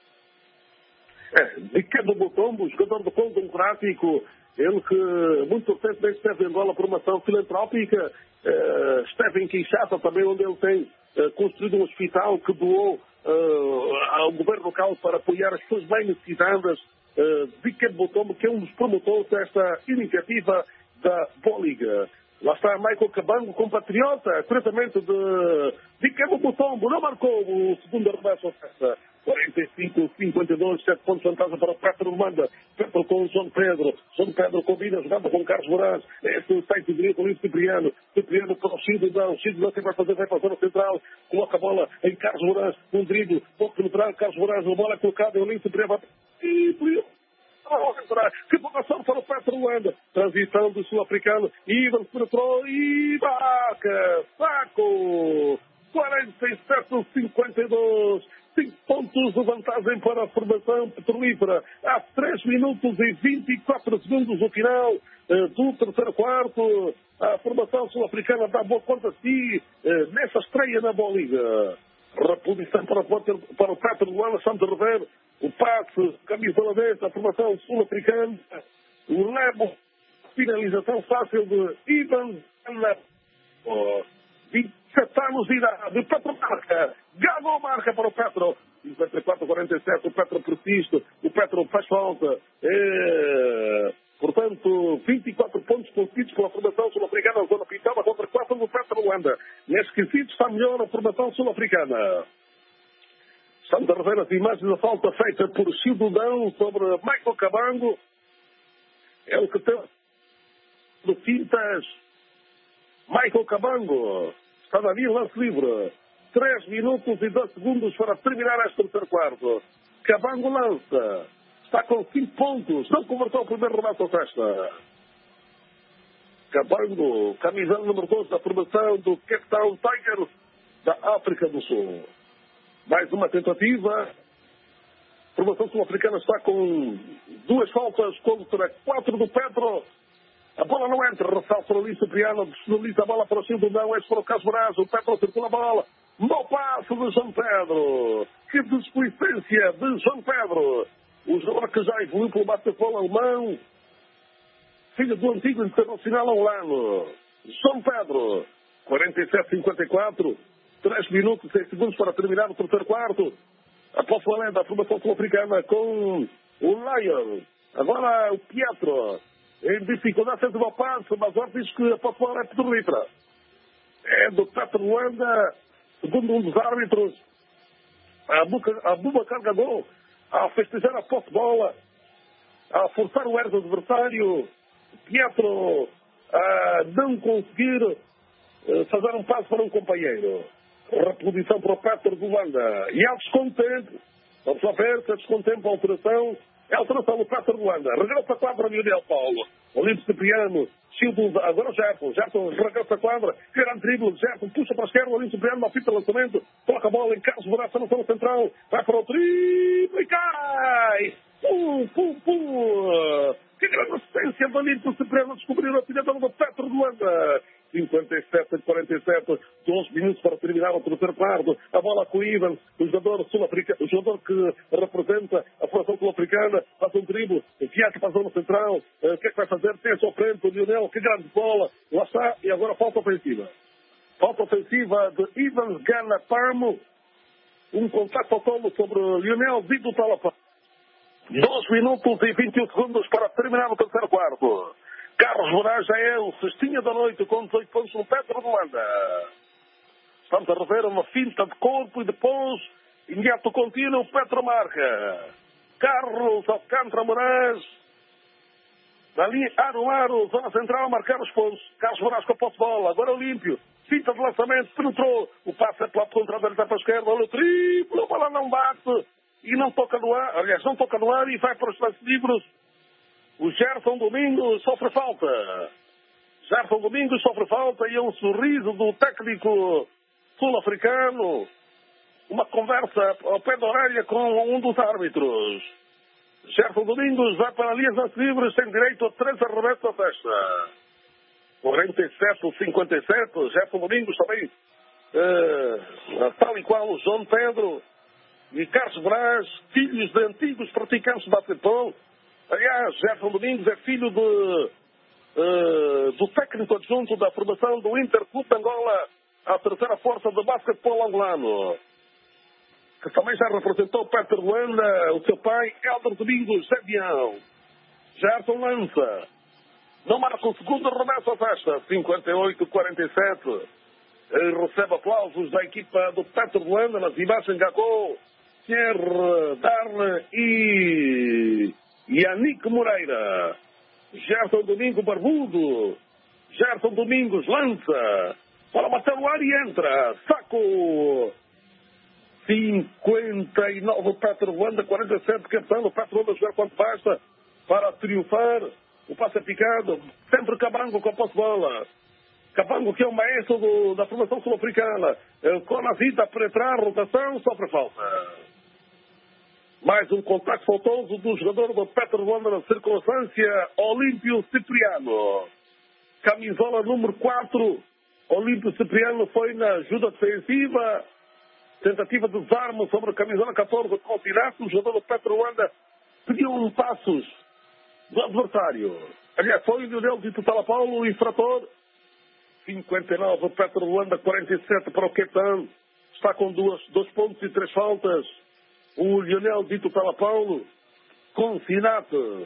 É, Ricardo Mutombo, jogador do Congo Democrático, ele que muito recentemente esteve em Angola por uma ação filantrópica, uh, esteve em Kinshasa também, onde ele tem uh, construído um hospital que doou Uh, ao governo local para apoiar as pessoas bem necessitadas. uh, Ricardo Mutombo, que é um dos promotores desta iniciativa da Boliga. Lá está Michael Cabango, compatriota, corretamente de Ricardo Mutombo, não marcou o segundo arremesso à festa. quarenta e cinco a cinquenta e dois, sete pontos de vantagem para o Petro Luanda. Petro com o João Pedro. João Pedro combina jogando com o Carlos Moraes. Este site direito com o Luís Cipriano. Cipriano para o Cidadão. O Cidadão que vai fazer, vai fazer a central. Coloca a bola em Carlos Moraes. Um drible. Pouco penetrar. Carlos Moraes. A bola é colocada. O Luís Cipriano. E que votação para o Petro Luanda. Transição do sul-africano. Ivan penetrou e vaca. Saco. quarenta e sete a cinquenta e dois. cinco pontos de vantagem para a formação petrolífera. Há três minutos e vinte e quatro segundos no final uh, do terceiro quarto. A formação sul-africana dá boa conta de si uh, nessa estreia na Bolívia. Reposição para, para o Petro Luanda, Santos Rivero. O passe, camisola dentro, a formação sul-africana. O lebo, finalização fácil de Ivan oh, vinte e sete anos de idade. O Petro marca. Ganhou marca para o Petro. cinquenta e quatro a quarenta e sete. O Petro persiste. O Petro faz falta. É... Portanto, vinte e quatro pontos conseguidos pela formação sul-africana na zona pintada contra quatro do Petro Luanda. Neste quesito está melhor a formação sul-africana. Estamos a rever as imagens da falta feita por Cidadão sobre Michael Cabango. É o que tem do Quintas. Michael Cabango está ali lance livre. três minutos e dois segundos para terminar este terceiro quarto. Cabango lança. Está com cinco pontos. Não converteu o primeiro remate à festa. Cabango, camisão número doze da formação do Cape Town Tigers da África do Sul. Mais uma tentativa. A formação sul-africana está com duas faltas contra quatro do Petro. A bola não entra, ressalta o Luís Cipriano, desliza a bola para o Silvio, não, é para o Carlos Moraes, o Petro circula a bola, no passo de João Pedro, que desplicência de João Pedro, o jogador que já evoluiu pelo basquetebol alemão, filho do antigo internacional angolano, João Pedro, quarenta e sete a cinquenta e quatro, três minutos e seis segundos para terminar o terceiro quarto, após a da formação sul-africana com o Lion, agora o Pietro, em dificuldade, fez uma passe, mas o diz que a posse é petrolífera. É do Petro Luanda, segundo um dos árbitros, a Abubakar Gadou, a festejar a posse de bola, a forçar o erro do adversário, Pietro a não conseguir uh, fazer um passo para um companheiro. Reposição para o Petro de Luanda. E há descontempo. Vamos lá ver se há descontempo a alteração. É a alteração do Petro de Luanda. Regressa a quadra Lionel Paulo. Olímpio Cipriano. Childo, agora o Gerson. Gerson regressa a quadra. Grande drible. Gerson puxa para a esquerda. Olímpio Cipriano. Não fita lançamento. Coloca a bola em Carlos Buraco na zona central. Vai para o triple e cai. Pum, pum, pum. Que grande assistência do Olímpio Cipriano. Descobriu a pilha do Petro de Luanda. cinquenta e sete a quarenta e sete, doze minutos para terminar o terceiro quarto. A bola com o Ivan, o jogador sul-africano, o jogador que representa a formação sul-africana, faz um drible, viaja para a zona central. O que é que vai fazer? Tem a sua frente o Lionel, que grande bola. Lá está, e agora falta ofensiva. Falta ofensiva de Ivan Gana Parmo. Um contacto ao tolo sobre o Lionel Dito Talapa. doze minutos e vinte e um segundos para terminar o terceiro quarto. Carlos Moraes já é o cestinha da noite com dezoito pontos no Petro de Luanda. Estamos a rever uma finta de corpo e depois, imediato contínuo, Petro marca. Carlos Alcântara Moraes, na linha aro aro, zona central, a marcar os pontos. Carlos Moraes com a posse de bola, agora Olímpio. Finta de lançamento, penetrou. O passe é para o contrário, ele está para a esquerda, olha o triplo, a bola não bate e não toca no ar. Aliás, não toca no ar e vai para os lances livres. O Gerson Domingos sofre falta. Gerson Domingos sofre falta e é um sorriso do técnico sul-africano. Uma conversa ao pé da orelha com um dos árbitros. Gerson Domingos vai para a linha das livres, tem direito a três arremessos à festa. quarenta e sete a cinquenta e sete. Gerson Domingos também, uh, tal e qual o João Pedro e Carlos Brás, filhos de antigos praticantes de basquetebol. Aliás, Gerson Domingos é filho de, uh, do técnico adjunto da formação do Interclube de Angola, a terceira força de basquetebol angolano, que também já representou Petro de Luanda, o seu pai, Helder Domingos, Zé Bião. Gerson lança. Não marca o segundo arremesso à festa. cinquenta e oito a quarenta e sete. Ele recebe aplausos da equipa do Petro de Luanda, nas imagens Gagô, Thierry Darne e Yannick Moreira. Gerson Domingos barbudo. Gerson Domingos lança. Para bater o ar e entra. Saco. cinquenta e nove Petro de Luanda, quarenta e sete capitão. O Petro de Luanda jogar quanto basta para triunfar. O passe é picado. Sempre Cabango com a posse de bola. Cabango, que é o maestro do, da formação sul-africana. Com a Zita a penetrar, rotação, sofre falta. Mais um contacto faltoso do jogador do Petro de Luanda na circunstância, Olímpio Cipriano. Camisola número quatro, Olímpio Cipriano foi na ajuda defensiva. Tentativa de desarme sobre a camisola catorze com o Tiraço. O jogador do Petro de Luanda pediu um passos do adversário. Aliás, foi o Lionel Dito Talapaulo, o infrator. cinquenta e nove, Petro de Luanda, quarenta e sete para o Quetão. Está com duas, dois pontos e três faltas. O Lionel Dito Talapaulo, com Sinato.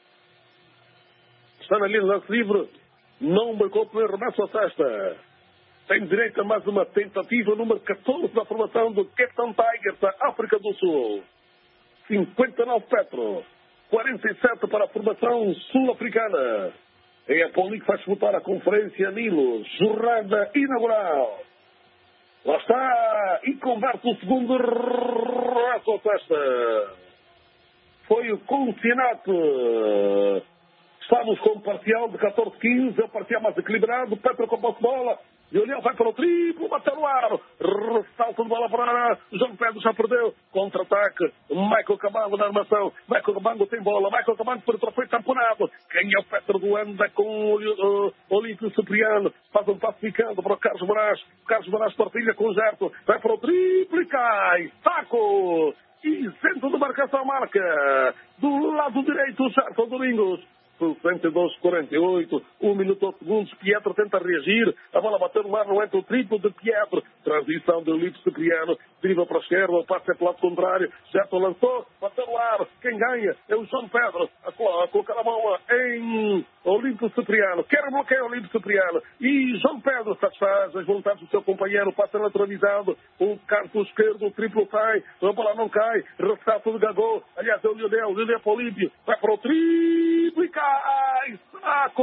Está na linha de lance livre. Não marcou o primeiro arremesso à cesta. Tem direito a mais uma tentativa, número catorze da formação do Quetão Tigers, da África do Sul. cinquenta e nove Petro. quarenta e sete para a formação sul-africana. É a Poli que faz disputar a Conferência Nilo. Jornada inaugural. Lá está. E converte o segundo raço à festa. Foi o Consinato. Estamos com um parcial de catorze a quinze. É o parcial mais equilibrado. Petro com a posse de bola. Lionel vai para o triplo, bateu no ar, ressalto de bola para o João Pedro, já perdeu, contra-ataque, Michael Cabango na armação, Michael Cabango tem bola, Michael Cabango por foi tamponado, quem é o Petro de Luanda com o uh, Olímpio Cipriano, faz um passo ficando para o Carlos Moraes, Carlos Moraes partilha com o Gerto, vai para o triplo e cai, taco, isento de marcação marca, do lado direito o Gerto Domingos, sessenta e dois a quarenta e oito, um minuto oito segundos, Pietro tenta reagir, a bola bateu no ar, não entra o triplo de Pietro, transição de Olímpio Cipriano, driva para a esquerda, o passe é para o lado contrário, Gerson lançou, bateu no ar, quem ganha é o João Pedro, a colocar a bola em Olímpio Cipriano, quer bloquear Olímpio Cipriano, e João Pedro satisfaz as vontades do seu companheiro, passa naturalizado, o canto esquerdo, o triplo sai, a bola não cai, ressalto de Gagô, aliás é o Lionel, o Lionel para o Olímpio, vai para o triplo e cai, saco!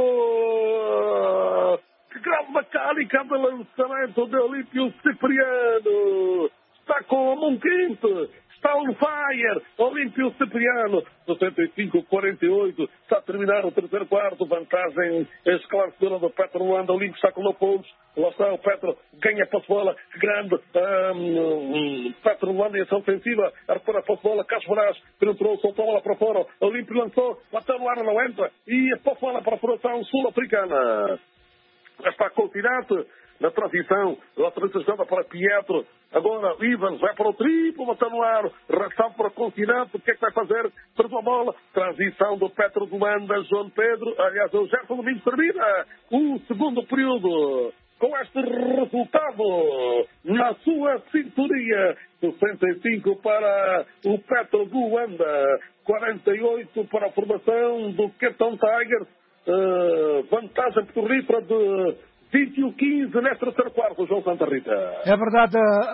Que grande mecânica de lançamento de Olímpio Cipriano, está com a mão quente, está on fire, Olímpio Cipriano, sessenta e cinco a quarenta e oito, está a terminar o terceiro quarto, vantagem esclarecedora do Petro Luanda, Olímpio está com nove pontos, lá está o Petro, ganha a posse-bola, que grande, um, um, Petro Luanda em ação ofensiva, a recupera a posse-bola, Carlos Moraes, penetrou, soltou a bola para fora, Olímpio lançou, bateu no ar, não entra, e a posse-bola para a federação sul-africana. Já está Continente na transição, a transição para Pietro, agora Ivans vai para o triplo, bateu no ar, ressalto para Continente, o que é que vai fazer? Perdeu a bola, transição do Petro de Luanda, João Pedro, aliás, o Gerson Domingos termina o segundo período. Com este resultado, na sua cinturinha, sessenta e cinco para o Petro de Luanda, quarenta e oito para a formação do Cape Town Tigers. Uh, vantagem petrolífera de vinte e um a quinze neste terceiro quarto, João Santa Rita. É verdade,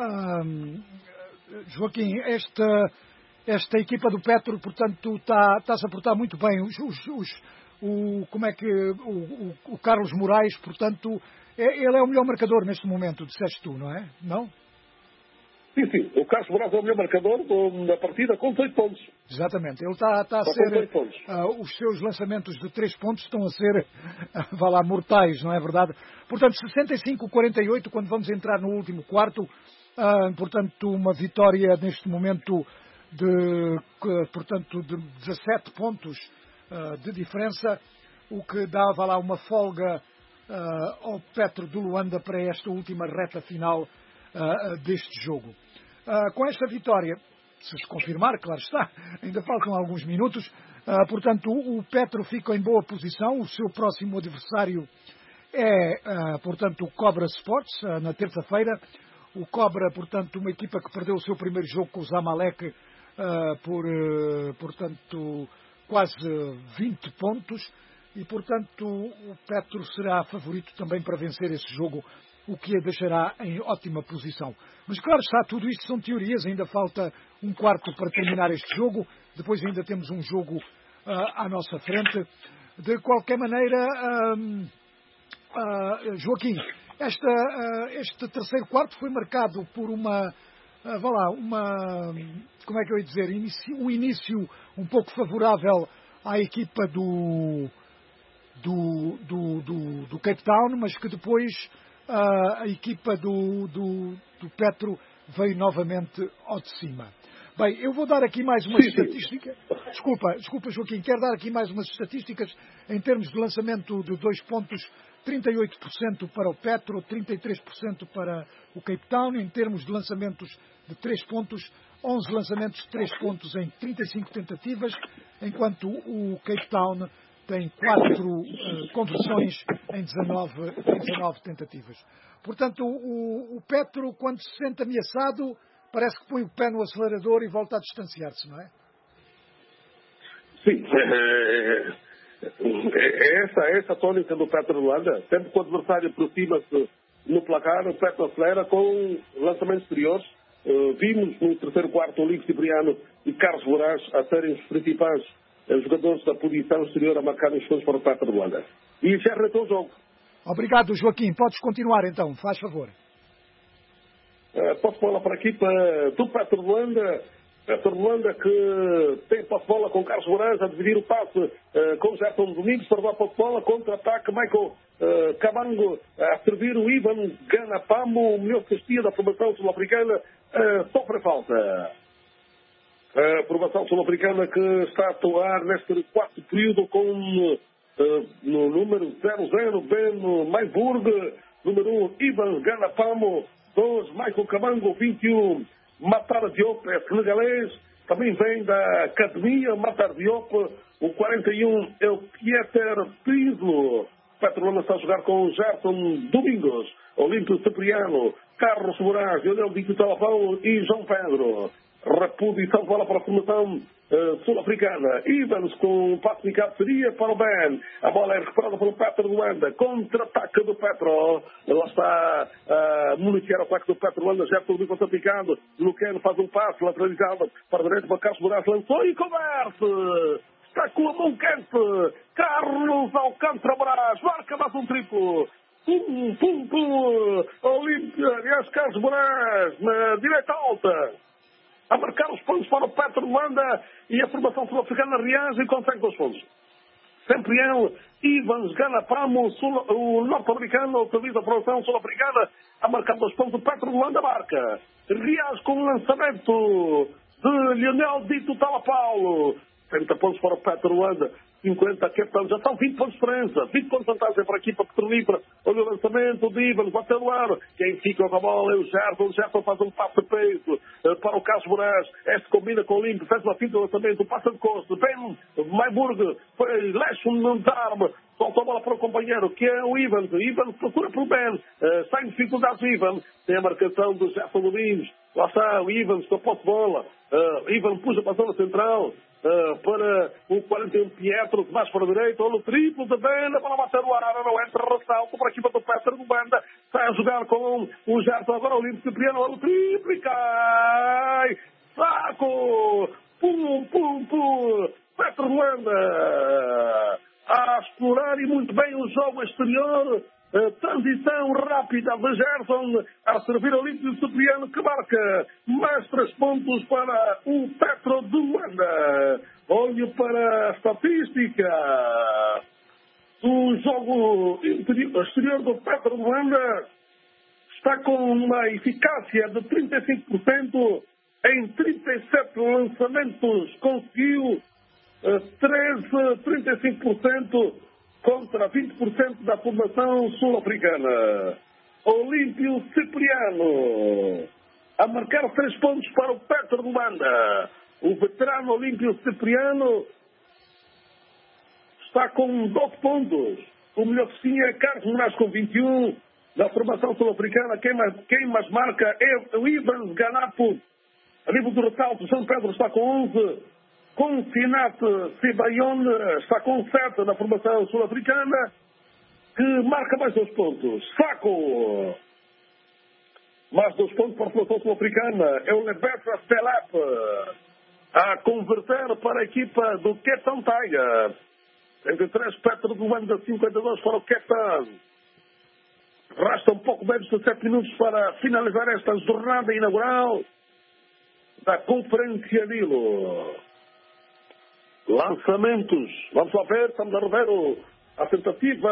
uh, Joaquim, esta, esta equipa do Petro, portanto, está, está-se a portar muito bem. Os, os, os, o, como é que o, o, o Carlos Moraes, portanto, é, ele é o melhor marcador neste momento, disseste tu, não é? Não? Sim, sim. O Carlos Moraes é o melhor marcador da partida com oito pontos. Exatamente. Ele está, está a ser... Uh, os seus lançamentos de três pontos estão a ser, uh, vá lá, mortais, não é verdade? Portanto, sessenta e cinco a quarenta e oito, quando vamos entrar no último quarto. Uh, portanto, uma vitória neste momento de, uh, portanto, de dezassete pontos uh, de diferença, o que dava lá uma folga uh, ao Petro de Luanda para esta última reta final uh, deste jogo. Uh, com esta vitória, se se confirmar, claro está, ainda faltam alguns minutos, uh, portanto o, o Petro fica em boa posição, o seu próximo adversário é, uh, portanto, o Cobra Sports, uh, na terça-feira. O Cobra, portanto, uma equipa que perdeu o seu primeiro jogo com o Zamalek uh, por, uh, portanto, quase vinte pontos, e, portanto, o Petro será favorito também para vencer esse jogo, o que a deixará em ótima posição. Mas, claro está, tudo isto são teorias, ainda falta um quarto para terminar este jogo, depois ainda temos um jogo uh, à nossa frente. De qualquer maneira, uh, uh, Joaquim, esta, uh, este terceiro quarto foi marcado por uma, uh, vá lá, uma, como é que eu ia dizer, inicio, um início um pouco favorável à equipa do, do, do, do, do Cape Town, mas que depois Uh, a equipa do, do, do Petro veio novamente ao de cima. Bem, eu vou dar aqui mais uma estatística. Desculpa, desculpa, Joaquim, quero dar aqui mais umas estatísticas em termos de lançamento de dois pontos, trinta e oito por cento para o Petro, trinta e três por cento para o Cape Town. Em termos de lançamentos de três pontos, onze lançamentos de três pontos em trinta e cinco tentativas, enquanto o Cape Town tem quatro uh, conversões em dezanove, em dezanove tentativas. Portanto, o, o Petro, quando se sente ameaçado, parece que põe o pé no acelerador e volta a distanciar-se, não é? Sim. É, é essa, é essa a tónica do Petro de Luanda. Sempre que o adversário aproxima-se no placar, o Petro acelera com lançamentos exteriores. Uh, vimos no terceiro quarto o Olímpio Cipriano e Carlos Moraes a serem os principais os jogadores da posição exterior a marcarem os pontos para o Petro de Luanda. E já arretou o jogo. Obrigado, Joaquim. Podes continuar então, faz favor. Uh, posso falar para a equipa do Petro de Luanda. Petro de Luanda que tem posse-bola com Carlos Moraes a dividir o passe uh, com o Gerson Domingos, para dar posse-bola, contra-ataque, Michael uh, Cabango a servir o Ivan Ganapamo, o melhor castia da formação sul-africana, uh, sofre falta. A formação sul-africana que está a atuar neste quarto período com uh, no número zero zero Ben Mayburg, número um Ivan Ganapamo, dois Michael Cabango, vinte e um Matara Diop, é senegalês, Também vem da Academia Matar Diop, o quarenta e um é o Pieter Pislo. Petrolana está a jogar com Gerson Domingos, Olímpio Cipriano, Carlos Moraes, Leonel Dito Talapão e João Pedro. Repudição bola para a formação uh, sul-africana. Ivans com um passo de seria para o Ben. A bola é recuperada pelo Petro Luanda. Contra-ataque do Petro. Lá está a uh, municiar o ataque do Petro Luanda. Já todo o picado. Lucano faz um passo lateralizado para a direita para Carlos Moraes. Lançou e converte. Está com a mão quente. Carlos Alcântara Moraes. Marca mais um triplo. Pum, pum, pum. Olímpia. Aliás, Carlos Moraes na direita alta. A marcar os pontos para o Petro Luanda e a formação sul-africana reage e consegue dois pontos. Sempre ele, Ivans Ganapamo, o norte-americano, utiliza a formação sul-africana a marcar dois pontos. O Petro Luanda marca. Reage com o lançamento de Leonel Dito Talapaulo. trinta pontos para o Petro Luanda. cinquenta, capitão, já estão vinte pontos de diferença, vinte pontos de vantagem para a equipa petrolífera. Olha o lançamento de Ivan, bateu no ar. Quem fica com a bola é o Gerson. O Gerson faz um passo de peito uh, para o Carlos Moraes. Este combina com o Olímpio, faz uma finta de lançamento, o passa de costa. Ben Mayburg, Leste um arma, solta a bola para o companheiro, que é o Ivan. O Ivan procura por Ben, uh, sem dificuldades o Ivan. Tem a marcação do Gerson Domingos. Lá está o Ivan, com a posse de bola. Uh, Ivan puxa para a zona central. Uh, para o quarenta e um Pietro, mais para a direita, olha o triplo de Banda, para bater o Arara, não entra, ressalto para a equipa do Petro do Banda, está a jogar com o Gerson, agora o Olímpio Cipriano, olha o triplo e cai, saco, pum, pum, pum, Petro do Banda, a explorar e muito bem o jogo exterior. A transição rápida de Gerson a servir ao Olímpio Cipriano, que marca mais três pontos para o Petro de Luanda. Olho para a estatística. O jogo interior, exterior do Petro de Luanda está com uma eficácia de trinta e cinco por cento em trinta e sete lançamentos. Conseguiu treze, trinta e cinco por cento contra vinte por cento da formação sul-africana. Olímpio Cipriano a marcar três pontos para o Petro de Luanda. O veterano Olímpio Cipriano está com doze pontos. O melhor que tinha é Carlos Moraes com vinte e um. Da formação sul-africana, quem mais, quem mais marca é o Ivans Ganapo. A nível do ressalto, João Pedro está com onze. Com Sinate Sibayon está com sete na formação sul-africana, que marca mais dois pontos. Saco! Mais dois pontos para a formação sul-africana. É o Lebetra Stelap a converter para a equipa do Ketan Tiger. trinta e três, Petro do Luanda, cinquenta e dois para o Ketan. Resta um pouco menos de sete minutos para finalizar esta jornada inaugural da Conferência Nilo. Lançamentos. Vamos lá ver, estamos a rever o, a tentativa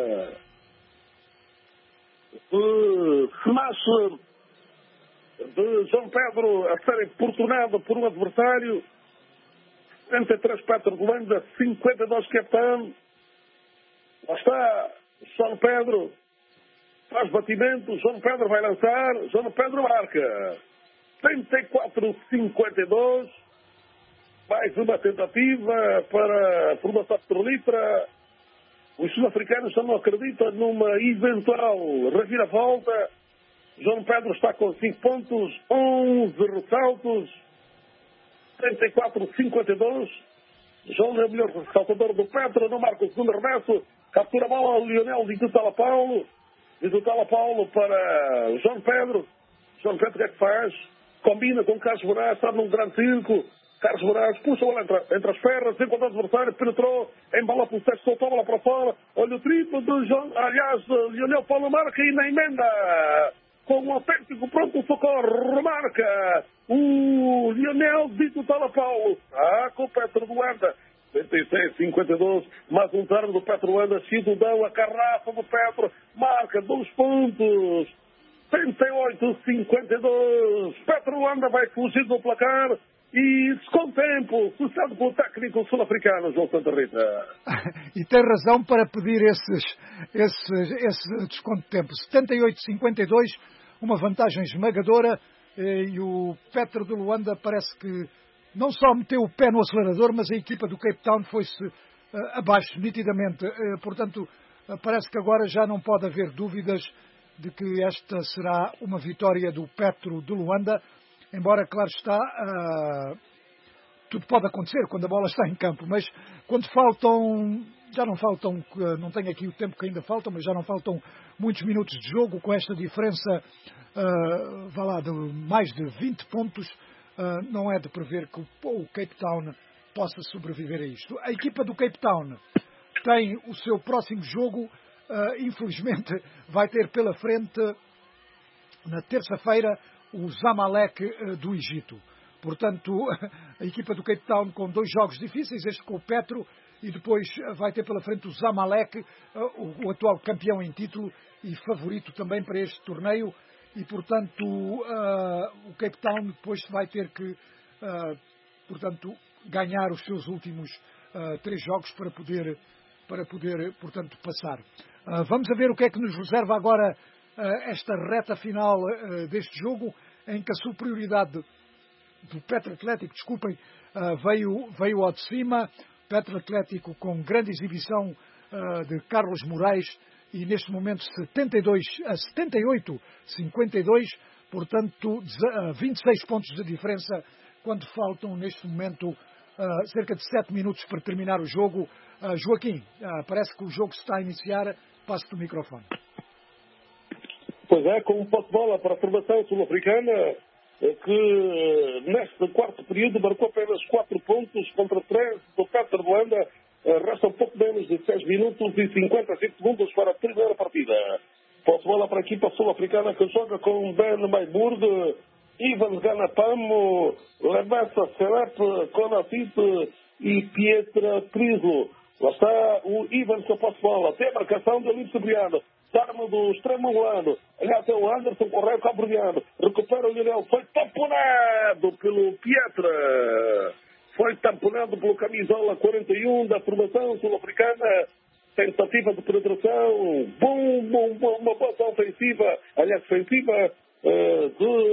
de smash de João Pedro a ser importunado por um adversário. setenta e três Petro de Luanda, cinquenta e dois Capitão. Lá está João Pedro. Faz batimento, João Pedro vai lançar, João Pedro marca. trinta e quatro, cinquenta e dois. Mais uma tentativa para a formação petrolífera. Os sul-africanos já não acreditam numa eventual reviravolta. João Pedro está com cinco pontos, onze ressaltos, trinta e quatro, cinquenta e dois. João é o melhor ressaltador do Petro, não marca o segundo reverso. Captura a bola o Leonel de Tutala Paulo. De Tutala Paulo para João Pedro. João Pedro o que é que faz? Combina com o Carlos Moraes, está num grande círculo. Carlos Moraes puxa a bola entre, entre as pernas, enquanto o adversário penetrou, embalou pelo sexto, soltou a bola para fora. Olha o triplo de João, aliás, Leonel Paulo marca e na emenda. Com um autêntico pronto socorro, remarca o Leonel Dito Tala Paulo. Ah, com o Petro do Luanda. setenta e seis, cinquenta e dois, mais um turno do Petro Luanda, Chidudão, a carrafa do Petro, marca dois pontos. trinta e oito, cinquenta e dois. Petro Luanda vai fugir do placar. E com tempo, sucede pelo técnico sul-africano, João Santa Rita. E tem razão para pedir esses, esses, esse desconto de tempo. setenta e oito, cinquenta e dois, uma vantagem esmagadora, e o Petro de Luanda parece que não só meteu o pé no acelerador, mas a equipa do Cape Town foi-se uh, abaixo, nitidamente. Uh, portanto, uh, parece que agora já não pode haver dúvidas de que esta será uma vitória do Petro de Luanda, embora, claro está, uh, tudo pode acontecer quando a bola está em campo, mas quando faltam, já não faltam, uh, não tenho aqui o tempo que ainda faltam, mas já não faltam muitos minutos de jogo, com esta diferença, uh, vá lá, de mais de vinte pontos, uh, não é de prever que o, o Cape Town possa sobreviver a isto. A equipa do Cape Town tem o seu próximo jogo, uh, infelizmente vai ter pela frente, na terça-feira, o Zamalek uh, do Egito. Portanto, a equipa do Cape Town com dois jogos difíceis, este com o Petro, e depois vai ter pela frente o Zamalek, uh, o, o atual campeão em título e favorito também para este torneio, e portanto uh, o Cape Town depois vai ter que uh, portanto, ganhar os seus últimos uh, três jogos para poder, para poder portanto, passar. Uh, vamos a ver o que é que nos reserva agora uh, esta reta final uh, deste jogo, em que a superioridade do Petro Atlético, desculpem, uh, veio, veio ao de cima. Petro Atlético com grande exibição uh, de Carlos Moraes, e neste momento setenta e dois a setenta e oito a cinquenta e dois, portanto vinte e seis pontos de diferença, quando faltam neste momento uh, cerca de sete minutos para terminar o jogo. Uh, Joaquim, uh, parece que o jogo se está a iniciar, passo-te o microfone. Pois é, com um pote de bola para a formação sul-africana, que neste quarto período marcou apenas quatro pontos contra três do Petro de Luanda. Resta um pouco menos de seis minutos e cinquenta e cinco segundos para a primeira partida. Posse bola para a equipa sul-africana, que joga com Ben Mayburg, Ivan Ganapamo, Lemessa Serep, Konafit e Pietra Priso. Lá está o Ivan com a posse bola. Tem a marcação de Olívio Cipriano. Darmo do extremo angolano. Aliás, é o Anderson Correia cabo-verdiano. Recupera o Lionel. Foi tamponado pelo Pietra. Foi tamponado pelo camisola quarenta e um da formação sul-africana. Tentativa de penetração. Bom, bom, bom, uma boa ação ofensiva. Aliás, defensiva uh,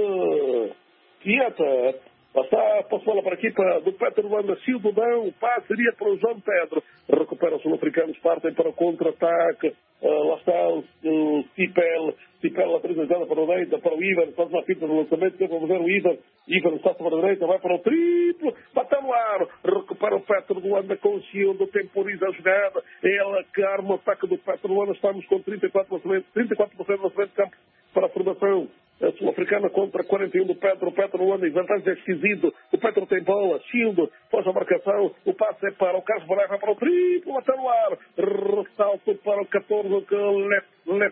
de Pietra. Lá está a posse bola para a equipa do Petro Luanda. Silvadão, o passe seria para o João Pedro. Recupera os sul-africanos, partem para o contra-ataque. Uh, lá está o, o Cipel. Cipel apresentado para o direita, para o Ivan. Faz uma fita de lançamento, tem para fazer o Ivan. Ivan está para a direita, vai para o triplo. Bateu no ar. Recupera o Petro Luanda com o Shield. Temporiza a jogada. Ela que arma o ataque do Petro Luanda. Estamos com trinta e quatro por cento na frente de campo para a formação a sul-africana contra quarenta e um do Petro. O Petro Luanda em vantagem esquisito. O Petro tem bola. Shield faz a marcação. O passe é para o Carlos Moraes. Vai para o triplo. Bateu no ar. Ressalto para o catorze. Left, left.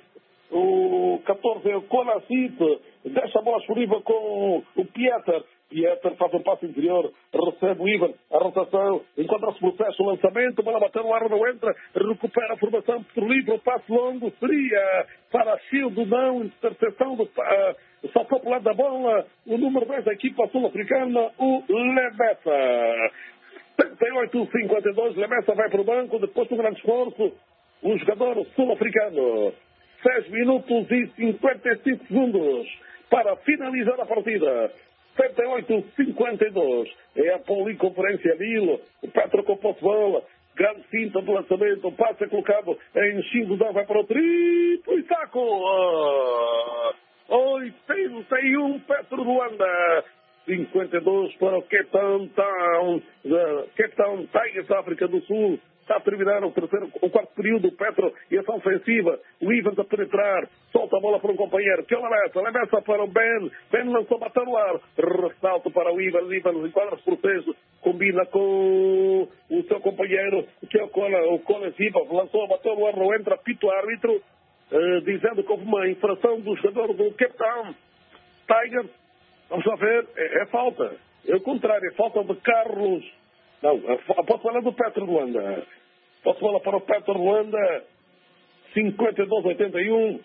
O catorze é o Konafit. Deixa a bola disponível com o Pieter. Pieter faz um passo interior. Recebe o Ivan. A rotação. Encontra-se no processo. O lançamento. Bola bateu no ar. Não entra. Recupera a formação por livre. O passo longo seria para Shield. Não. Interseção do... Uh, saltou para o lado da bola. O número dez da equipa sul-africana. O Lemessa. setenta e oito a cinquenta e dois. Lemessa vai para o banco. Depois de um grande esforço. O jogador sul-africano. seis minutos e cinquenta e cinco segundos para finalizar a partida. setenta e oito a cinquenta e dois. É a Policonferência Vila. O Petro com a posse de bola. Grande cinta de lançamento. O passe é colocado em Xingudão. Vai para o triplo e saco. oitenta e um Petro de Luanda. cinquenta e dois para o Cape Town, Town, Cape Town Tigers da África do Sul. Está a terminar o terceiro, o quarto período. O Petro e ação ofensiva. O Ivan a penetrar. Solta a bola para um companheiro. Que é o Lemessa. Lemessa para o Ben. Ben lançou, bateu no ar. Ressalto para o Ivan. Ivan enquadra-se por peso. Combina com o seu companheiro, que é o Cola. O Cola Ziva lançou, bateu no ar. Não entra. Apito árbitro. Uh, dizendo que houve uma infração do jogador do Cape Town Tigers. Vamos lá ver. É, é falta. É o contrário. É falta de Carlos. Não, a posse bola do Petro de Luanda. Posse bola para o Petro de Luanda. cinquenta e dois a oitenta e um.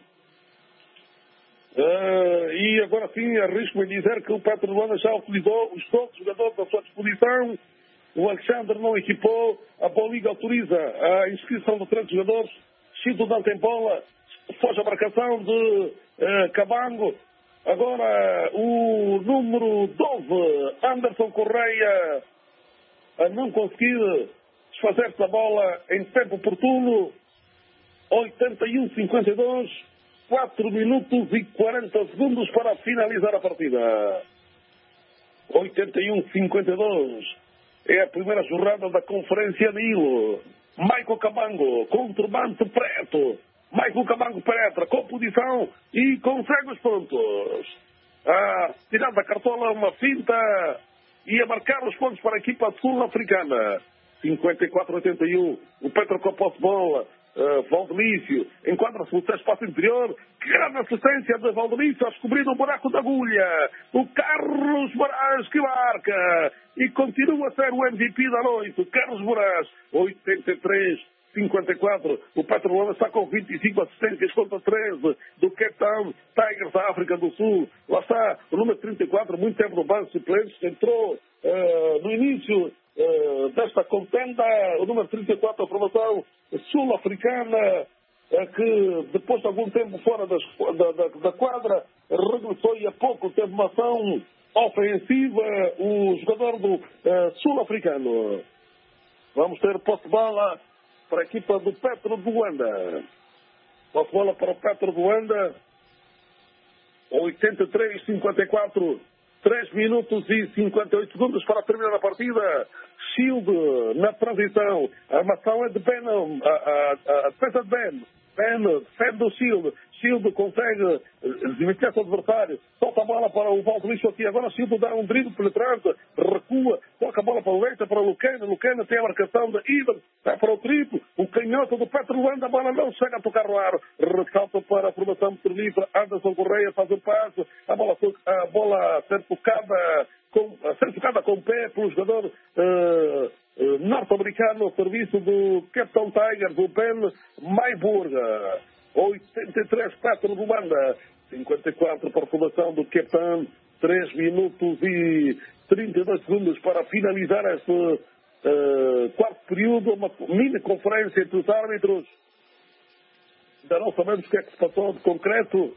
Uh, e agora sim, arrisco-me dizer que o Petro de Luanda já utilizou os todos os jogadores à sua disposição. O Alexandre não equipou. A Boliga autoriza a inscrição de três jogadores. Chido não tem bola. Foge a marcação de uh, Cabango. Agora o número doze, Anderson Correia, a não conseguir desfazer-se da bola em tempo oportuno. oitenta e um a cinquenta e dois, quatro minutos e quarenta segundos para finalizar a partida. oitenta e um a cinquenta e dois. É a primeira jornada da Conferência de Ilo. Michael Cabango, com turbante preto. Michael Cabango penetra com posição e consegue os pontos. A tirar da cartola uma finta e a marcar os pontos para a equipa sul-africana. cinquenta e quatro a oitenta e um. O Petro com a posse de bola. Uh, Valdelício enquadra-se no seu espaço interior. Grande assistência de Valdelício a descobrir o buraco da agulha. O Carlos Moraes que marca e continua a ser o M V P da noite. Carlos Moraes, oitenta e três a cinquenta e quatro. O Petro está com vinte e cinco assistências contra treze do Cape Town Tigers da África do Sul. Lá está o número trinta e quatro, muito tempo no banco de suplentes, entrou uh, no início Uh, desta contenda, o número trinta e quatro, a formação sul-africana, uh, que depois de algum tempo fora das, da, da, da quadra, regressou e há pouco teve uma ação ofensiva, o jogador do uh, sul-africano. Vamos ter posse de bola para a equipa do Petro de Luanda. Posse de bola para o Petro de Luanda. oitenta e três a cinquenta e quatro. três minutos e cinquenta e oito segundos para terminar a partida. Shield na transição. A armação é de Ben. A, a, a defesa de Ben. Ben defende o Shield. Shield consegue desviar seu adversário. Solta a bola para o Valdelício aqui. Agora Shield dá um drible penetrante. Recua. Toca a bola para o Leite, para o Lucena. Lucena tem a marcação de Ivan. Vai para o triplo. O canhoto do Petro Luanda. A bola não chega a tocar no ar. Ressalta para a formação petrolífera. Anderson Correia faz o passo. A bola, a bola a ser tocada com, a ser tocada com o pé pelo jogador uh, uh, norte-americano ao serviço do Cape Town Tigers, do Ben Mayburg. oitenta e três Petro de Luanda. cinquenta e quatro para a formação do Cape Town. três minutos e trinta e dois segundos para finalizar este uh, quarto período. Uma mini conferência entre os árbitros. Ainda não sabemos o que é que se passou de concreto.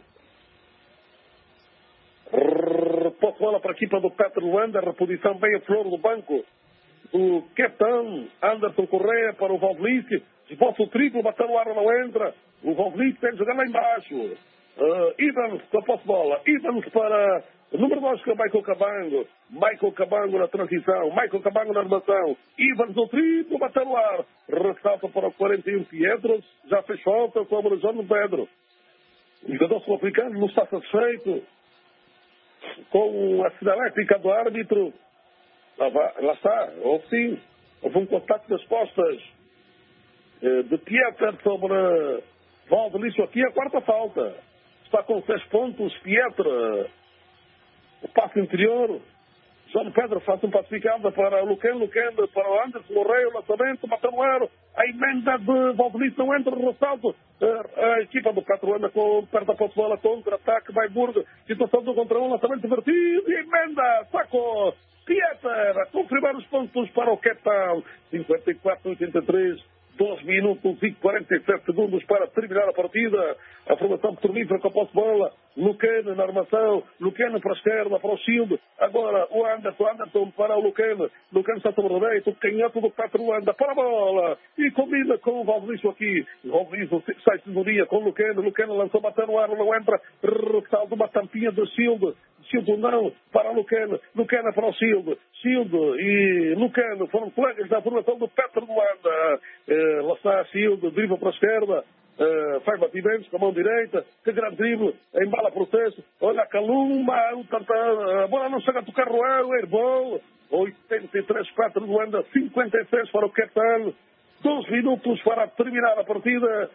Posse bola para a equipa do Petro de Luanda. Reposição bem a flor do banco. O Cape Town, Anderson Correia para o Valdelício. Esboça o triplo, bateu no ar, não entra. O Valdelício tem que jogar lá embaixo. Uh, Ivans com a posse de bola. Ivans para o número dois, que é Michael Cabango. Michael Cabango na transição. Michael Cabango na armação. Ivans no triplo, bateu no ar. Ressalta para o quarenta e um Pietros. Já fez falta sobre o João Pedro. O jogador sul-africano não está satisfeito com a sinalética do árbitro. Lá, lá está, houve sim, houve um contacto das costas eh, de Pieter sobre Valdelício aqui, a quarta falta. Está com seis pontos, Pieter, o passe interior. João Pedro faz um pacificado para o Luquen, Luquen para o Anderson Correia, o lançamento, bateu no ar. A emenda de Valdelício não entra no ressalto. A equipa do Petro anda com perto da posse de bola, contra-ataque, vai Burgo. Situação do contra um, lançamento divertido e emenda, sacou. Pieter a confirmar os pontos para o Cape Town. cinquenta e quatro a oitenta e três. dois minutos e quarenta e sete segundos para terminar a partida. A formação petrolífera com a posse de bola. Lucena na armação. Lucena para a esquerda, para o Shield. Agora o Anderson. Anderson para o Lucena. Lucena está sobre o direito. O canhoto do Petro anda para a bola. E combina com o Valdelício aqui. O Valdelício sai de dia com o Lucena. Lucena lançou, bateu no ar, não entra. Ressalta uma tampinha do Shield. Shield não, para o Lucena. Lucena para o Shield. Shield e Lucena foram colegas da formação do Petro Luanda. Eh, lá está Shield, drible para a esquerda. Uh, faz batimentos com a mão direita, que grande drible, embala processo, olha a Caluma, a bola não chega a tocar no ar, o airball, oitenta e três Petro de Luanda, cinquenta e seis para o Cape Town, doze minutos para terminar a partida.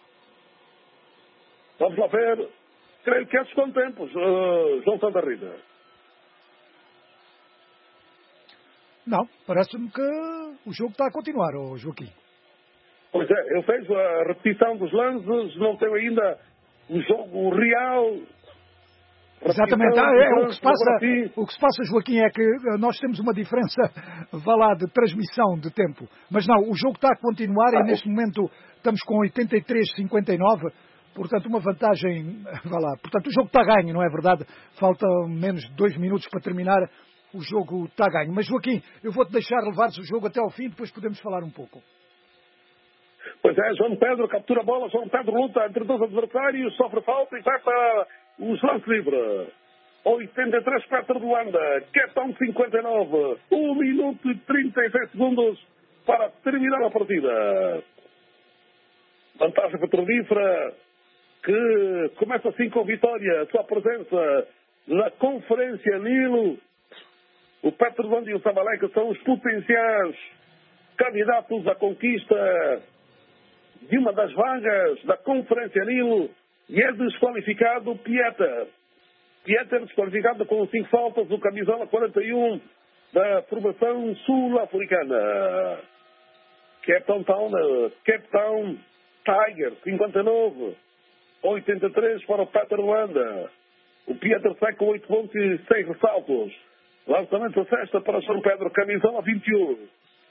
Vamos lá ver, creio que esses são tempos, uh, João Santa Rita. Não, parece-me que o jogo está a continuar, oh, Joaquim. Pois é, eu fiz a repetição dos lances, não tenho ainda o jogo real. Exatamente, ah, é, o, que se passa, o que se passa, Joaquim, é que nós temos uma diferença, vá lá, de transmissão de tempo. Mas não, o jogo está a continuar ah, e neste momento estamos com oitenta e três a cinquenta e nove. Portanto, uma vantagem, vá lá, portanto o jogo está ganho, não é verdade? Faltam menos de dois minutos para terminar, o jogo está ganho. Mas Joaquim, eu vou-te deixar levares o jogo até ao fim, depois podemos falar um pouco. Pois é, João Pedro captura a bola, João Pedro luta entre dois adversários, sofre falta e vai para os lance livre. oitenta e três, Petro de Luanda, Capitão cinquenta e nove, um minuto e trinta e seis segundos para terminar a partida. Vantagem petrolífera, que começa assim com vitória, sua presença na Conferência Nilo. O Petro de Luanda e o Sabaleca são os potenciais candidatos à conquista de uma das vagas da Conferência Nilo, e é desqualificado Pieta. Pieta é desqualificado com cinco faltas, o camisola quarenta e um da formação sul-africana. Capitão Town, Capitão Tiger, cinquenta e nove, oitenta e três para o Petro de Luanda. O Pieta sai com oito pontos e seis ressaltos. Lançamento a sexta para João Pedro, camisola vinte e um.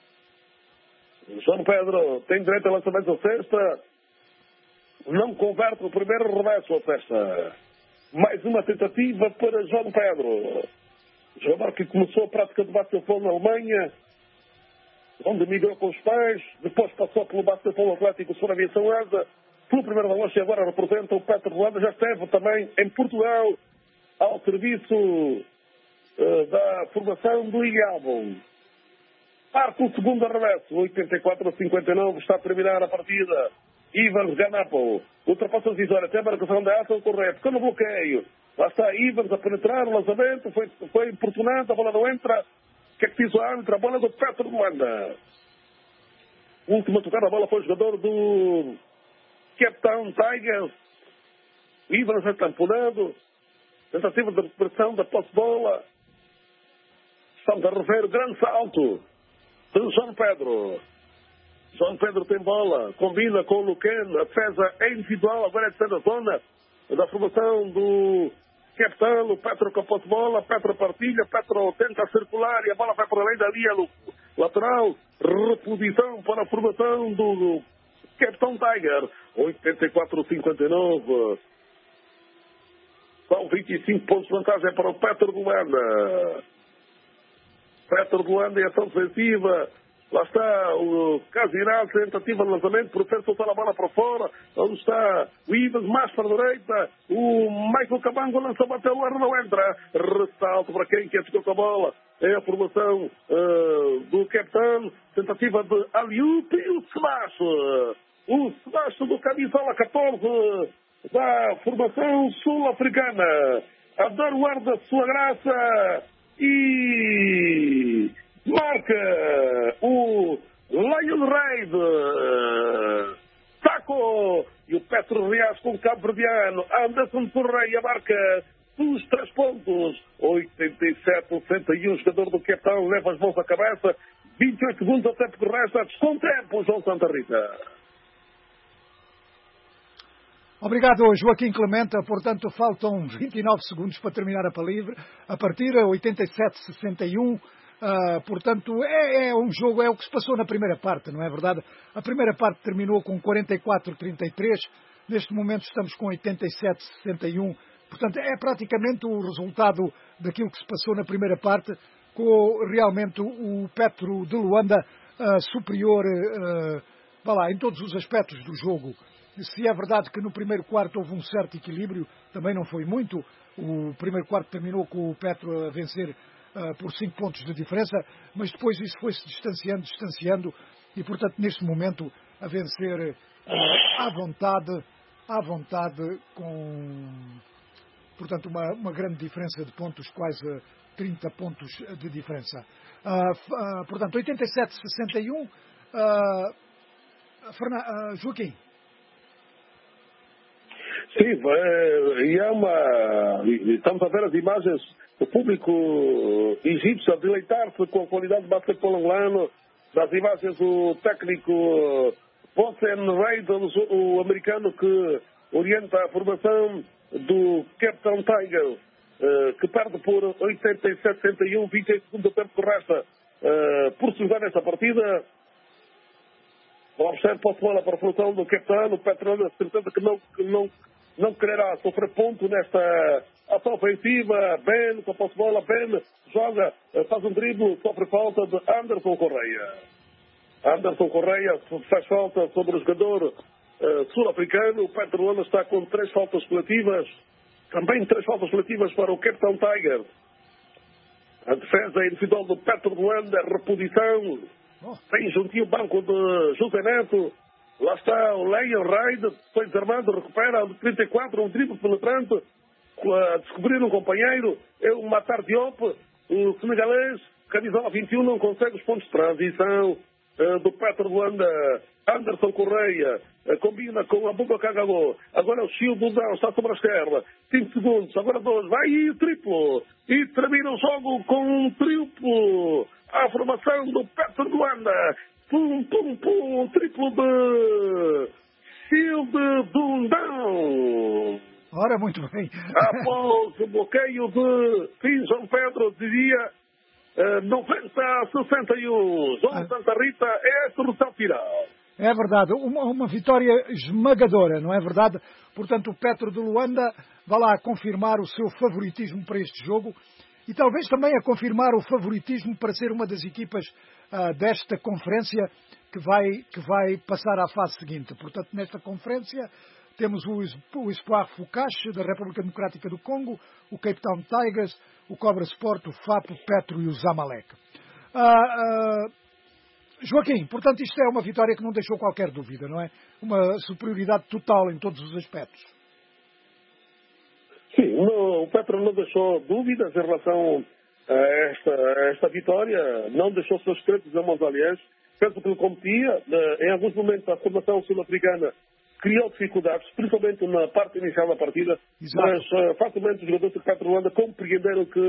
João Pedro tem direito a lançamento a sexta. Não converte o primeiro reverso a sexta. Mais uma tentativa para João Pedro. Jogador que começou a prática de basquetebol na Alemanha, onde migrou com os pais, depois passou pelo basquetebol atlético sobre a aviação asa, pelo primeiro valor e agora representa o Petro de Luanda. Já esteve também em Portugal ao serviço uh, da formação do Ilhavo. Parte o segundo arremesso, oitenta e quatro a cinquenta e nove, está a terminar a partida. Ivans Ganapo, ultrapassa a divisória, até a marcação da ação correta, ficou no bloqueio. Lá está Ivans a penetrar, o lançamento, foi, foi importunante, a bola não entra. O que é que diz o árbitro? A bola do Petro de Luanda. O último a tocar a bola foi o jogador do Cape Town Tigers. Ivans é tamponado. Tentativa de recuperação da posse-bola. Estamos a rever o grande salto de João Pedro. João Pedro tem bola, combina com o Luquen, a defesa é individual, agora é de na zona da formação do Capitão. O Petro com a posse de bola, Petro partilha, Petro tenta circular e a bola vai para além da linha lateral. Reposição para a formação do Capitão Tiger, oitenta e quatro a cinquenta e nove. São vinte e cinco pontos de vantagem para o Petro de Luanda. Petro de Luanda em ação defensiva. Lá está o Casinado, tentativa de lançamento, prefere soltar a bola para fora. Onde está o Ivas, mais para a direita. O Michael Cabango lança, bateu o ar, não entra. Ressalto para quem quer ficar com a bola. É a formação uh, do capitão. Tentativa de Aliup e o Sebastião. O Sebastião do camisola catorze da formação sul-africana. A dar o ar da sua graça. E marca o Lion Raid. Taco. E o Petro Reais com o Cabo Verdeano. Anderson Correia marca os três pontos. oitenta e sete a sessenta e um. O jogador do Capitão leva as mãos à cabeça. vinte e oito segundos ao tempo que resta. Descontempo, João Santa Rita. Obrigado, Joaquim Clemente. Portanto, faltam vinte e nove segundos para terminar a livre. A partida, oitenta e sete a sessenta e um. Uh, portanto, é, é um jogo, é o que se passou na primeira parte, não é verdade? A primeira parte terminou com quarenta e quatro a trinta e três. Neste momento estamos com oitenta e sete a sessenta e um. Portanto, é praticamente o resultado daquilo que se passou na primeira parte, com realmente o Petro de Luanda uh, superior uh, vá lá, em todos os aspectos do jogo. Se é verdade que no primeiro quarto houve um certo equilíbrio, também não foi muito. O primeiro quarto terminou com o Petro a vencer uh, por cinco pontos de diferença, mas depois isso foi-se distanciando, distanciando, e portanto neste momento a vencer uh, à vontade, à vontade com, portanto, uma, uma grande diferença de pontos, quase trinta pontos de diferença. Uh, uh, portanto, oitenta e sete a sessenta e um. Uh, Fernan, uh, Joaquim. Sim, e é uma... Estamos a ver as imagens do público egípcio a deleitar-se com a qualidade do basquetebol angolano, das imagens do técnico Bossen Reid, o americano que orienta a formação do Capitão Tiger, que perde por oitenta e sete a sessenta e um, vinte e oito segundos do tempo que resta por se jogar nesta partida. observe para a bola para a formação do capitão, o Petrolina, certeza que não, que não, não quererá sofrer ponto nesta ação ofensiva. Ben, com a posse de bola, Ben joga, faz um drible, sofre falta de Anderson Correia. Anderson Correia faz falta sobre o jogador uh, sul-africano. O Petrolina está com três faltas coletivas, também três faltas coletivas para o Capitão Tiger. A defesa individual do Petro de Luanda, reposição. Tem juntinho o banco de José Neto. Lá está o Leia Raid, foi desarmado, recupera o trinta e quatro, um drible penetrante. A descobrir um companheiro, é o Matar Diop, o senegalês, camisola vinte e um, não consegue os pontos de transição uh, do Petro de Luanda. Anderson Correia uh, combina com a Buga Cagagô. Agora o Chio Bundão está sobre a esquerda. cinco segundos, agora dois, vai e triplo. E termina o jogo com um triplo. A formação do Petro de Luanda. Pum, pum, pum, triplo de Chio de Bundão. Ora, muito bem. Após o bloqueio de Fim João Pedro, dizia uh, noventa a sessenta e um. João ah. Santa Rita é a solução final. É verdade, uma, uma vitória esmagadora, não é verdade? Portanto, o Petro de Luanda vai lá confirmar o seu favoritismo para este jogo e talvez também a confirmar o favoritismo para ser uma das equipas uh, desta conferência que vai, que vai passar à fase seguinte. Portanto, nesta conferência temos o, o Espoir Fucache, da República Democrática do Congo, o Cape Town Tigers, o Cobra Sport, o F A P, o Petro e o Zamalek. Uh, uh, Joaquim, portanto, isto é uma vitória que não deixou qualquer dúvida, não é? Uma superioridade total em todos os aspectos. Sim, no, o Petro não deixou dúvidas em relação a esta, a esta vitória, não deixou seus créditos a Monzaliense, penso que ele competia. Em alguns momentos a formação sul-africana criou dificuldades, principalmente na parte inicial da partida. Exato. Mas uh, facilmente os jogadores do Petro Luanda compreenderam que,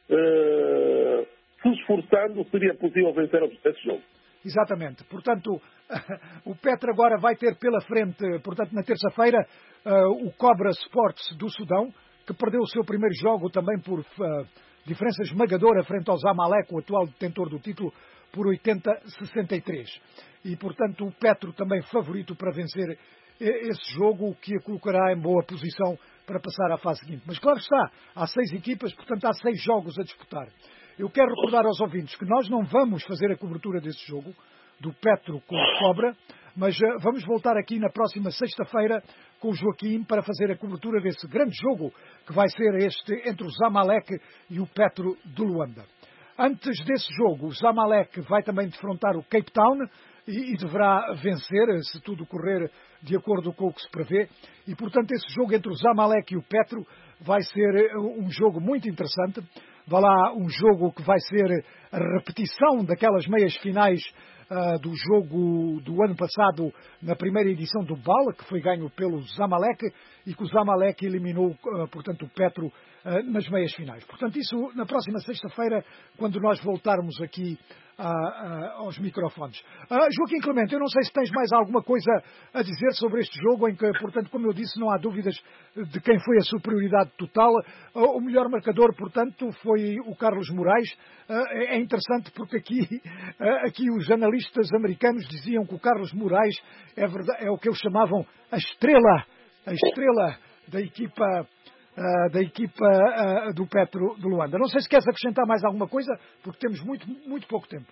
uh, se esforçando, seria possível vencer esse jogo. Exatamente. Portanto, o Petro agora vai ter pela frente, portanto, na terça-feira, uh, o Cobra Sports do Sudão, que perdeu o seu primeiro jogo também por uh, diferença esmagadora frente ao Zamalek, o atual detentor do título, por oitenta a sessenta e três. E, portanto, o Petro também favorito para vencer esse jogo, o que a colocará em boa posição para passar à fase seguinte. Mas claro está, há seis equipas, portanto há seis jogos a disputar. Eu quero recordar aos ouvintes que nós não vamos fazer a cobertura desse jogo, do Petro com o Cobra, mas uh, vamos voltar aqui na próxima sexta-feira com o Joaquim para fazer a cobertura desse grande jogo que vai ser este entre o Zamalek e o Petro de Luanda. Antes desse jogo, o Zamalek vai também defrontar o Cape Town e, e deverá vencer, se tudo correr de acordo com o que se prevê. E, portanto, esse jogo entre o Zamalek e o Petro vai ser um jogo muito interessante. Vai lá um jogo que vai ser a repetição daquelas meias finais uh, do jogo do ano passado na primeira edição do B A L, que foi ganho pelo Zamalek e que o Zamalek eliminou, uh, portanto, o Petro uh, nas meias finais. Portanto, isso na próxima sexta-feira, quando nós voltarmos aqui uh, uh, aos microfones. Uh, Joaquim Clemente, eu não sei se tens mais alguma coisa a dizer sobre este jogo, em que, portanto, como eu disse, não há dúvidas de quem foi a superioridade total. Uh, o melhor marcador, portanto, foi o Carlos Moraes. Uh, é interessante porque aqui, uh, aqui os analistas americanos diziam que o Carlos Moraes é, verdade, é o que eles chamavam a estrela, a estrela da equipa, uh, da equipa uh, do Petro de Luanda. Não sei se queres acrescentar mais alguma coisa, porque temos muito, muito pouco tempo.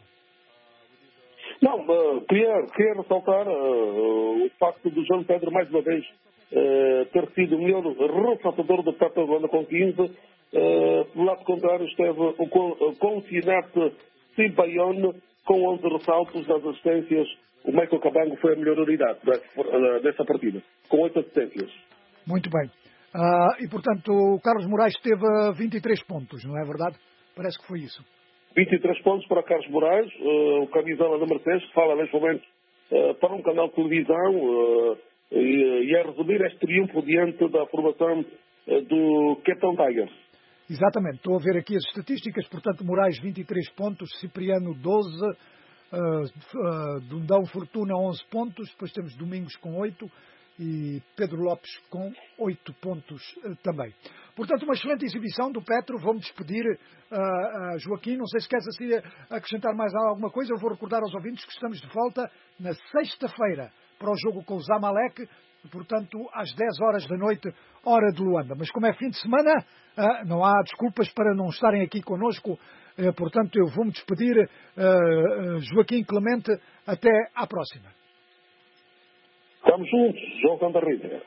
Não, uh, queria, queria ressaltar uh, o facto do João Pedro, mais uma vez, uh, ter sido o melhor ressaltador do Petro de Luanda com quinze. Uh, do lado contrário esteve o Continente Sibayone com onze ressaltos das assistências. O Michael Cabango foi a melhor unidade dessa partida, com oito assistências. Muito bem. Uh, e, portanto, o Carlos Moraes teve vinte e três pontos, não é verdade? Parece que foi isso. vinte e três pontos para Carlos Moraes, uh, o camisola da Mercedes, que fala neste momento uh, para um canal de televisão uh, e, e a resumir este triunfo diante da formação uh, do Cape Town Tigers. Exatamente. Estou a ver aqui as estatísticas. Portanto, Moraes vinte e três pontos, Cipriano doze, uh, uh, Dundão Fortuna onze pontos, depois temos Domingos com oito e Pedro Lopes com oito pontos uh, também. Portanto, uma excelente exibição do Petro. Vou-me despedir, uh, uh, Joaquim. Não sei se queres assim acrescentar mais alguma coisa. Eu vou recordar aos ouvintes que estamos de volta na sexta-feira para o jogo com o Zamalek, portanto, às dez horas da noite, hora de Luanda. Mas como é fim de semana, uh, não há desculpas para não estarem aqui connosco. Uh, portanto, eu vou-me despedir, uh, uh, Joaquim Clemente. Até à próxima. Estamos juntos, João Santa Rita.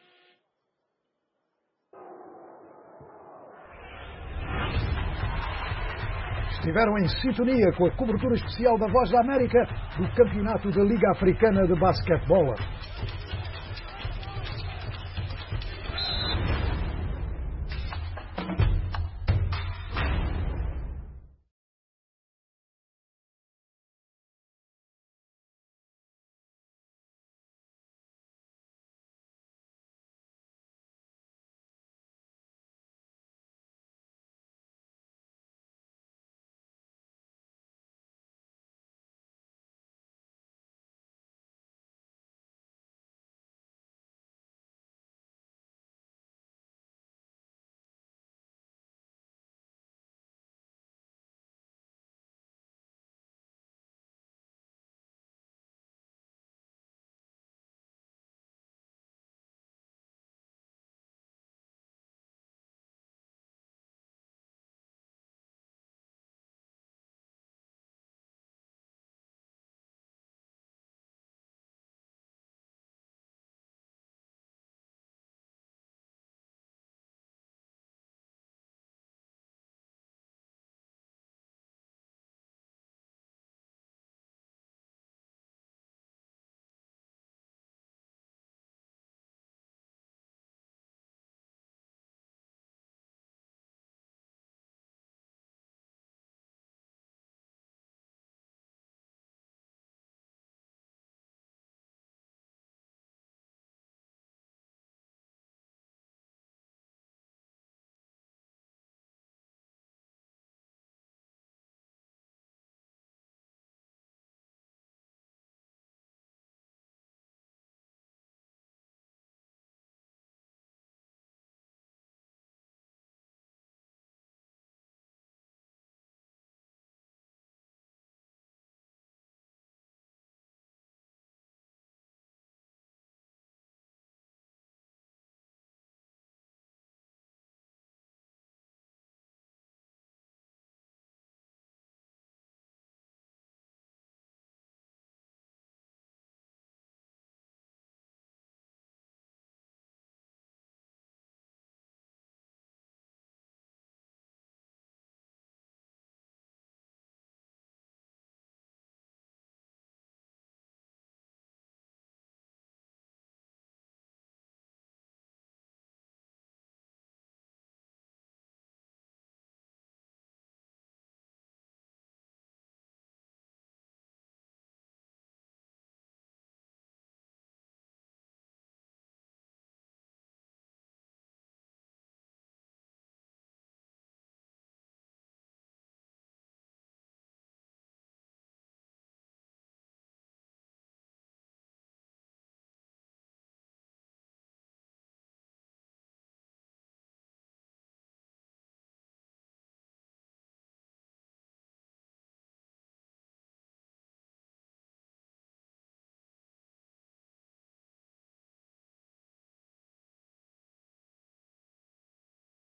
Estiveram em sintonia com a cobertura especial da Voz da América do Campeonato da Liga Africana de Basquetebol.